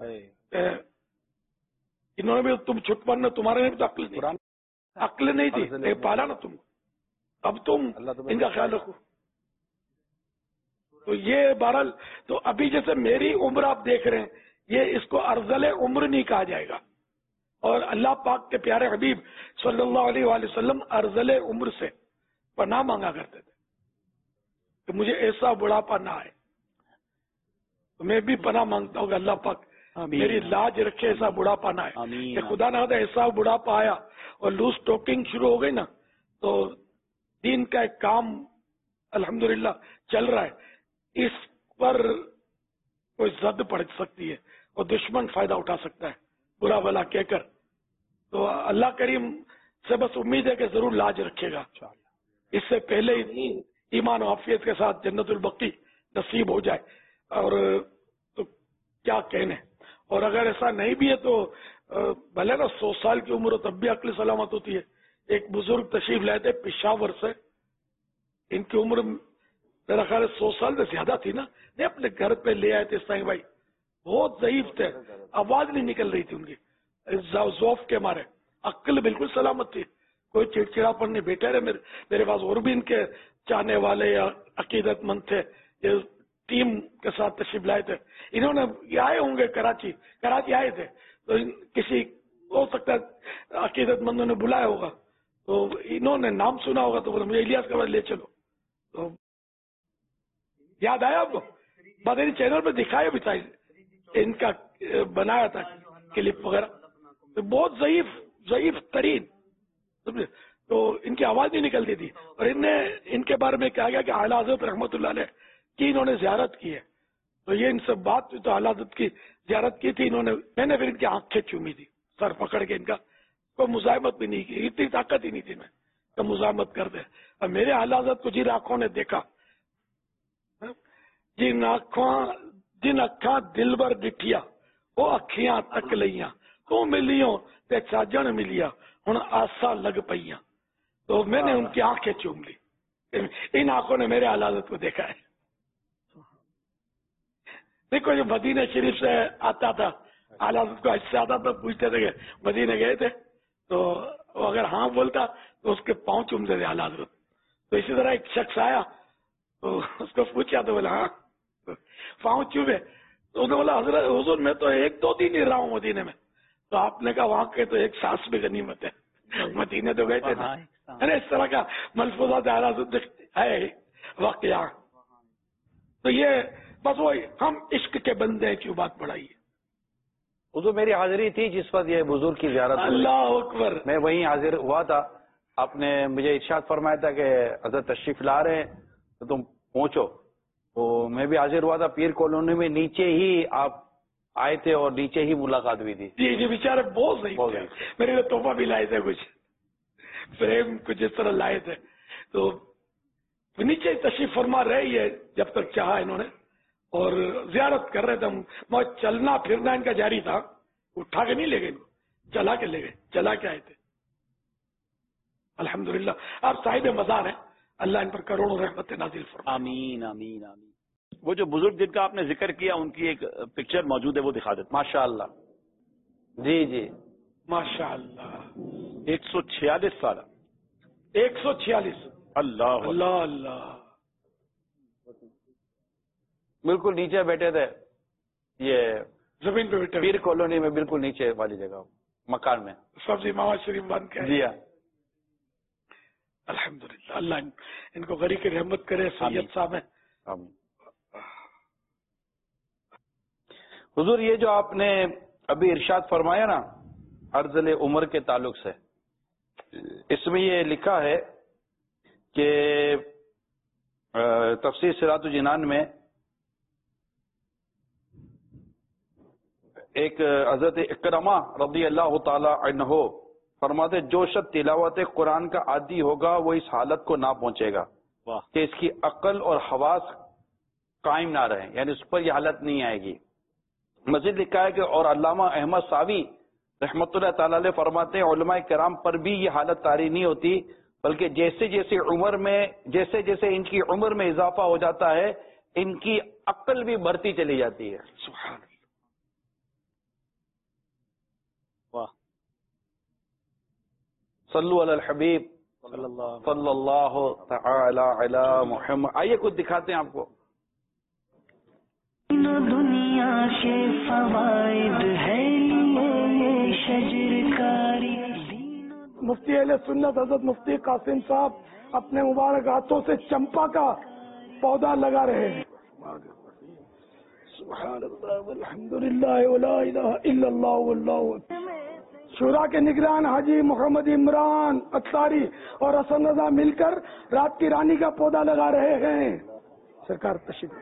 انہوں نے بھی تم چھٹپن، تمہارے بھی تو عقل نہیں تھی، پالا نا تم، اب تم ان کا خیال رکھو. تو یہ بہرحال، تو ابھی جیسے میری عمر آپ دیکھ رہے ہیں، یہ اس کو ارذل عمر نہیں کہا جائے گا. اور اللہ پاک کے پیارے حبیب صلی اللہ علیہ وآلہ وسلم ارذل عمر سے پناہ مانگا کرتے تھے کہ مجھے ایسا بڑھاپا نہ آئے. تو میں بھی پناہ مانگتا ہوں کہ اللہ پاک میری لاج رکھے، ایسا بڑھاپا نہ آئے. کہ خدا نہ خدا ایسا بڑھاپا آیا اور لوز ٹاکنگ شروع ہو گئی نا، تو دین کا ایک کام الحمدللہ چل رہا ہے، اس پر کوئی زد پڑ سکتی ہے اور دشمن فائدہ اٹھا سکتا ہے برا بلا کہہ کر. تو اللہ کریم سے بس امید ہے کہ ضرور لاج رکھے گا، اس سے پہلے ہی ایمان و عافیت کے ساتھ جنت البقی نصیب ہو جائے. اور تو کیا کہنے، اور اگر ایسا نہیں بھی ہے تو بھلے نا 100 سال کی عمر ہو تب بھی عقل سلامت ہوتی ہے. ایک بزرگ تشریف لائے تھے پشاور سے، ان کی عمر میرا خیال 100 سال سے زیادہ تھی نا، نہیں اپنے گھر پہ لے آئے تھے سائیں بھائی، بہت ضعیف تھے، آواز نہیں نکل رہی تھی ان کی ذوف کے مارے. عقل بالکل سلامت تھی، کوئی چڑچڑا پن نہیں. بیٹھے رہے میرے پاس اور بھی ان کے چاہنے والے یا عقیدت مند تھے، یہ ٹیم کے ساتھ تشریف لائے تھے. انہوں نے آئے ہوں گے کراچی آئے تھے، تو کسی ہو سکتا ہے عقیدت مندوں نے بلایا ہوگا، تو انہوں نے نام سنا ہوگا، تو بولے مجھے الیاس کے بعد لے چلو. تو یاد آیا آپ کو، مدنی چینل پہ دکھایا بھی تھا، ان کا بنایا تھا کلپ وغیرہ. بہت ضعیف ترین، تو ان کی آواز نہیں نکلتی تھی. اور ان کے بارے میں کہا گیا کہ اعلیٰ حضرت رحمۃ اللہ علیہ کی انہوں نے زیارت کی ہے. تو یہ ان سے بات تو اعلیٰ حضرت کی زیارت کی تھی انہوں نے، میں نے پھر ان کی آنکھیں چومی تھی، سر پکڑ کے ان کا، کوئی مزاحمت بھی نہیں کی، اتنی طاقت ہی نہیں تھی میں تو مزاحمت کر دے. اور میرے اعلیٰ حضرت کو جن آنکھوں نے دیکھا، جن اکھاں دل بر ڈٹھیا وہ اکھیاں تک لیاں، تو ملیوں تے چاجن ملیا ہن آسا لگ پئیاں. تو میں نے ان کی آنکھیں چوم لی، ان آنکھوں نے میرے اعلیٰ حضرت کو دیکھا ہے. دیکھو جو مدینہ شریف سے آتا تھا، اعلیٰ حضرت کو حج سے آتا تھا، پوچھتے تھے کہ مدینہ گئے تھے، تو اگر ہاں بولتا تو اس کے پاؤں چومتے تھے اعلیٰ حضرت. تو اسی طرح ایک شخص آیا تو اس کو پوچھا تو بولا ہاں، پاؤں چومے. تو انہوں نے بولا حضرت حضور میں تو 1-2 دن ہی رہا ہوں مدینے میں. تو آپ نے کہا وہاں کے تو ایک سانس بھی غنیمت ہے، مدینے تو گئے تھے نا. اس طرح کا ملفوظات اعلیٰ حضرت ہے واقعہ. تو یہ بس وہی ہم عشق کے بندے ہیں، کیوں بات بڑھائی ہے. حضور میری حاضری تھی جس وقت یہ بزرگ کی زیارت ہوئی. اللہ اکبر. میں وہیں حاضر ہوا تھا. آپ نے مجھے ارشاد فرمایا تھا کہ حضرت تشریف لا رہے ہیں تو تم پہنچو. تو میں بھی حاضر ہوا تھا. پیر کالونی میں نیچے ہی آپ آئے تھے اور نیچے ہی ملاقات ہوئی تھی. جی بیچارے بہت صحیح، میرے لیے تحفہ بھی لائے تھے، کچھ فریم کچھ اس طرح لائے تھے. تو نیچے تشریف فرما رہی ہے جب تک چاہا انہوں نے، اور زیارت کر رہے تھے. میں چلنا پھرنا ان کا جاری تھا، اٹھا کے نہیں لے گئے، چلا کے لے گئے، چلا کے آئے تھے. الحمدللہ آپ صاحب مزار ہیں، اللہ ان پر کروڑوں رحمت نازل فرمائے. آمین آمین آمین. وہ جو بزرگ جن کا آپ نے ذکر کیا ان کی ایک پکچر موجود ہے، وہ دکھا دیتے. ماشاء اللہ. جی جی ماشاء اللہ. 146 سال. 146. اللہ اللہ اللہ. بالکل نیچے بیٹھے تھے. یہ زمین پہ بیٹھے پیر کالونی میں بالکل نیچے والی جگہ مکان میں سبزی ماما شریف بن کے. جی ہاں. الحمدللہ اللہ ان کو غریب کی رحمت کرے. سید صاحب ہیں. حضور یہ جو آپ نے ابھی ارشاد فرمایا نا ارذل عمر کے تعلق سے، اس میں یہ لکھا ہے کہ تفسیر صراط الجنان میں ایک حضرت اکرمہ رضی اللہ تعالی عنہ فرماتے جو شخص تلاوت قرآن کا عادی ہوگا وہ اس حالت کو نہ پہنچے گا کہ اس کی عقل اور حواس قائم نہ رہیں، یعنی اس پر یہ حالت نہیں آئے گی. مزید لکھا ہے کہ اور علامہ احمد ساوی رحمۃ اللہ تعالی علیہ فرماتے ہیں علماء کرام پر بھی یہ حالت طاری نہیں ہوتی، بلکہ جیسے جیسے ان کی عمر میں اضافہ ہو جاتا ہے ان کی عقل بھی بڑھتی چلی جاتی ہے. سبحان اللہ. صلو علی الحبیب صلی اللہ تعالی علی محمد. آئیے کچھ دکھاتے ہیں آپ کو. دنیا کے فوائد ہے شجر کاری. مفتی اہل سنت حضرت مفتی قاسم صاحب اپنے مبارک ہاتھوں سے چمپا کا پودا لگا رہے ہیں. سبحان اللہ والحمدللہ ولا الہ الا اللہ واللہ اکبر. شورا کے نگران حاجی محمد عمران اتاری اور حسن رضا مل کر رات کی رانی کا پودا لگا رہے ہیں. سرکار تشریف.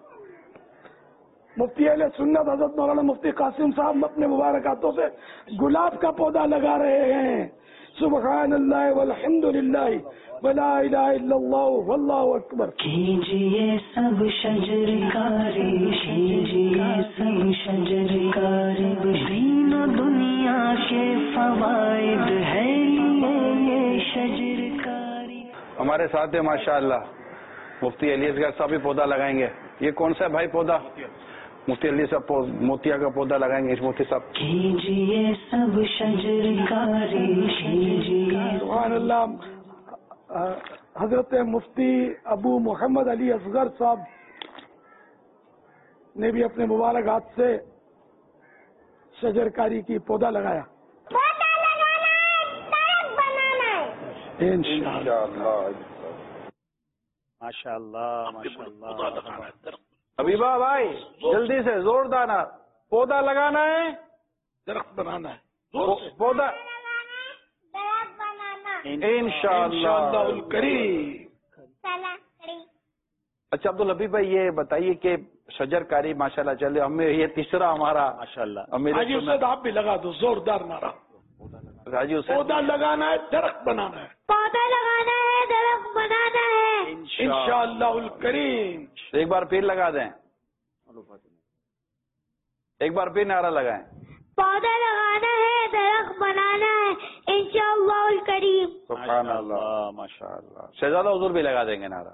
مفتی اہل سنت حضرت مولانا مفتی قاسم صاحب اپنے مبارک ہاتھوں سے گلاب کا پودا لگا رہے ہیں. سبحان اللہ والحمدللہ ولا الہ الا اللہ واللہ اکبر. کیجئے سب شجر کاری، کیجئے سب شجر کاری، دین و دنیا کے فوائد ہے یہ شجر کاری. ہمارے ساتھ ہیں ماشاءاللہ مفتی علی اصغر صاحب بھی پودا لگائیں گے. یہ کون سا ہے بھائی پودا؟ مفتی علی صاحب موتیا کا پودا لگائیں گے. مفتی صاحب کیجئے سب شجر کاری، کیجئے. سبحان اللہ. حضرت مفتی ابو محمد علی اصغر صاحب نے بھی اپنے مبارک ہاتھ سے شجرکاری کی پودا لگایا. انشاءاللہ. ماشاءاللہ ماشاءاللہ. حبیبہ بھائی جلدی سے زوردار پودا لگانا ہے، درخت بنانا ہے. پودا انشاءاللہ الکریم. اچھا عبدالحبیب بھائی یہ بتائیے کہ شجر کاری ماشاءاللہ چلے ہمیں یہ تیسرا ہمارا ماشاءاللہ. حاجی اسد آپ بھی لگا دو زوردار نعرہ. حاجی اسد پودا لگانا ہے درخت بنانا ہے. پودا لگانا ہے درخت بنانا ہے. انشاءاللہ الکریم. ایک بار پھر لگا دیں، ایک بار پھر نعرہ لگائیں. پودا لگانا ہے درخت بنانا ہے انشاءاللہ الکریم. سبحان اللہ ماشاءاللہ. شہزادہ حضور بھی لگا دیں گے نعرہ.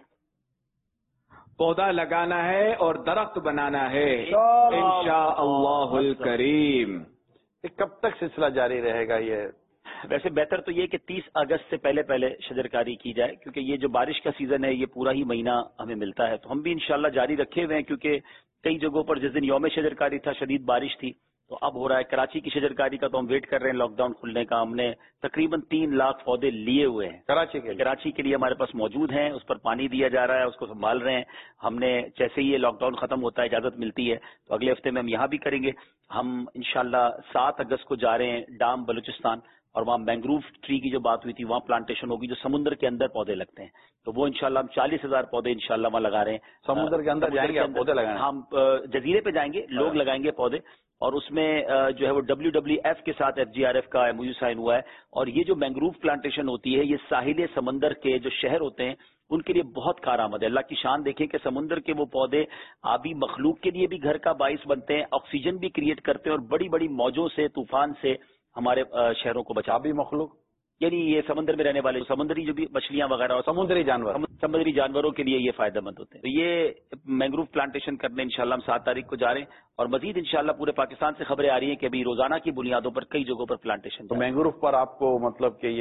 پودا لگانا ہے اور درخت بنانا ہے انشاءاللہ الکریم. کب تک سلسلہ جاری رہے گا یہ؟ ویسے بہتر تو یہ کہ 30 اگست سے پہلے شجرکاری کی جائے، کیونکہ یہ جو بارش کا سیزن ہے یہ پورا ہی مہینہ ہمیں ملتا ہے. تو ہم بھی انشاءاللہ جاری رکھے ہوئے ہیں، کیونکہ کئی جگہوں پر جس دن یوم شجرکاری تھا شدید بارش تھی، تو اب ہو رہا ہے. کراچی کی شجرکاری کا تو ہم ویٹ کر رہے ہیں لاک ڈاؤن کھلنے کا. ہم نے تقریباً 3 لاکھ پودے لیے ہوئے ہیں کراچی کے لیے ہمارے پاس موجود ہیں. اس پر پانی دیا جا رہا ہے، اس کو سنبھال رہے ہیں. ہم نے جیسے ہی یہ لاک ڈاؤن ختم ہوتا ہے اجازت ملتی ہے تو اگلے ہفتے میں ہم یہاں بھی کریں گے. ہم انشاءاللہ 7 اگست کو جا رہے ہیں ڈام بلوچستان، اور وہاں مینگروو ٹری کی جو بات ہوئی تھی وہاں پلانٹیشن ہوگی جو سمندر کے اندر پودے لگتے ہیں. تو وہ انشاءاللہ ہم 40,000 پودے انشاءاللہ وہاں لگا رہے ہیں. سمندر کے اندر جائیں گے پودے لگائیں؟ ہم جزیرے پہ جائیں گے، لوگ لگائیں گے پودے. اور اس میں جو ہے وہ WWF کے ساتھ FGRF کا MOU سائن ہوا ہے. اور یہ جو مینگروو پلانٹیشن ہوتی ہے یہ ساحل سمندر کے جو شہر ہوتے ہیں ان کے لیے بہت کارآمد ہے. اللہ کی شان دیکھیں کہ سمندر کے وہ پودے آبی مخلوق کے لیے بھی گھر کا باعث بنتے ہیں، آکسیجن بھی کریٹ کرتے ہیں، اور بڑی بڑی موجوں سے طوفان سے ہمارے شہروں کو بچا. آبی مخلوق یعنی یہ سمندر میں رہنے والے سمندری جو بھی مچھلیاں وغیرہ اور سمندری جانوروں کے لیے یہ فائدہ مند ہوتے ہیں. تو یہ مینگروو پلانٹیشن کرنے انشاءاللہ ہم 7 تاریخ کو جا رہے ہیں. اور مزید انشاءاللہ پورے پاکستان سے خبریں آ رہی ہیں کہ ابھی روزانہ کی بنیادوں پر کئی جگہوں پر پلانٹیشن. تو مینگروو پر آپ کو مطلب کہ یہ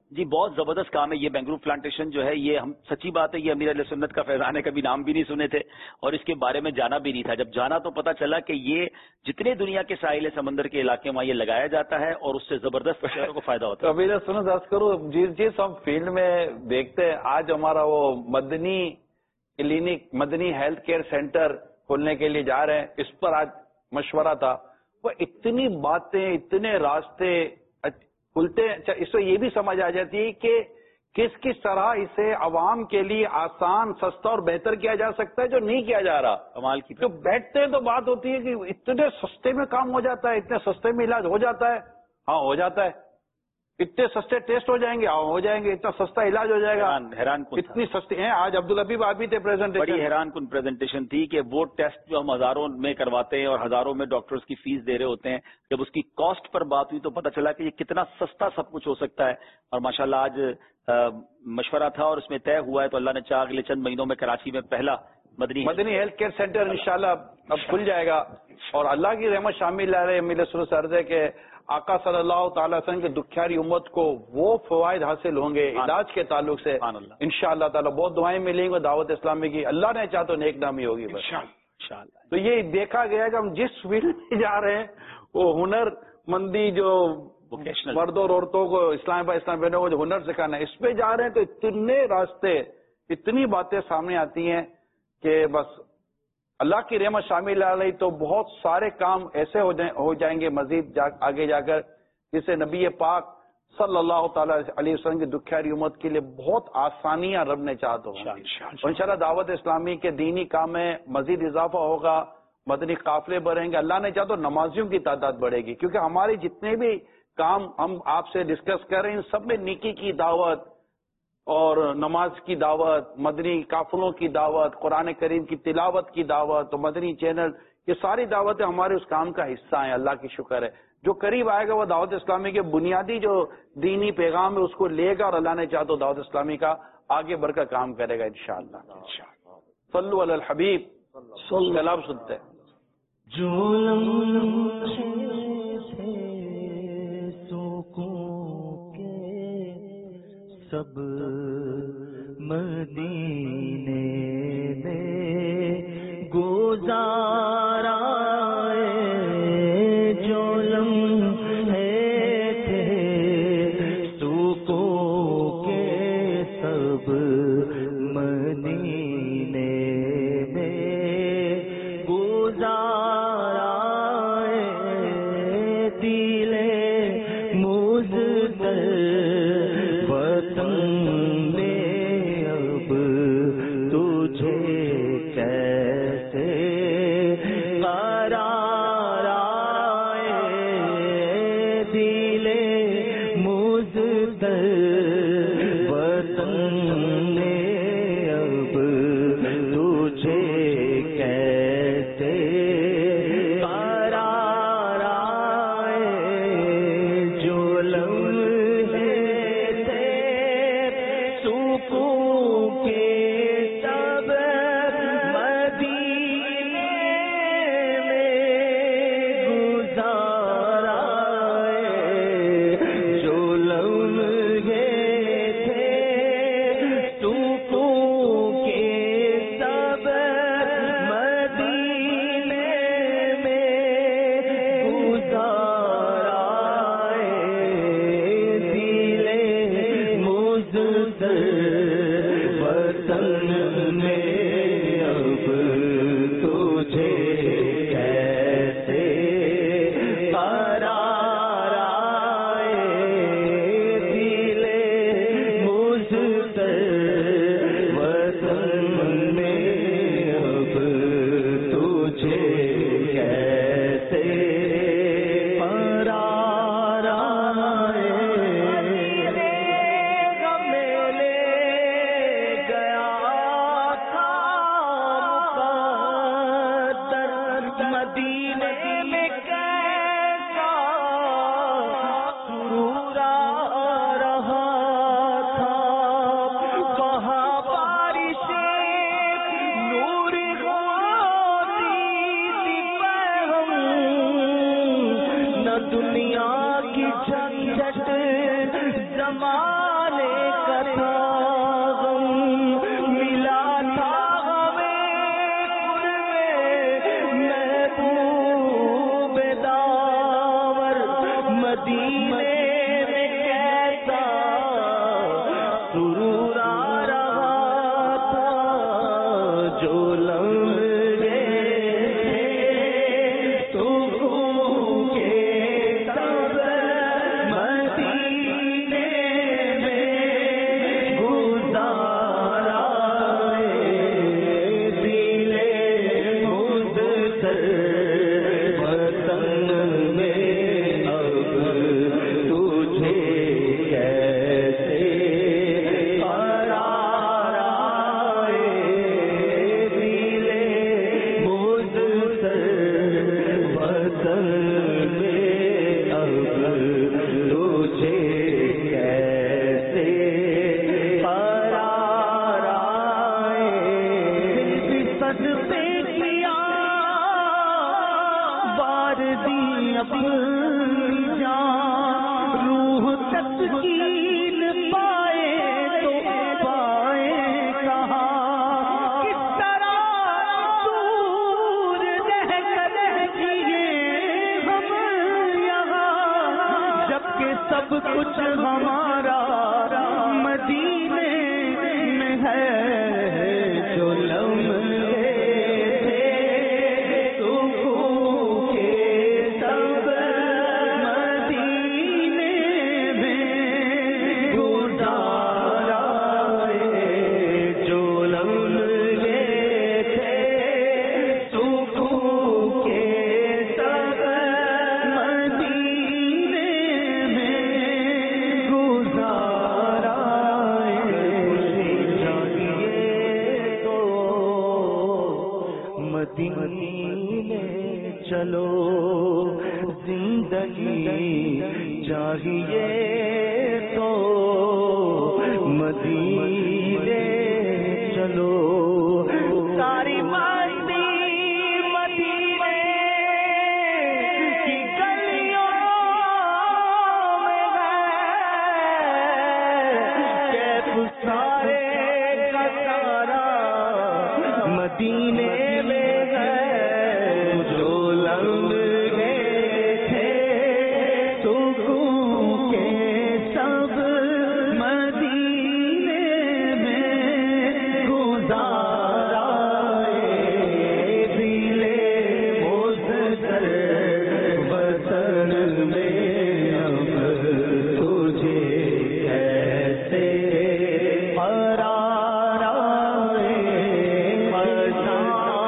جی بہت زبردست کام ہے یہ بینگلور پلانٹیشن جو ہے. یہ ہم سچی بات ہے یہ امیر علیہ سنت کا فیضان ہے, کبھی نام بھی نہیں سنے تھے اور اس کے بارے میں جانا بھی نہیں تھا. جب جانا تو پتا چلا کہ یہ جتنے دنیا کے ساحل سمندر کے علاقے وہاں یہ لگایا جاتا ہے اور اس سے زبردست شہروں کو فائدہ ہوتا ہے. امیر علیہ سنت عرض کرو جس ہم فیلڈ میں دیکھتے ہیں, آج ہمارا وہ مدنی کلینک مدنی ہیلتھ کیئر سینٹر کھولنے کے لیے جا رہے ہیں, اس پر آج مشورہ تھا. وہ اتنی باتیں اتنے راستے کھلتے, اس سے یہ بھی سمجھ آ جاتی ہے کہ کس طرح اسے عوام کے لیے آسان سستا اور بہتر کیا جا سکتا ہے جو نہیں کیا جا رہا. کمال کی جو بیٹھتے ہیں تو بات ہوتی ہے کہ اتنے سستے میں کام ہو جاتا ہے, اتنے سستے میں علاج ہو جاتا ہے. ہاں ہو جاتا ہے. اتنے سستے ٹیسٹ ہو جائیں گے, ہو جائیں گے. اتنا سستا علاج ہو جائے گا. حیران کن اتنی سستی ہیں. آج عبدالحبیب آپ بھی تھے پریزنٹیشن, بڑی حیران کن پریزنٹیشن تھی کہ وہ ٹیسٹ جو ہم ہزاروں میں کرواتے ہیں اور ہزاروں میں ڈاکٹرز کی فیس دے رہے ہوتے ہیں, جب اس کی کاسٹ پر بات ہوئی تو پتہ چلا کہ یہ کتنا سستا سب کچھ ہو سکتا ہے. اور ماشاءاللہ آج مشورہ تھا اور اس میں طے ہوا ہے تو اللہ نے چاہ اگلے چند مہینوں میں کراچی میں پہلا مدنی ہیلتھ کیئر سینٹر انشاءاللہ اب کھل جائے گا. اور اللہ کی رحمت شامل لا رہے امیر سنت عرض ہے کہ آقا صلی اللہ تعالی وسلم کے دکھیاری امت کو وہ فوائد حاصل ہوں گے علاج کے تعلق سے انشاءاللہ تعالی. بہت دعائیں ملیں گی دعوت اسلامی کی, اللہ نے چاہ تو نیک نامی ہوگی بس. تو یہ دیکھا گیا کہ ہم جس فیلڈ میں جا رہے ہیں وہ ہنر مندی جو مرد اور عورتوں کو اسلام بہنوں کو جو ہنر سکھانا ہے اس پہ جا رہے ہیں تو اتنے راستے اتنی باتیں سامنے آتی ہیں کہ بس اللہ کی رحمت شامل آ رہی تو بہت سارے کام ایسے ہو جائیں گے مزید آگے جا کر جسے نبی پاک صلی اللہ تعالی علیہ وسلم کی دکھیاری امت کے لیے بہت آسانیاں رب نے چاہت ہوں. انشاءاللہ دعوت اسلامی کے دینی کام میں مزید اضافہ ہوگا, مدنی قافلے بڑھیں گے, اللہ نے چاہ تو نمازیوں کی تعداد بڑھے گی. کیونکہ ہمارے جتنے بھی کام ہم آپ سے ڈسکس کر رہے ہیں ان سب میں نیکی کی دعوت اور نماز کی دعوت, مدنی قافلوں کی دعوت, قرآن کریم کی تلاوت کی دعوت, تو مدنی چینل, یہ ساری دعوتیں ہمارے اس کام کا حصہ ہیں. اللہ کی شکر ہے جو قریب آئے گا وہ دعوت اسلامی کے بنیادی جو دینی پیغام ہے اس کو لے گا اور اللہ نے چاہ تو دعوت اسلامی کا آگے بڑھ کر کام کرے گا انشاءاللہ. صلو علی الحبیب. سلام سنتے ہیں. سب مدینے میں گزارا جو لمحے تھے سکون کے سب مدینے میں گزارا دل مزدل تمکین پائے تو پائے کہاں، کس طرح دور رہ کر جیے ہم یہاں، جبکہ سب کچھ ہمارا مدینے میں ہے، جو لمحے تھے سکون کے سب مدینے میں گزارا ہے، جو لمحے تھے سکون کے سب مدینے میں گزارا ہے، تو مدینے چلو، زندگی چاہیے تو مدینے چلو، ساری مستی مدینے کی گلیوں میں ہے، کیف سارے کا سارا مدینے میں ہے، جو لمحے تھے سکون کے سب مدینے میں گزارا ہے، دلے مزدر وطن میں اب تجھے کیسے قرار آئے،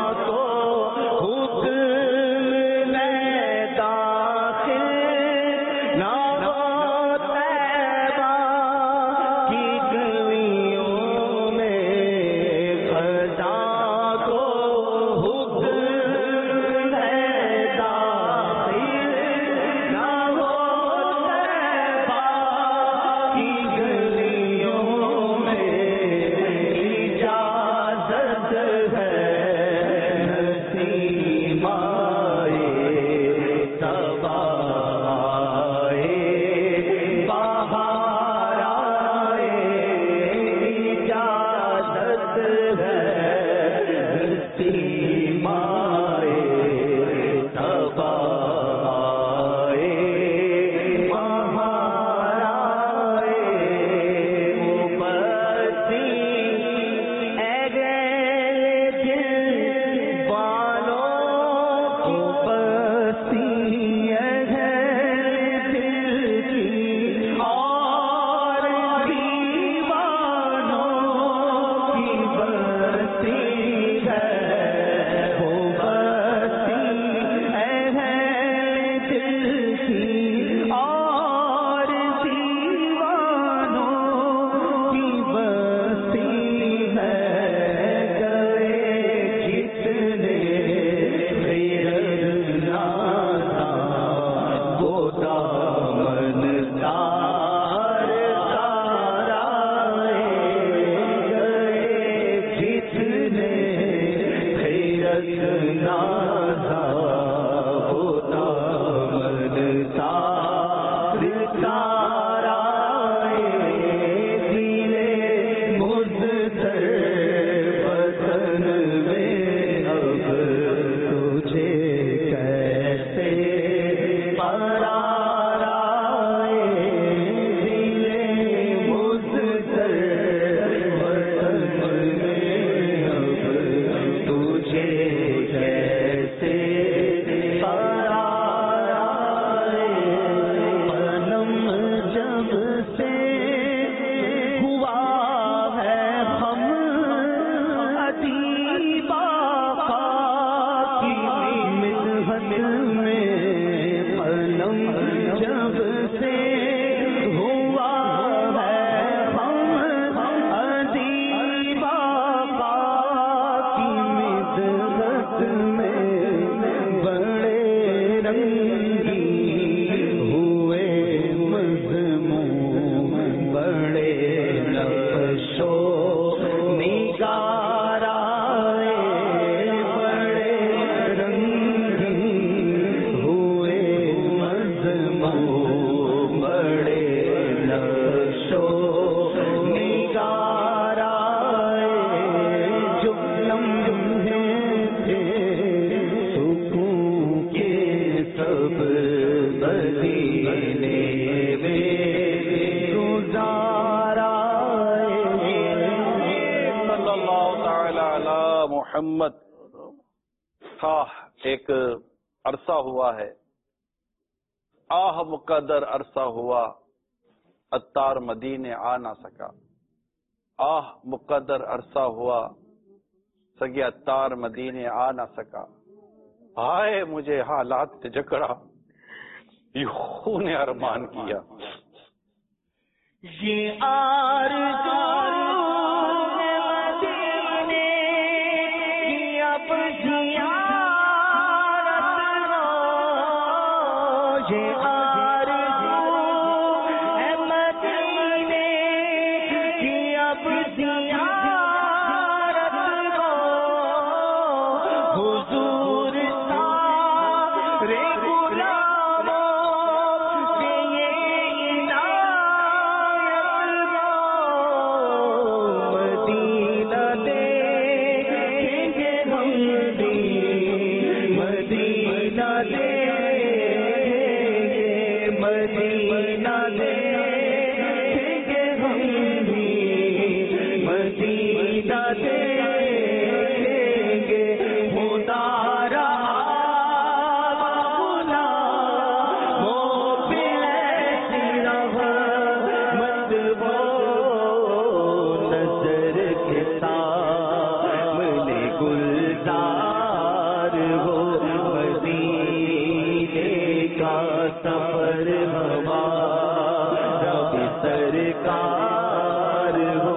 محمد تھا ایک عرصہ ہوا ہے، آہ مقدر عرصہ ہوا، عطار مدینے آ نہ سکا، آہ مقدر عرصہ ہوا، سگے عطار مدینے آ نہ سکا، ہائے مجھے حالات نے جکڑا، یہ خون ارمان کیا، یہ آرزو مدینے کی اب زیارت ہو، یہ آرزو مدینے کی اب زیارت ہو، حضور سارے غلاموں سے یہ مدینہ دیکھیں گے ہم بھی، مدینہ دیکھیں گے، مدینہ دیکھیں گے ہم بھی، مدینہ دیکھیں گے، مدارا سفر ہمارا بھی سرکار ہو،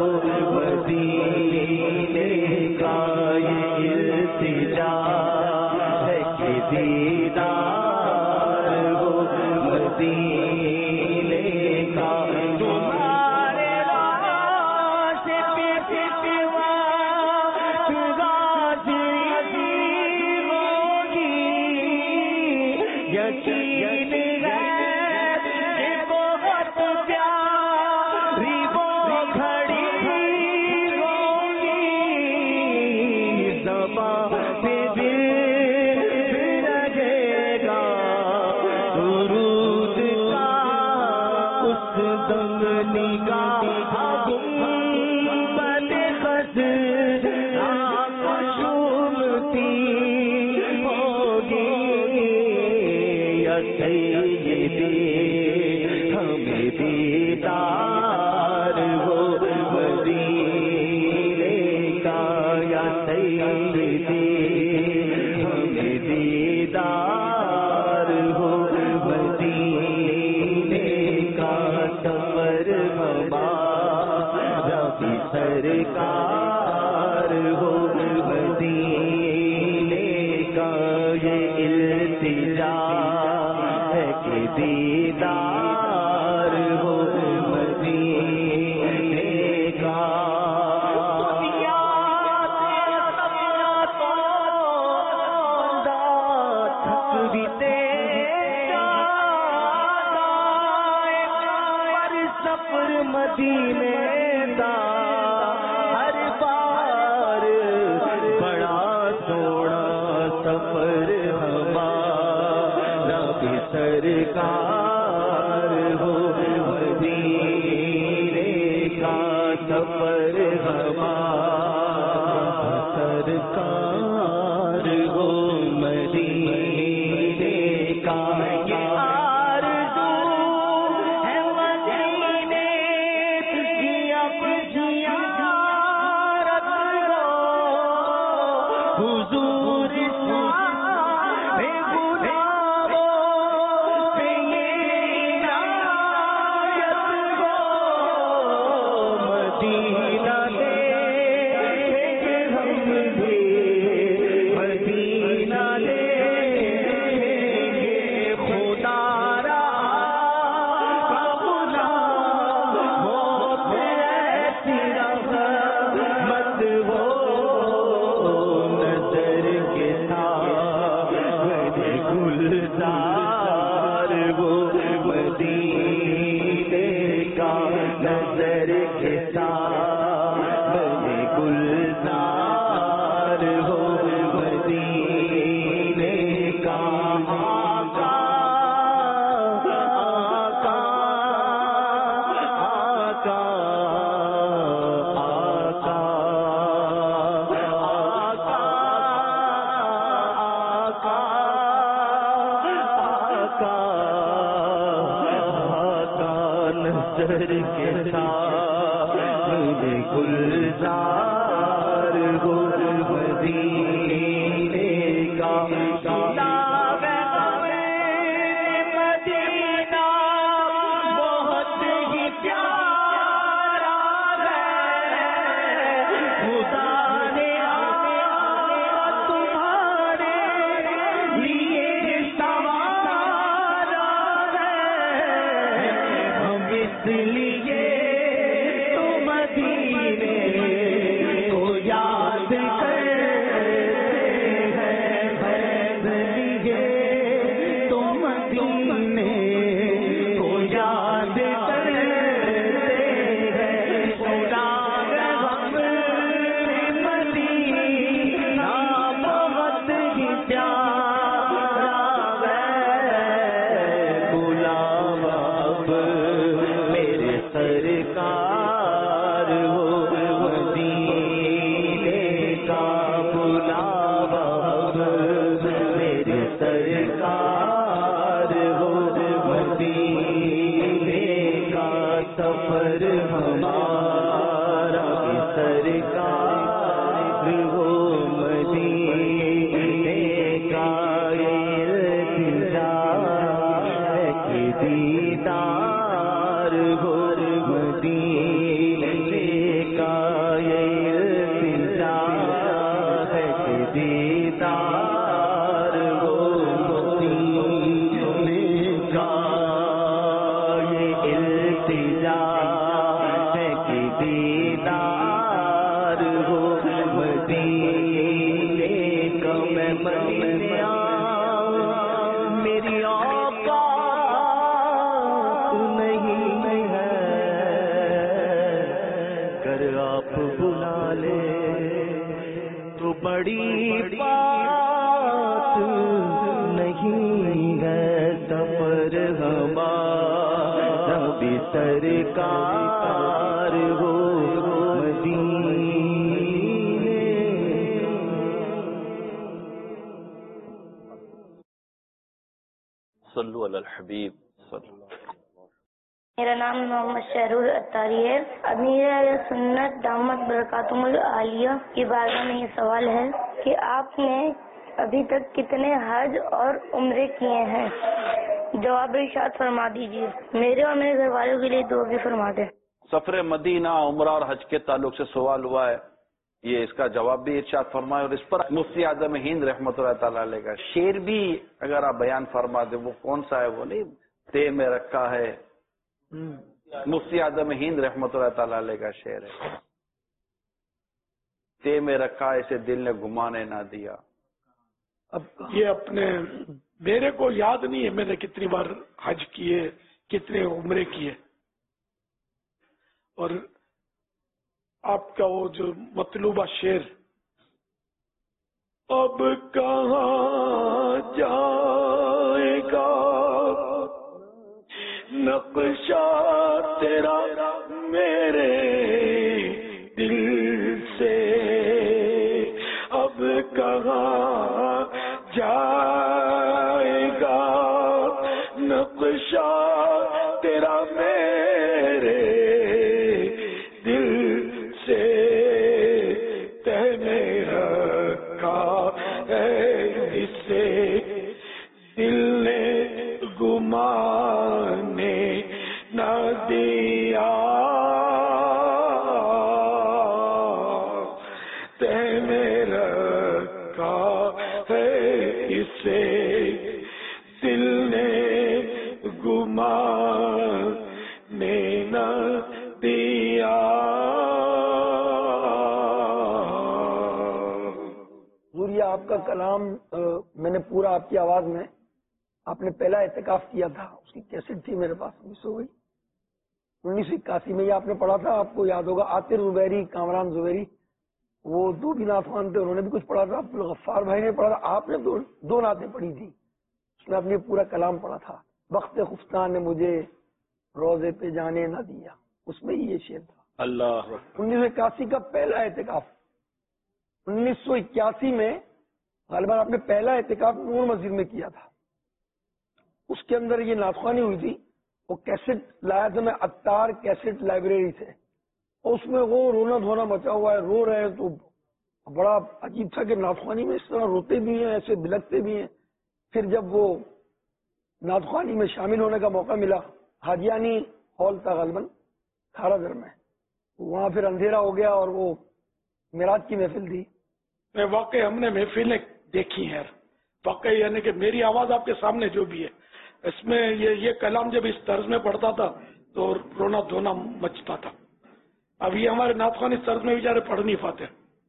مدینے کا یہ التجا ہے کہ دیدار ہو، مدینے کا تمہارے واسطے پیشوا غازی ہوگی، یقین ہمیں دیدار ہو، مدینے کا یا سیدی، ہمیں دیدار ہو، مدینے کا سفر ہمارا بھی سرکار ہو، مدینے کا یہ التجا ہے کہ دیدار ہو، مدینے کا تھک بھی پر سفر مدینے دا ہر بار بڑا سونا سفر ہمارا بھی سرکار ہو، مدینے کا سفر ہمارا سرکار ہو، مدینے کا یہ آرزو ہے مدینے کی اب زیارت ہو، حضور سارے غلاموں سے یہ عنایت ہو، مدینہ دیکھیں گے ہم بھی، مدینہ دیکھیں گے، خدا را غلام موت ایسی رحمت ہو، نظر کے ساتھ گلزار ہو، مدینے کا نظر کے ساتھ گلزار ہو، مدینے کا آقا آقا آقا آقا کے ساتھ گلزار ہو مدینے کا سرکار ہو مدینے صلو علی الحبیب میرا نام محمد شہرور اتاری ہے. امیر اہل سنت دامت برکاتہم العالیہ کی بارگاہ میں یہ سوال ہے کہ آپ نے ابھی تک کتنے حج اور عمرے کیے ہیں؟ جواب ارشاد فرما دیجیے. میرے اور میرے گھر والوں کے لیے دعا بھی فرما دیں. سفر مدینہ عمرہ اور حج کے تعلق سے سوال ہوا ہے، یہ اس کا جواب بھی ارشاد فرمائے. اور اس پر مفتی اعظم ہند رحمۃ اللہ تعالی علیہ کا شعر بھی اگر آپ بیان فرما دیں. وہ کون سا ہے؟ وہ نہیں تے میں رکھا ہے، مفتی اعظم ہند رحمۃ اللہ تعالی علیہ کا شعر ہے. تے میں رکھا اسے دل نے گمانے نہ دیا. اب یہ اپنے میرے کو یاد نہیں ہے میں نے کتنی بار حج کیے، کتنے عمرے کیے. اور آپ کا وہ جو مطلوبہ شعر، اب کہاں جائے گا نقشہ تیرا میرے دل سے، اب کہاں جائے گا نقشہ تیرا میرے دل سے، تہ میں رکھا ہے اسے دل نے گمانے نہ دیا، تہ میں رکھا ہے اسے دل نے گمانے نہ دیا. یہ آپ کا کلام میں نے پورا آپ کی آواز میں، آپ نے پہلا اعتکاف کیا تھا، اس کی کیسٹ تھی میرے پاس، مس ہو گئی. 1981 میں یہ آپ نے پڑھا تھا، آپ کو یاد ہوگا. عاطر زبیری، کامران زبیری، وہ دو بھی نعتوان تھے، انہوں نے بھی کچھ پڑھا تھا. غفار بھائی نے پڑھا تھا. آپ نے دو نعتیں پڑھی تھی، اس میں آپ نے پورا کلام پڑھا تھا. وقت خفتان نے مجھے روزے پہ جانے نہ دیا، اس میں یہ شعر تھا. اللہ 1981 کا پہلا اعتکاف. 1981 میں غالباً آپ نے پہلا اعتکاف نور مسجد میں کیا تھا. اس کے اندر یہ نعت خوانی ہوئی تھی. وہ کیسٹ لایا تھا میں، اتار کیسٹ لائبریری سے، اور اس میں وہ رونا دھونا مچا ہوا ہے، رو رہے ہیں، تو بڑا عجیب تھا کہ نعتخوانی میں اس طرح روتے بھی ہیں، ایسے بلکتے بھی ہیں۔ پھر جب وہ نعتخوانی میں شامل ہونے کا موقع ملا، حاجیانی ہال تھا غالباً کھارا گھر میں، وہاں پھر اندھیرا ہو گیا اور وہ معراج کی محفل تھی۔ واقعی ہم نے محفلیں دیکھی ہیں واقعی، یعنی کہ میری آواز آپ کے سامنے جو بھی ہے، اس میں یہ کلام جب اس طرز میں پڑھتا تھا تو رونا دھونا مچتا تھا۔ اب یہ ہمارے نعتخوان اس طرز میں بیچارے پڑھ نہیں پاتے،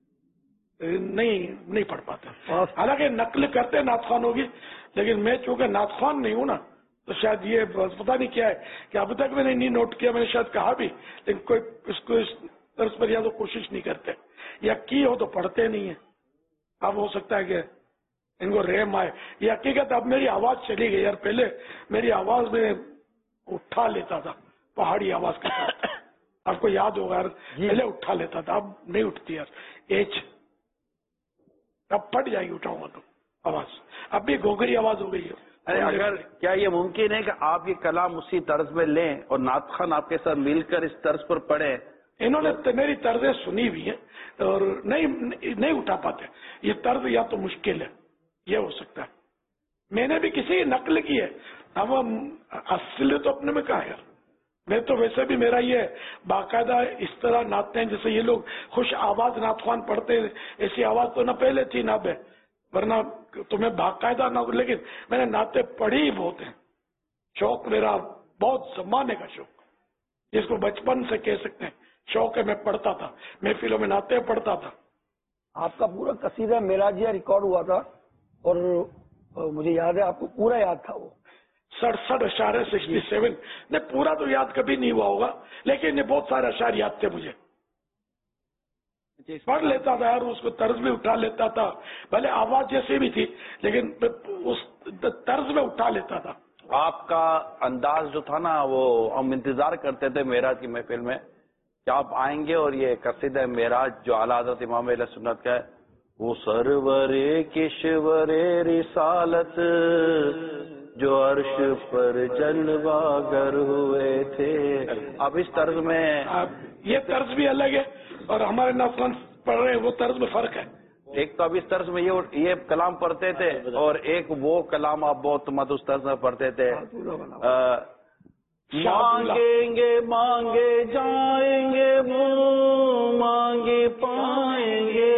نہیں پڑھ پاتے، حالانکہ نقل کرتے نعتخوان ہوگی، لیکن میں چونکہ نعتخوان نہیں ہوں نا، تو شاید یہ پتہ نہیں کیا ہے کہ اب تک میں نے نہیں نوٹ کیا، میں نے شاید کہا بھی، لیکن کوئی اس کو اس طرز پر یا تو کوشش نہیں کرتے یا کی ہو تو پڑھتے نہیں ہیں۔ اب ہو سکتا ہے کہ ان کو رحم آئے، یہ حقیقت اب میری آواز چلی گئی یار، پہلے میری آواز میں اٹھا لیتا تھا پہاڑی آواز کے ساتھ، آپ کو یاد ہوگا یار، پہلے اٹھا لیتا تھا، اب نہیں اٹھتی یار، ایج اب پھٹ جائے گی اٹھاؤں گا تو آواز، اب بھی گوگری آواز ہو گئی ہے۔ اگر کیا یہ ممکن ہے کہ آپ یہ کلام اسی طرز میں لیں اور نعت خوان آپ کے ساتھ مل کر اس طرز پر پڑھیں؟ انہوں نے میری طرزیں سنی ہوئی ہیں اور نہیں اٹھا پاتے، یہ طرز یا تو مشکل ہے، یہ ہو سکتا ہے، میں نے بھی کسی کی نقل کی ہے، اب اصل تو اپنے میں کہا ہے، میں تو ویسے بھی میرا یہ باقاعدہ اس طرح نعتیں ہیں جیسے یہ لوگ خوش آواز نعت خوان پڑھتے ہیں، ایسی آواز تو نہ پہلے تھی نہ اب ہے، ورنہ تمہیں باقاعدہ نہ، لیکن میں نے نعتیں پڑھی بہت ہیں، شوق میرا بہت زمانے کا شوق، جس کو بچپن سے کہہ سکتے ہیں شوق ہے، میں پڑھتا تھا، محفلوں میں نعتیں پڑھتا تھا۔ آپ کا پورا قصیدہ معراجیہ ریکارڈ ہوا تھا اور مجھے یاد ہے، آپ کو پورا یاد تھا وہ 67 اشعار 67، نہیں پورا تو یاد کبھی نہیں ہوا ہوگا، لیکن یہ بہت سارے اشعار یاد تھے مجھے، پڑھ لیتا تھا یار، اس کو طرز میں اٹھا لیتا تھا، بھلے آواز جیسی بھی تھی لیکن اس طرز میں اٹھا لیتا تھا۔ آپ کا انداز جو تھا نا، وہ ہم انتظار کرتے تھے معراج کی محفل میں کہ آپ آئیں گے اور یہ قصیدہ معراج جو اعلیٰ حضرت امام اہل سنت کا ہے، وہ سرور کشور رسالت جو عرش پر جلوہ گر ہوئے تھے، اب اس طرز میں یہ طرز بھی الگ ہے اور ہمارے نعتخوان پڑھ رہے ہیں وہ طرز میں فرق ہے، ایک تو اب اس طرز میں یہ کلام پڑھتے تھے اور ایک وہ کلام آپ بہت اس طرز میں پڑھتے تھے، مانگیں گے مانگے جائیں گے منہ مانگے پائیں گے،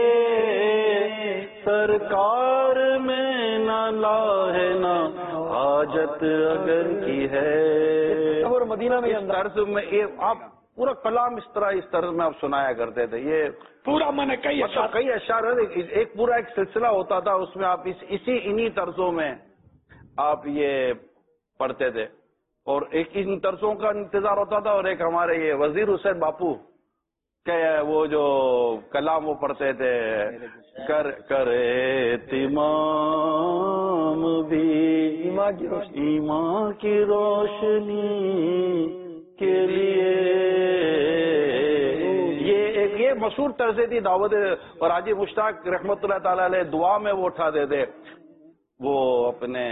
سرکار میں نہ لاہ نہ حاجت اگر کی ہے، اور مدینہ میں اس طرز میں آپ پورا کلام اس طرز میں آپ سنایا کرتے تھے، یہ پورا میں نے کئی اشعار، ایک پورا ایک سلسلہ ہوتا تھا، اس میں آپ انہی طرزوں میں آپ یہ پڑھتے تھے، اور ایک ان طرزوں کا انتظار ہوتا تھا، اور ایک ہمارے یہ وزیر حسین باپو کہ وہ جو کلام وہ پڑھتے تھے، کر تمام بھی ایمان کی روشنی کے لیے، یہ مشہور طرزیں تھی دعوت، اور حاجی مشتاق رحمت اللہ تعالی علیہ دعا میں وہ اٹھاتے تھے، وہ اپنے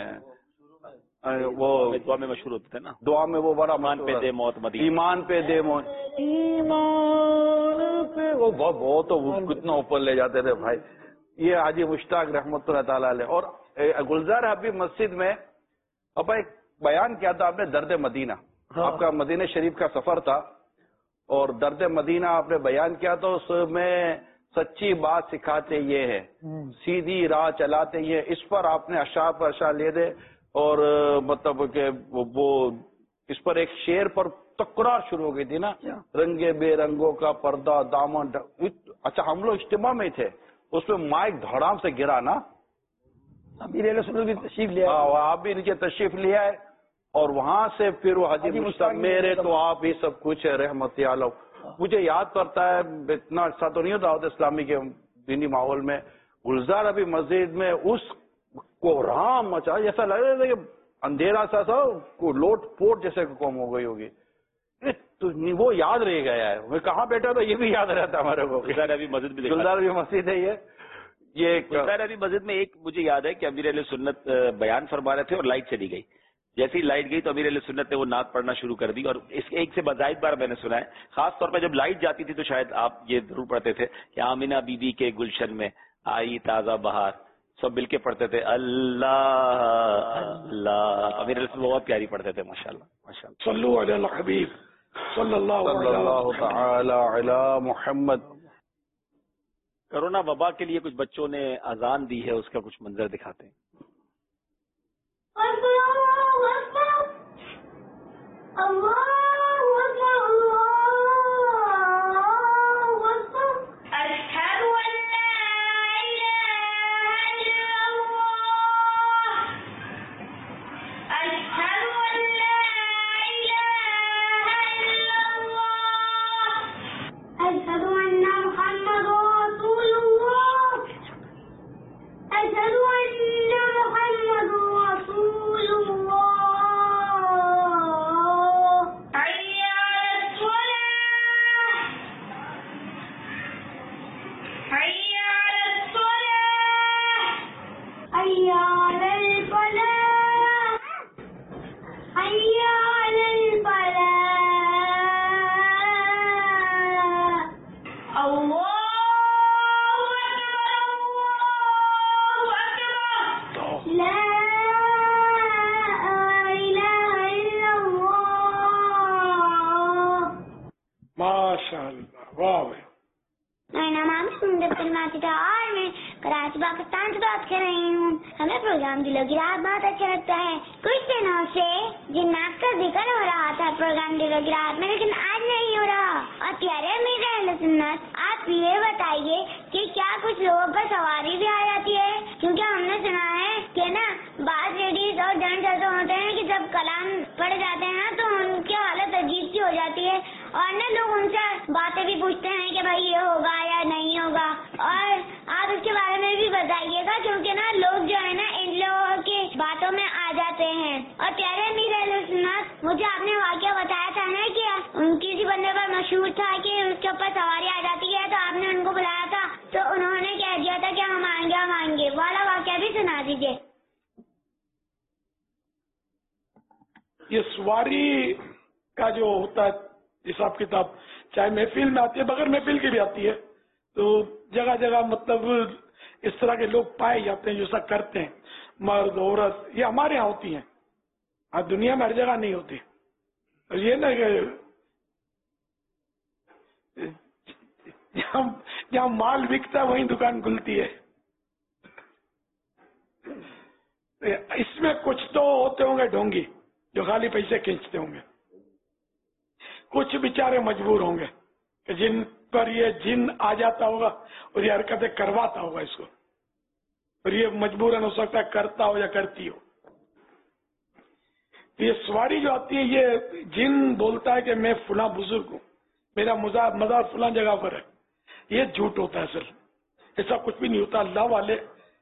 وہ دعا میں مشہور ہوتے تھے نا، دعا میں وہ بڑا ایمان پہ دے موت مدینہ، ایمان پہ دے موت، ایمان پہ، وہ بہت کتنا اوپر لے جاتے تھے بھائی، یہ حاجی مشتاق رحمت اللہ تعالی علیہ۔ اور گلزار حبیب مسجد میں اب ایک بیان کیا تھا آپ نے، درد مدینہ، آپ کا مدینہ شریف کا سفر تھا اور درد مدینہ آپ نے بیان کیا، تو اس میں سچی بات سکھاتے یہ ہے، سیدھی راہ چلاتے یہ، اس پر آپ نے اشعار پر اشعار لیے تھے، اور مطلب کہ وہ اس پر ایک شعر پر تکرار شروع ہو گئی تھی نا، رنگے بے رنگوں کا پردہ دامن، اچھا ہم لوگ اجتماع میں تھے، اس میں مائک دھڑام سے گرا نا، تشریف لیا، آپ بھی نیچے تشریف لیا ہے، اور وہاں سے پھر وہ حاجی مشتاق میرے تو آپ ہی سب کچھ ہے رحمت عالم، مجھے یاد پڑتا ہے، اتنا عرصہ تو نہیں ہوتا اسلامی کے دینی ماحول میں، گلزار ابھی مسجد میں اس کو رام مچا، ایسا لگ رہا تھا کہ اندھیرا سا تھا، لوٹ پوٹ جیسے قوم ہو گئی ہوگی، وہ یاد رہ گیا ہے، میں کہاں بیٹھا تھا یہ بھی یاد رہتا ہمارے کو، گلزار ابھی مسجد میں، گلزار ابھی مسجد ہے یہ گلزار ابھی مسجد میں ایک مجھے یاد ہے کہ امیر علیہ سنت بیان فرما رہے تھے اور لائٹ چلی گئی، جیسی لائٹ گئی تو امیر اہل سنت نے وہ نعت پڑھنا شروع کر دی. اور اس ایک سے بزائد بار میں نے سنا ہے, خاص طور پہ جب لائٹ جاتی تھی تو شاید آپ یہ ضرور پڑھتے تھے کہ آمینہ بی بی کے گلشن میں آئی تازہ بہار, سب مل کے پڑھتے تھے اللہ اللہ. امیر اہل سنت بہت پیاری پڑھتے تھے ماشاءاللہ ماشاءاللہ. صلو علی الحبیب صلی اللہ تعالی علی محمد. کرونا وبا کے لیے کچھ بچوں نے اذان دی ہے, اس کا کچھ منظر دکھاتے ہیں. کراچی پاکستان سے بات کر رہی ہوں. ہمیں پروگرام دلوں کی رات بہت اچھا لگتا ہے. کچھ دنوں سے جنات کا ذکر ہو رہا تھا پروگرام دلوں کی رات میں, لیکن آج نہیں ہو رہا. اور پیارے امیر اہل سنت, آپ یہ بتائیے کہ کیا کچھ لوگوں پر سواری بھی آ جاتی ہے؟ کیونکہ ہم نے سنا ہے کہ نا بعض لیڈیز اور جینٹس ایسے ہوتے ہیں کہ جب کلام پڑھ جاتے ہیں نا تو ان کی حالت عجیب سی ہو جاتی ہے, اور نا لوگ ان سے باتیں بھی پوچھتے ہیں کہ بھائی یہ ہوگا یا نہیں ہوگا. اور آپ اس کے بارے میں بھی بتائیے گا, کیونکہ نا لوگ جو ہے نا ان لوگوں کی باتوں میں آ جاتے ہیں. اور پیارے امیر اہل سنت, مجھے آپ نے واقعہ بتایا تھا نا کہ کسی بندے پر مشہور تھا کہ اس کے اوپر سواری آ جاتی ہے, تو آپ نے ان کو بلایا تھا تو انہوں نے کہہ دیا تھا کہ ہم آئیں گے. والا واقعہ بھی سنا دیجیے. یہ سواری کا جو ہوتا ہے حساب کتاب, چاہے محفل میں آتی ہے, بغیر محفل کی بھی آتی ہے, تو جگہ جگہ مطلب اس طرح کے لوگ پائے جاتے ہیں جو ایسا کرتے ہیں, مرد عورت. یہ ہمارے یہاں ہوتی ہیں, دنیا میں ہر جگہ نہیں ہوتی. یہ نا کہ جہاں مال بکتا ہے وہیں دکان کھلتی ہے. اس میں کچھ تو ہوتے ہوں گے ڈھونگی جو خالی پیسے کھینچتے ہوں گے, کچھ بیچارے مجبور ہوں گے کہ جن پر یہ جن آ جاتا ہوگا اور یہ حرکتیں کرواتا ہوگا اس کو, اور یہ مجبوراً ہو سکتا ہے کرتا ہو یا کرتی ہو. یہ سواری جو آتی ہے یہ جن بولتا ہے کہ میں فلاں بزرگ ہوں, میرا مزار فلاں جگہ پر ہے. یہ جھوٹ ہوتا ہے اصل, ایسا کچھ بھی نہیں ہوتا. اللہ والے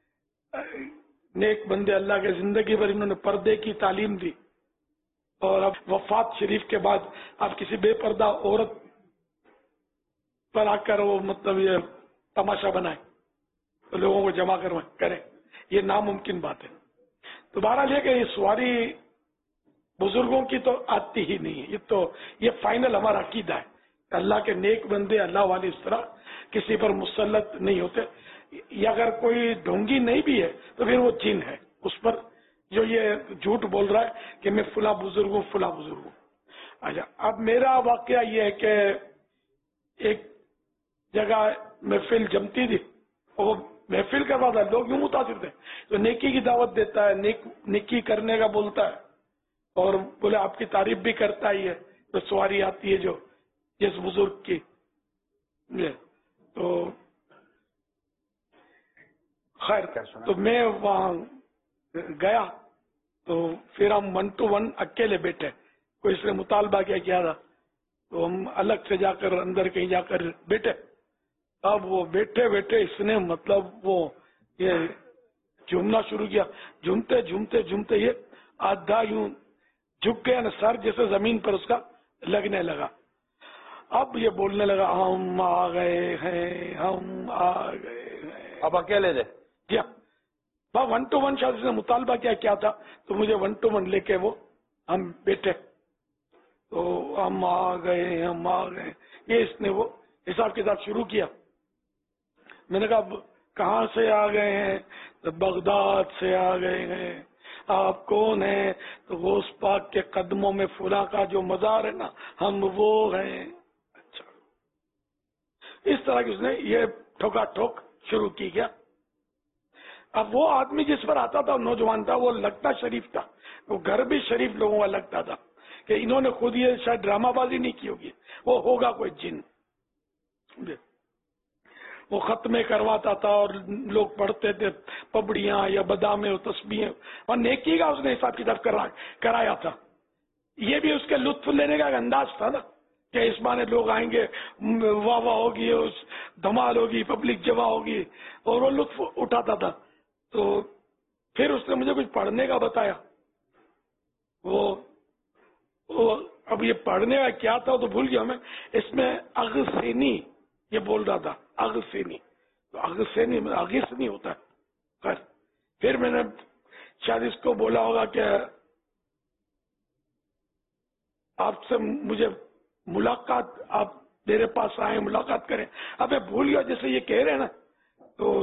نیک بندے اللہ کے زندگی پر انہوں نے پردے کی تعلیم دی, اور اب وفات شریف کے بعد آپ کسی بے پردہ عورت پر آ کر وہ مطلب یہ تماشا بنائے تو لوگوں کو جمع کریں, یہ ناممکن بات ہے. تو بہرحال یہ کہ یہ سواری بزرگوں کی تو آتی ہی نہیں ہے. یہ فائنل ہمارا عقیدہ ہے کہ اللہ کے نیک بندے اللہ والے اس طرح کسی پر مسلط نہیں ہوتے. یا اگر کوئی ڈھونگی نہیں بھی ہے تو پھر وہ جن ہے اس پر جو یہ جھوٹ بول رہا ہے کہ میں فلاں بزرگ ہوں فلاں بزرگ ہوں. اچھا, اب میرا واقعہ یہ ہے کہ ایک جگہ محفل جمتی تھی, اور محفل کروا تھا, لوگ یوں متاثر تھے, تو نیکی کی دعوت دیتا ہے, نیکی کرنے کا بولتا ہے, اور بولے آپ کی تعریف بھی کرتا ہی ہے. تو سواری آتی ہے جو جس بزرگ کی, تو خیر تو میں وہاں گیا, تو پھر ہم 1 to 1 اکیلے بیٹھے, کوئی اس نے مطالبہ کیا تھا, تو ہم الگ سے جا کر اندر کہیں جا کر بیٹھے. اب وہ بیٹھے بیٹھے اس نے مطلب وہ یہ جھومنا شروع کیا, جھومتے جھومتے جھومتے یہ آدھا یوں جھک گیا نا, سر جیسے زمین پر اس کا لگنے لگا. اب یہ بولنے لگا ہم آ گئے ہیں, ہم آ گئے ہیں. اب اکیلے تھے؟ جی ہاں, 1 to 1 شاید اس نے مطالبہ کیا تھا, تو مجھے 1 to 1 لے کے وہ ہم بیٹھے تو ہم آ گئے یہ اس نے وہ حساب کتاب شروع کیا. میں نے کہا کہاں سے آ گئے ہیں؟ تو بغداد سے آ گئے ہیں. آپ کون ہیں؟ تو غوث پاک کے قدموں میں فلاں کا جو مزار ہے نا ہم وہ ہیں. اچھا اس طرح کی اس نے یہ ٹھوکا ٹھوک شروع کی گیا. اب وہ آدمی جس پر آتا تھا نوجوان تھا وہ لگتا شریف تھا, وہ گھر بھی شریف لوگوں کا لگتا تھا کہ انہوں نے خود یہ شاید ڈرامہ بازی نہیں کی ہوگی, وہ ہوگا کوئی جن. وہ ختمے کرواتا تھا اور لوگ پڑھتے تھے پبڑیاں یا بادامیں اور تسبیحیں, اور نیکی کا اس نے حساب کتاب کرایا تھا. یہ بھی اس کے لطف لینے کا ایک انداز تھا نا کہ اس بہانے لوگ آئیں گے, واہ واہ ہوگی, دھمال ہوگی, پبلک جمع ہوگی, اور وہ لطف اٹھاتا تھا. تو پھر اس نے مجھے کچھ پڑھنے کا بتایا. وہ اب یہ پڑھنے کا کیا تھا تو بھول گیا میں. اس میں اغسینی یہ بول رہا تھا, اغسینی. تو اغسینی میں اغس نہیں ہوتا ہے. خیر پھر میں نے شاید اس کو بولا ہوگا کہ آپ سے مجھے ملاقات, آپ میرے پاس آئے ملاقات کریں. اب میں بھول گیا جیسے یہ کہہ رہے ہیں نا, تو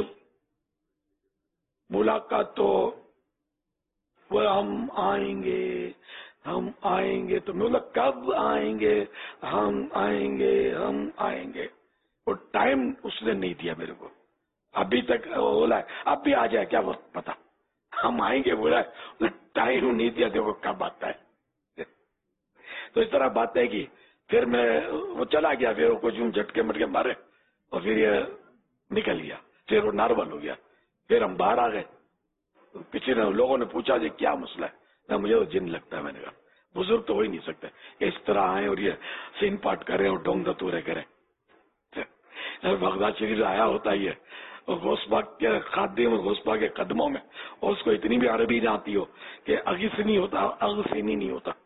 ملاقات تو وہ ہم آئیں گے تو میں بولا کب آئیں گے؟ ہم آئیں گے. وہ ٹائم اس نے نہیں دیا میرے کو. ابھی تک بولا ہے اب بھی آ جائے, کیا وقت پتا, ہم آئیں گے بولا ہے, ٹائم نہیں دیا دیکھو کب آتا ہے. تو اس طرح باتیں کی. پھر میں وہ چلا گیا, پھر وہ کچھ جھٹکے مٹکے مارے اور پھر یہ نکل گیا. پھر وہ نارمل ہو گیا. پھر ہم باہر آ گئے. کسی نے لوگوں نے پوچھا جی کیا مسئلہ ہے؟ نہ مجھے تو جن لگتا ہے. میں نے کہا بزرگ تو ہو ہی نہیں سکتے اس طرح آئے اور یہ سین پاٹ کریں اور ڈونگ دتورے کریں. بغداد شریف آیا ہوتا ہی ہے اور غوث پاک کے خادم اور غوث پاک کے قدموں میں, اور اس کو اتنی بھی عربی نہ آتی ہو کہ اغسینی ہوتا, اغسینی نہیں ہوتا.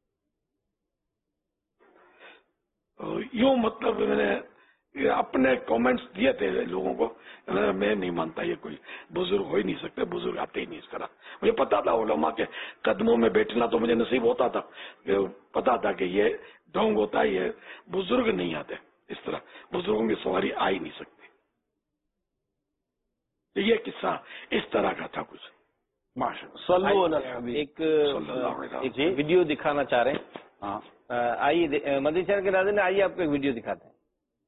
یوں مطلب میں نے اپنے کامنٹس دیے تھے لوگوں کو. میں نہیں مانتا یہ کوئی بزرگ ہو ہی نہیں سکتے, بزرگ آتے ہی نہیں اس طرح. مجھے پتا تھا علماء کے قدموں میں بیٹھنا تو مجھے نصیب ہوتا تھا, پتا تھا کہ یہ ڈھونگ ہوتا ہے, یہ بزرگ نہیں آتے اس طرح. بزرگوں کی سواری آ ہی نہیں سکتی. یہ قصہ اس طرح کا تھا کچھ. ایک ویڈیو دکھانا چاہ رہے ہیں. ہاں آئیے مدنی چینل کے ناظرین, آئیے آپ کو ایک ویڈیو دکھاتے ہیں.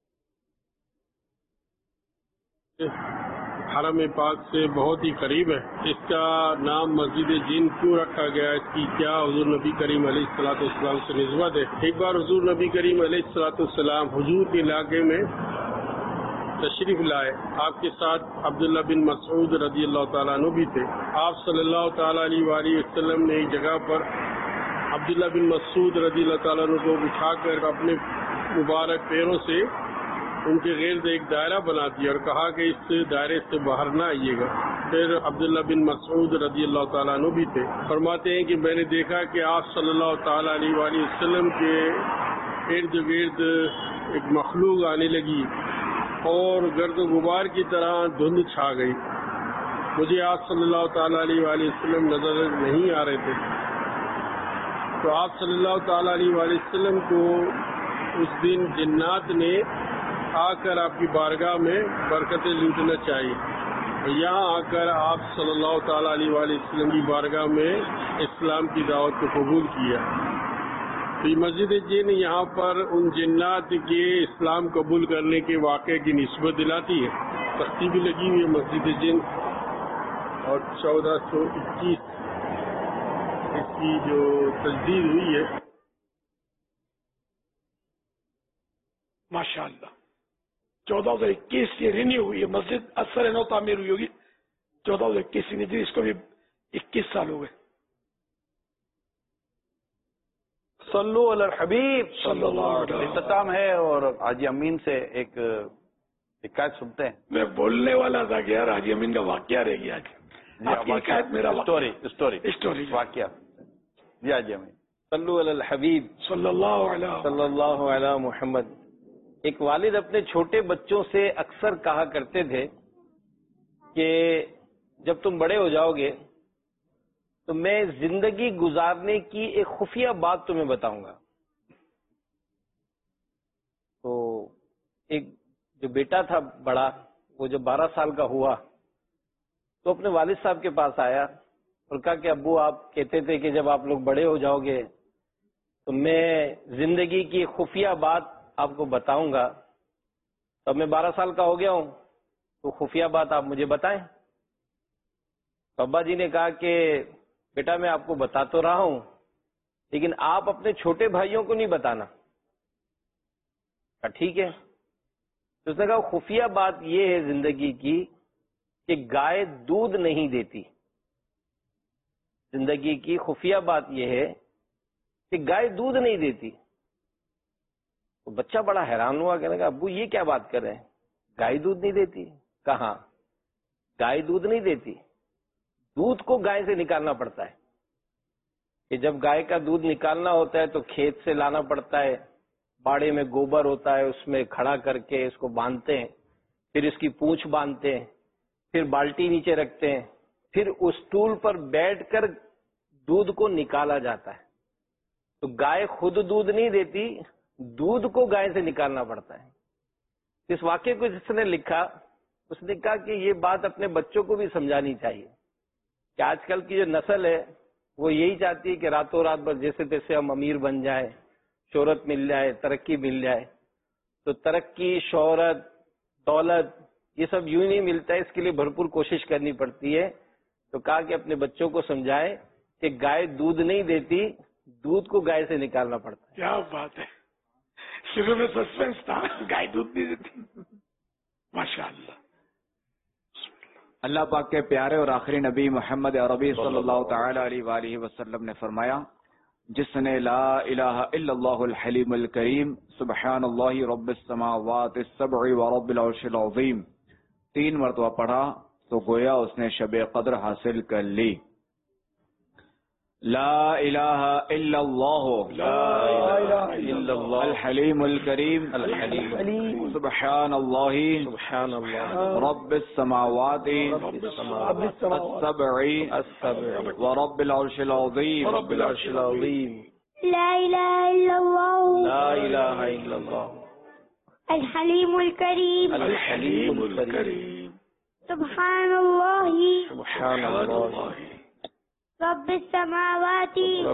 حرم پاک سے بہت ہی قریب ہے. اس کا نام مسجد جن کیوں رکھا گیا, اس کی کیا حضور نبی کریم علیہ الصلوۃ والسلام سے نسبت ہے. ایک بار حضور نبی کریم علیہ الصلوۃ والسلام حضور کے علاقے میں تشریف لائے. آپ کے ساتھ عبداللہ بن مسعود رضی اللہ تعالیٰ عنہ بھی تھے. آپ صلی اللہ تعالیٰ علیہ وآلہ وسلم نے ایک جگہ پر عبداللہ بن مسعود رضی اللہ تعالیٰ عنہ کو بٹھا کر اپنے مبارک پیروں سے ان کے گرد ایک دائرہ بنا دیا اور کہا کہ اس دائرے سے باہر نہ آئیے گا. پھر عبداللہ بن مسعود رضی اللہ تعالیٰ عنہ بھی تھے. فرماتے ہیں کہ میں نے دیکھا کہ آپ صلی اللہ تعالیٰ علیہ وآلہ وسلم کے ارد گرد ایک مخلوق آنے لگی اور گرد و غبار کی طرح دھند چھا گئی. مجھے آپ صلی اللہ تعالیٰ علیہ وآلہ وسلم نظر نہیں آ رہے تھے. تو آپ صلی اللہ تعالیٰ علیہ وآلہ وسلم کو اس دن جنات نے آ کر آپ کی بارگاہ میں برکتیں لوٹنا چاہیے. یہاں آ کر آپ صلی اللہ تعالیٰ علیہ وآلہ وسلم کی بارگاہ میں اسلام کی دعوت کو قبول کیا. تو یہ مسجد جن یہاں پر ان جنات کے اسلام قبول کرنے کے واقعے کی نسبت دلاتی ہے. تختی بھی لگی ہوئی ہے مسجد جن, اور 1421 اس کی جو تجدید ہوئی ہے. ماشاء اللہ 1421 یہ رینیو ہوئی ہے مسجد. اثر نو تعمیر ہوئی ہوگی 1421 نہیں, اس کو بھی 21 سال ہو گئے. صلو علی الحبیب صلی اللہ علیہ وسلم. اختتام ہے اور حاجی امین سے ایک حکایت سنتے ہیں. میں بولنے والا تھا کہ یار حاجی امین کا واقعہ رہ گیا. میرا اسٹوری واقعہ جی حاجی امین. صلو علی الحبیب صلی اللہ علی محمد. ایک والد اپنے چھوٹے بچوں سے اکثر کہا کرتے تھے کہ جب تم بڑے ہو جاؤ گے تو میں زندگی گزارنے کی ایک خفیہ بات تمہیں بتاؤں گا. تو ایک جو بیٹا تھا بڑا، وہ جب 12 سال کا ہوا تو اپنے والد صاحب کے پاس آیا اور کہا کہ ابو آپ کہتے تھے کہ جب آپ لوگ بڑے ہو جاؤ گے تو میں زندگی کی خفیہ بات آپ کو بتاؤں گا. تو میں 12 سال کا ہو گیا ہوں تو خفیہ بات آپ مجھے بتائیں. تو ابا جی نے کہا کہ بیٹا میں آپ کو بتا تو رہا ہوں لیکن آپ اپنے چھوٹے بھائیوں کو نہیں بتانا. ٹھیک ہے. تو اس نے کہا خفیہ بات یہ ہے زندگی کی کہ گائے دودھ نہیں دیتی. زندگی کی خفیہ بات یہ ہے کہ گائے دودھ نہیں دیتی. تو بچہ بڑا حیران ہوا، کہنے کا ابو یہ کیا بات کر رہے ہیں، گائے دودھ نہیں دیتی؟ کہاں گائے دودھ نہیں دیتی، دودھ کو گائے سے نکالنا پڑتا ہے. کہ جب گائے کا دودھ نکالنا ہوتا ہے تو کھیت سے لانا پڑتا ہے، باڑے میں گوبر ہوتا ہے اس میں کھڑا کر کے اس کو باندھتے ہیں، پھر اس کی پونچھ باندھتے ہیں، پھر بالٹی نیچے رکھتے ہیں، پھر اس ٹول پر بیٹھ کر دودھ کو نکالا جاتا ہے. تو گائے خود دودھ نہیں دیتی، دودھ کو گائے سے نکالنا پڑتا ہے. اس واقعے کو جس نے لکھا اس نے کہا کہ یہ بات اپنے بچوں کو بھی سمجھانی چاہیے کہ آج کل کی جو نسل ہے وہ یہی چاہتی ہے کہ راتوں رات بس جیسے تیسے ہم امیر بن جائیں، شہرت مل جائے، ترقی مل جائے. تو ترقی، شہرت، دولت یہ سب یوں نہیں ملتا ہے، اس کے لیے بھرپور کوشش کرنی پڑتی ہے. تو کہا کہ اپنے بچوں کو سمجھائیں کہ گائے دودھ نہیں دیتی، دودھ کو گائے سے نکالنا پڑتا ہے. کیا بات ہے، شروع میں سسپینس تھا، گائے دودھ نہیں دیتی. ماشاء اللہ. اللہ پاک کے پیارے اور آخری نبی محمد عربی صلی اللہ تعالی علیہ وآلہ وسلم نے فرمایا، جس نے لا الہ الا اللہ الحلیم الکریم سبحان اللہ رب السماوات السبع ورب العرش العظیم 3 مرتبہ پڑھا تو گویا اس نے شب قدر حاصل کر لی. لا الہ الا اللہ الحلیم الکریم سبحان اللہ رب السماوات السبع ورب العرش العظیم. لا الہ الا اللہ لا الہ الا اللہ الحلیم الکریم سبحان اللہ رب السماوات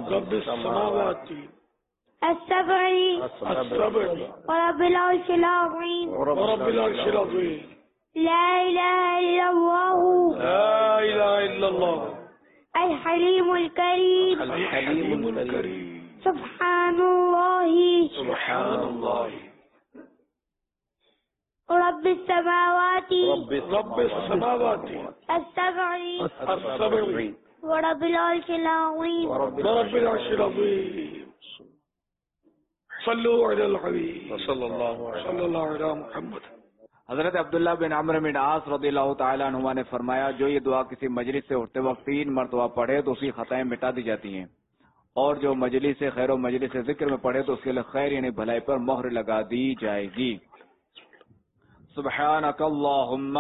السبع ورب العرش العظيم لا إله إلا الله الحليم الكريم سبحان الله رب السماوات السبع ورب العرش العظيم صلوا علی الحبیب صلی اللہ علیہ محمد. حضرت عبداللہ بن عمرو بن عاص رضی اللہ تعالیٰ عنہ نے فرمایا، جو یہ دعا کسی مجلس سے اٹھتے وقت 3 مرتبہ پڑھے تو اس کی خطائیں مٹا دی جاتی ہیں، اور جو مجلس سے خیر و مجلس سے ذکر میں پڑھے تو اس کے لیے خیر یعنی بھلائی پر مہر لگا دی جائے گی. سبحانک اللہم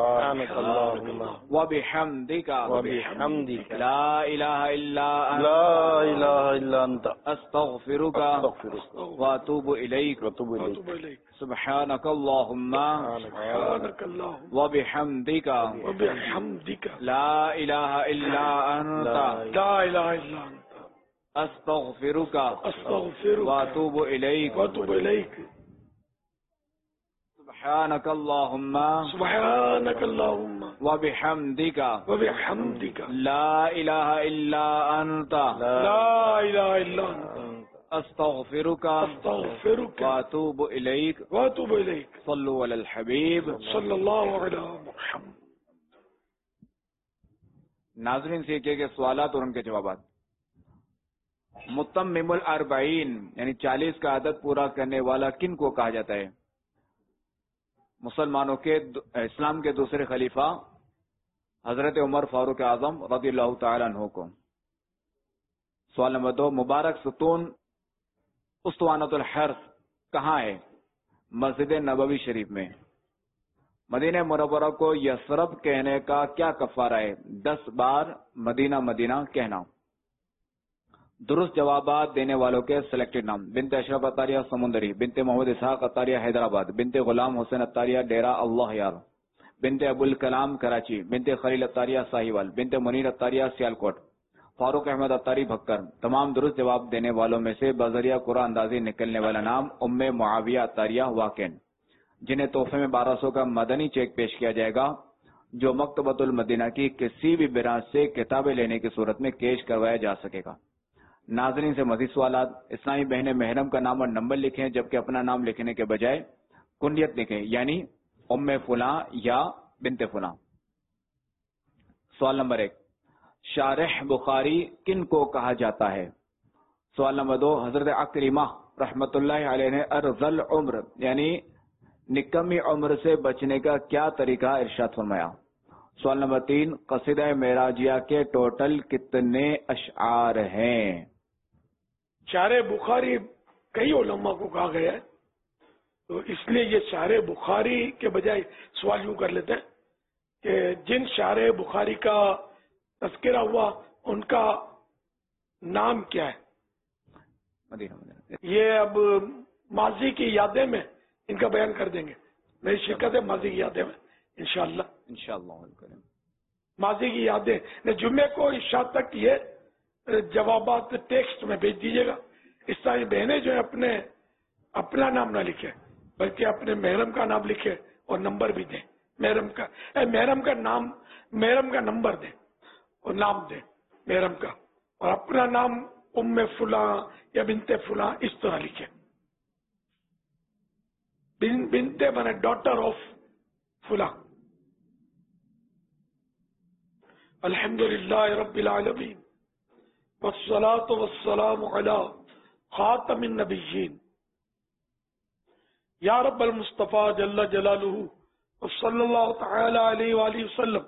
وبحمدک لا الہ الا انت استغفرک واتوب الیک. سبحانک اللہم وبحمدک لا الہ الا انت استغفرک واتوب الیک. سبحانك اللهم وبحمدك لا إله إلا أنت أستغفرك وأتوب إليك. صلوا على الحبيب صلی اللہ علیہ محمد. ناظرین سے کہ سوالات اور ان کے جوابات. متمم الاربعین یعنی 40 کا عدد پورا کرنے والا کن کو کہا جاتا ہے؟ مسلمانوں کے اسلام کے دوسرے خلیفہ حضرت عمر فاروق اعظم رضی اللہ تعالی عنہ کو. سوال نمبر 2، مبارک ستون اسطوانۃ الحرث کہاں ہے؟ مسجد نبوی شریف میں. مدینہ منورہ کو یثرب کہنے کا کیا کفارہ ہے؟ 10 بار مدینہ مدینہ کہنا۔ درست جوابات دینے والوں کے سلیکٹڈ نام: بنت اشرف عطاریہ سمندری، بنت محمد اسحاق عطاریہ حیدرآباد، بنت غلام حسین عطاریہ ڈیرہ اللہ یار، بنت ابو الکلام کراچی، بنت خلیل عطاریہ ساہیوال، بنت منیر عطاریہ سیالکوٹ، فاروق احمد عطاری بھکر۔ تمام درست جواب دینے والوں میں سے بذریعہ قرآن اندازی نکلنے والا نام ام معاویہ عطاریہ واقعین، جنہیں تحفے میں 1200 کا مدنی چیک پیش کیا جائے گا، جو مکتبۃ المدینہ کی کسی بھی برانچ سے کتابیں لینے کی صورت میں کیش کروایا جا سکے گا۔ ناظرین سے مزید سوالات: اسلامی بہنیں محرم کا نام اور نمبر لکھیں، جبکہ اپنا نام لکھنے کے بجائے کنیت لکھیں، یعنی ام فلاں یا بنت فلاں۔ سوال نمبر 1، شارح بخاری کن کو کہا جاتا ہے؟ سوال نمبر 2، حضرت عکرمہ رحمۃ اللہ علیہ نے ارذل عمر یعنی نکمی عمر سے بچنے کا کیا طریقہ ارشاد فرمایا؟ سوال نمبر 3، قصیدہ معراجیہ کے ٹوٹل کتنے اشعار ہیں؟ شارح بخاری کئی علماء کو کہا گیا ہے، تو اس لیے یہ شارح بخاری کے بجائے سوال یوں کر لیتے ہیں کہ جن شارح بخاری کا تذکرہ ہوا ان کا نام کیا ہے؟ یہ اب ماضی کی یادیں میں ان کا بیان کر دیں گے۔ میری شرکت ہے ماضی کی یادیں میں انشاءاللہ ماضی کی یادیں۔ جمعے کو عشاء تک یہ جوابات ٹیکسٹ میں بھیج دیجیے گا۔ اس طرح بہنیں جو ہے اپنا نام نہ لکھیں بلکہ اپنے محرم کا نام لکھیں اور نمبر بھی دیں۔ محرم کا نمبر دیں اور نام دیں محرم کا، اور اپنا نام ام فلاں یا بنت فلاں اس طرح لکھیں۔ بنت مانے ڈاٹر آف فلاں۔ الحمدللہ رب العالمین والصلاة والسلام علی خاتم النبیین یا رب المصطفیٰ جل جلالہ وصلی اللہ تعالی علیہ وآلہ وسلم۔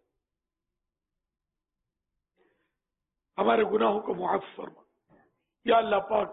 ہمارے گناہوں کو معاف فرما یا اللہ پاک،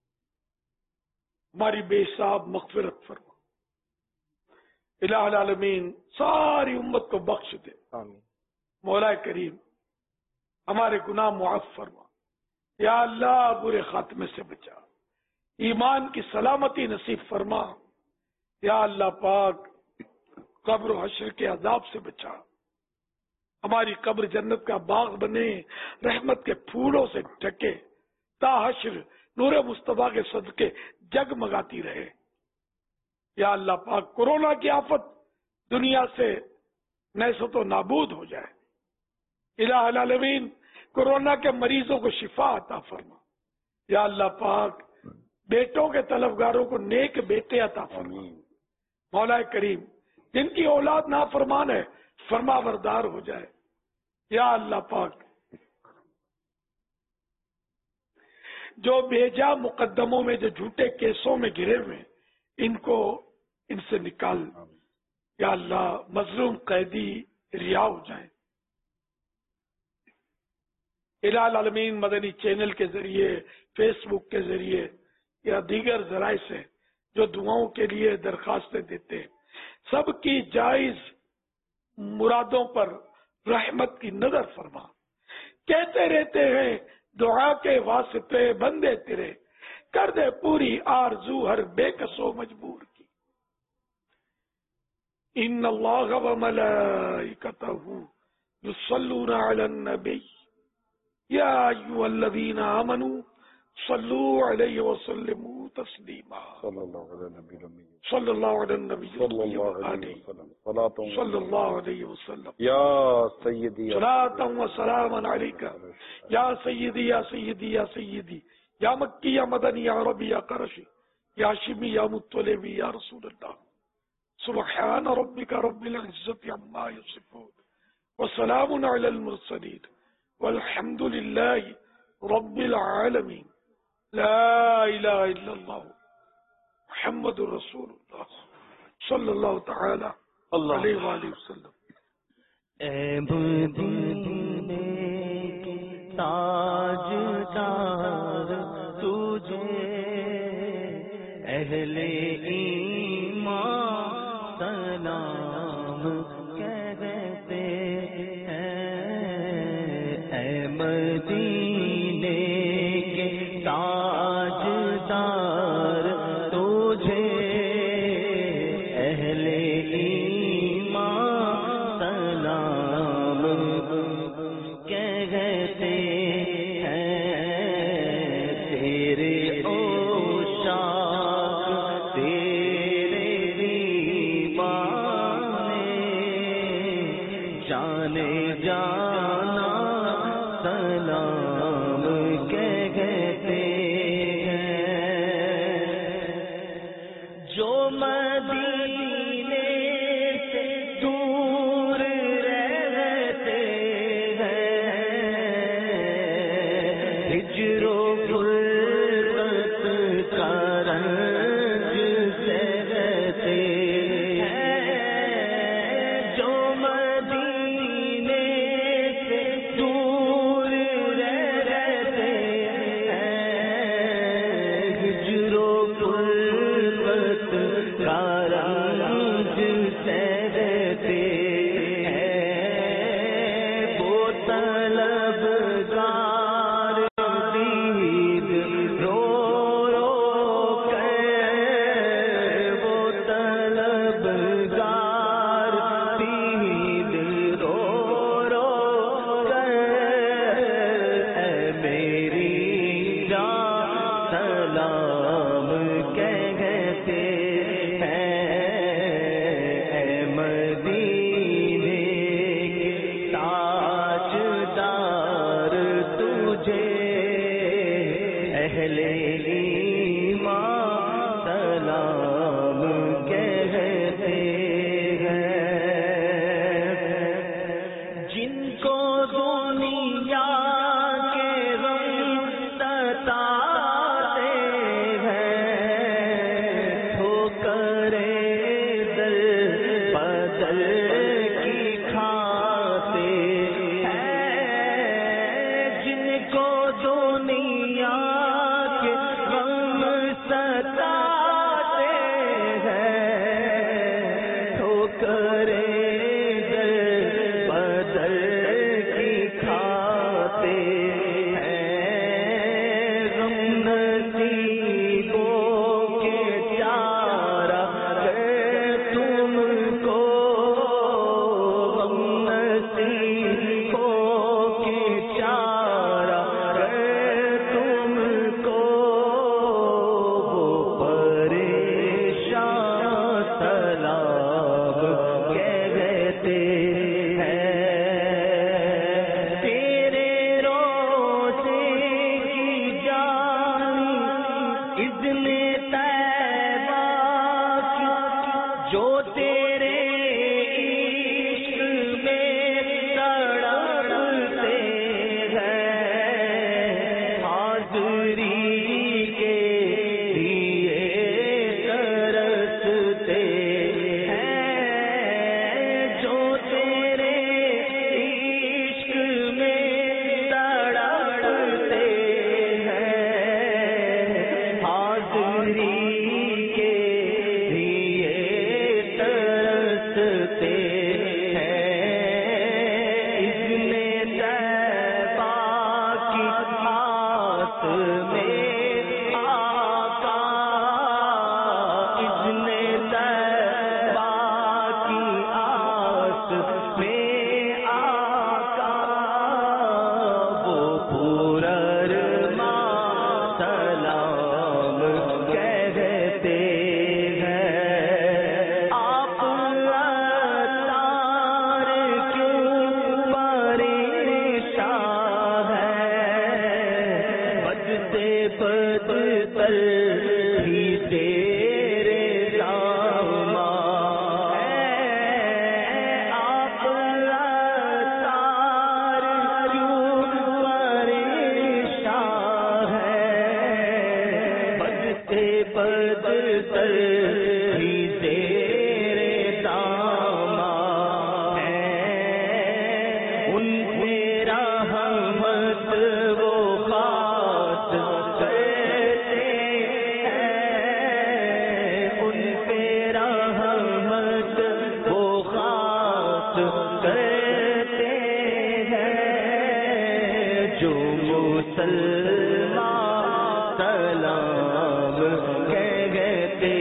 ہماری بے حساب مغفرت فرما۔ الہ العالمین ساری امت کو بخش دے۔ مولا کریم ہمارے گناہ معاف فرما یا اللہ، برے خاتمے سے بچا، ایمان کی سلامتی نصیب فرما یا اللہ پاک، قبر و حشر کے عذاب سے بچا، ہماری قبر جنت کا باغ بنے، رحمت کے پھولوں سے ڈھکے، تا حشر نور مصطفیٰ کے صدقے جگمگاتی رہے یا اللہ پاک۔ کورونا کی آفت دنیا سے نیست و نابود ہو جائے الہ العالمین۔ کورونا کے مریضوں کو شفا عطا فرما یا اللہ پاک، بیٹوں کے طلبگاروں کو نیک بیٹے عطا فرما مولا کریم۔ جن کی اولاد نافرمان ہے فرما بردار ہو جائے یا اللہ پاک۔ جو بھیجا مقدموں میں، جو جھوٹے کیسوں میں گرے ہوئے، ان سے نکال یا اللہ۔ مظلوم قیدی رہا ہو جائے الہ العالمین۔ مدنی چینل کے ذریعے، فیس بک کے ذریعے یا دیگر ذرائع سے جو دعاؤں کے لیے درخواستیں دیتے ہیں، سب کی جائز مرادوں پر رحمت کی نظر فرما۔ کہتے رہتے ہیں دعا کے واسطے بندے تیرے، کر دے پوری آرزو ہر بے کس و مجبور کی۔ ان اللہ و ملائکتہ یصلون علی النبی یا ایھا الذین آمنوا صلوا علیہ وسلموا تسلیما۔ صلی اللہ علی النبی صلی اللہ علیہ وسلم۔ یا سیدی صلاۃ و سلام علیک یا سیدی یا سیدی یا سیدی یا مکی یا مدنی یا عربی یا قرشی یا ہاشمی یا مطلبی یا رسول اللہ۔ سبحان ربک رب العزت عما یصفون وسلام علی المرسلین والحمد للہ رب العالمین۔ لا الہ الا اللہ محمد رسول اللہ صلی اللہ تعالی علیہ وآلہ وسلم۔ اے مدینے کے تاجدار تجھے اہل ایمان سلام مدینے کے تاجدار تجھے اہل ایمان سلام کہتے ہیں، تیرے عشاق تیرے دیوانے جانے جانا سلام کہتے ہیں، جو مدینے سے دور رہتے ہیں، ہجر و غربت کا رنج سہتے ہیں، جو مدینے سے دور رہتے ہیں، ہجر و غربت کا رنج سہتے ہیں، وہ طلبگار دید رو رو کر، وہ طلبگار دید رو رو کر، اے میری جان سلام کہتے ہیں، اے مدینے کے تاجدار تجھے اہل ایمان سلام کہتے ہیں، جن کو دنیا کے غم ستاتے ہیں، ٹھوکریں در بدر کی کھاتے ہیں، جن کو دنیا کے غم ستاتے ہیں، ٹھوکریں در بدر کی کھاتے ہیں، غم نصیبوں کے چارہ گر تم کو، غم نصیبوں کے چارہ گر تم کو، وہ پریشان سلام کہتے ہیں، تیرے روزے کی جانی اذن طیبہ کی، جو تیرے عشق میں تڑپتے ہیں، حاضری کے لیے ترستے ہیں، جو تیرے عشق میں تڑپتے ہیں، حاضری کے لیے ترستے ہیں، اذن طیبہ کی آس میں آقا، اذن طیبہ کی آس میں آقا، وہ پرارمان سلام کہتے ہیں، آپ عطا مسلمان سلام کہتے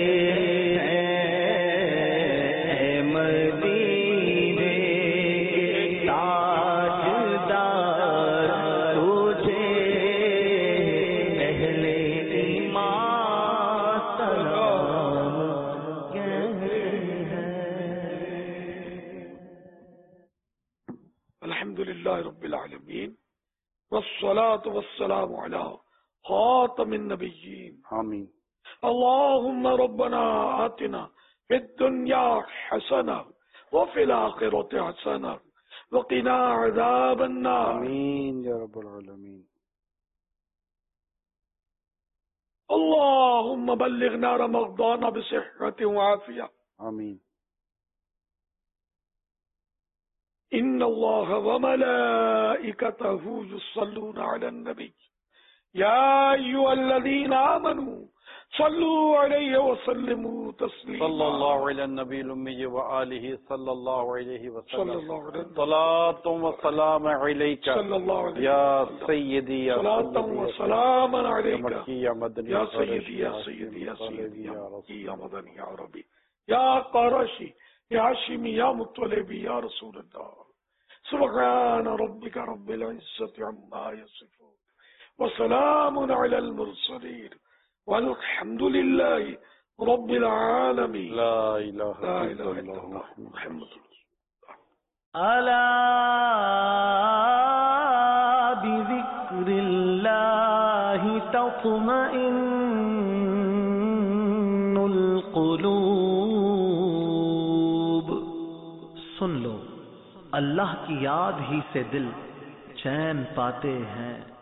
ہیں مدینے کے تاجدار تجھے اہل ایمان سلام کہتے ہیں۔ الحمدللہ رب العالمین والصلاة والسلام على خاتم النبیین آمین۔ اللهم ربنا آتنا في الدنيا حسنة وفي الآخرة حسنة وقنا عذاب النار آمین یا رب العالمین۔ اللهم بلغنا رمضان بصحة وعافية آمین۔ إن الله وملائكته يصلون على النبي يا أيها الذين آمنوا صلوا عليه وسلموا تسليما صلی اللہ علی النبی الامی وآلہ صلی اللہ علیہ صلى وسلم الله عليه وسلم صلاۃ و سلام علیک صلى الله عليه یا وسلم سیدی یا صلاة وسلاما یا عليك مکی یا مدنی يا سيدي يا سيدي يا سيدي يا مكي يا مدني يا عربي يا قرشي يا هاشمي يا مطلبي يا رسول الله سبحان ربك رب العزة عما يصفون وسلام على المرسلين والحمد لله رب العالمين لا الہ لا الا إله إلا اللہ الله محمد ألا بذكر الله تطمئن القلوب۔ سن لو اللہ کی یاد ہی سے دل چین پاتے ہیں۔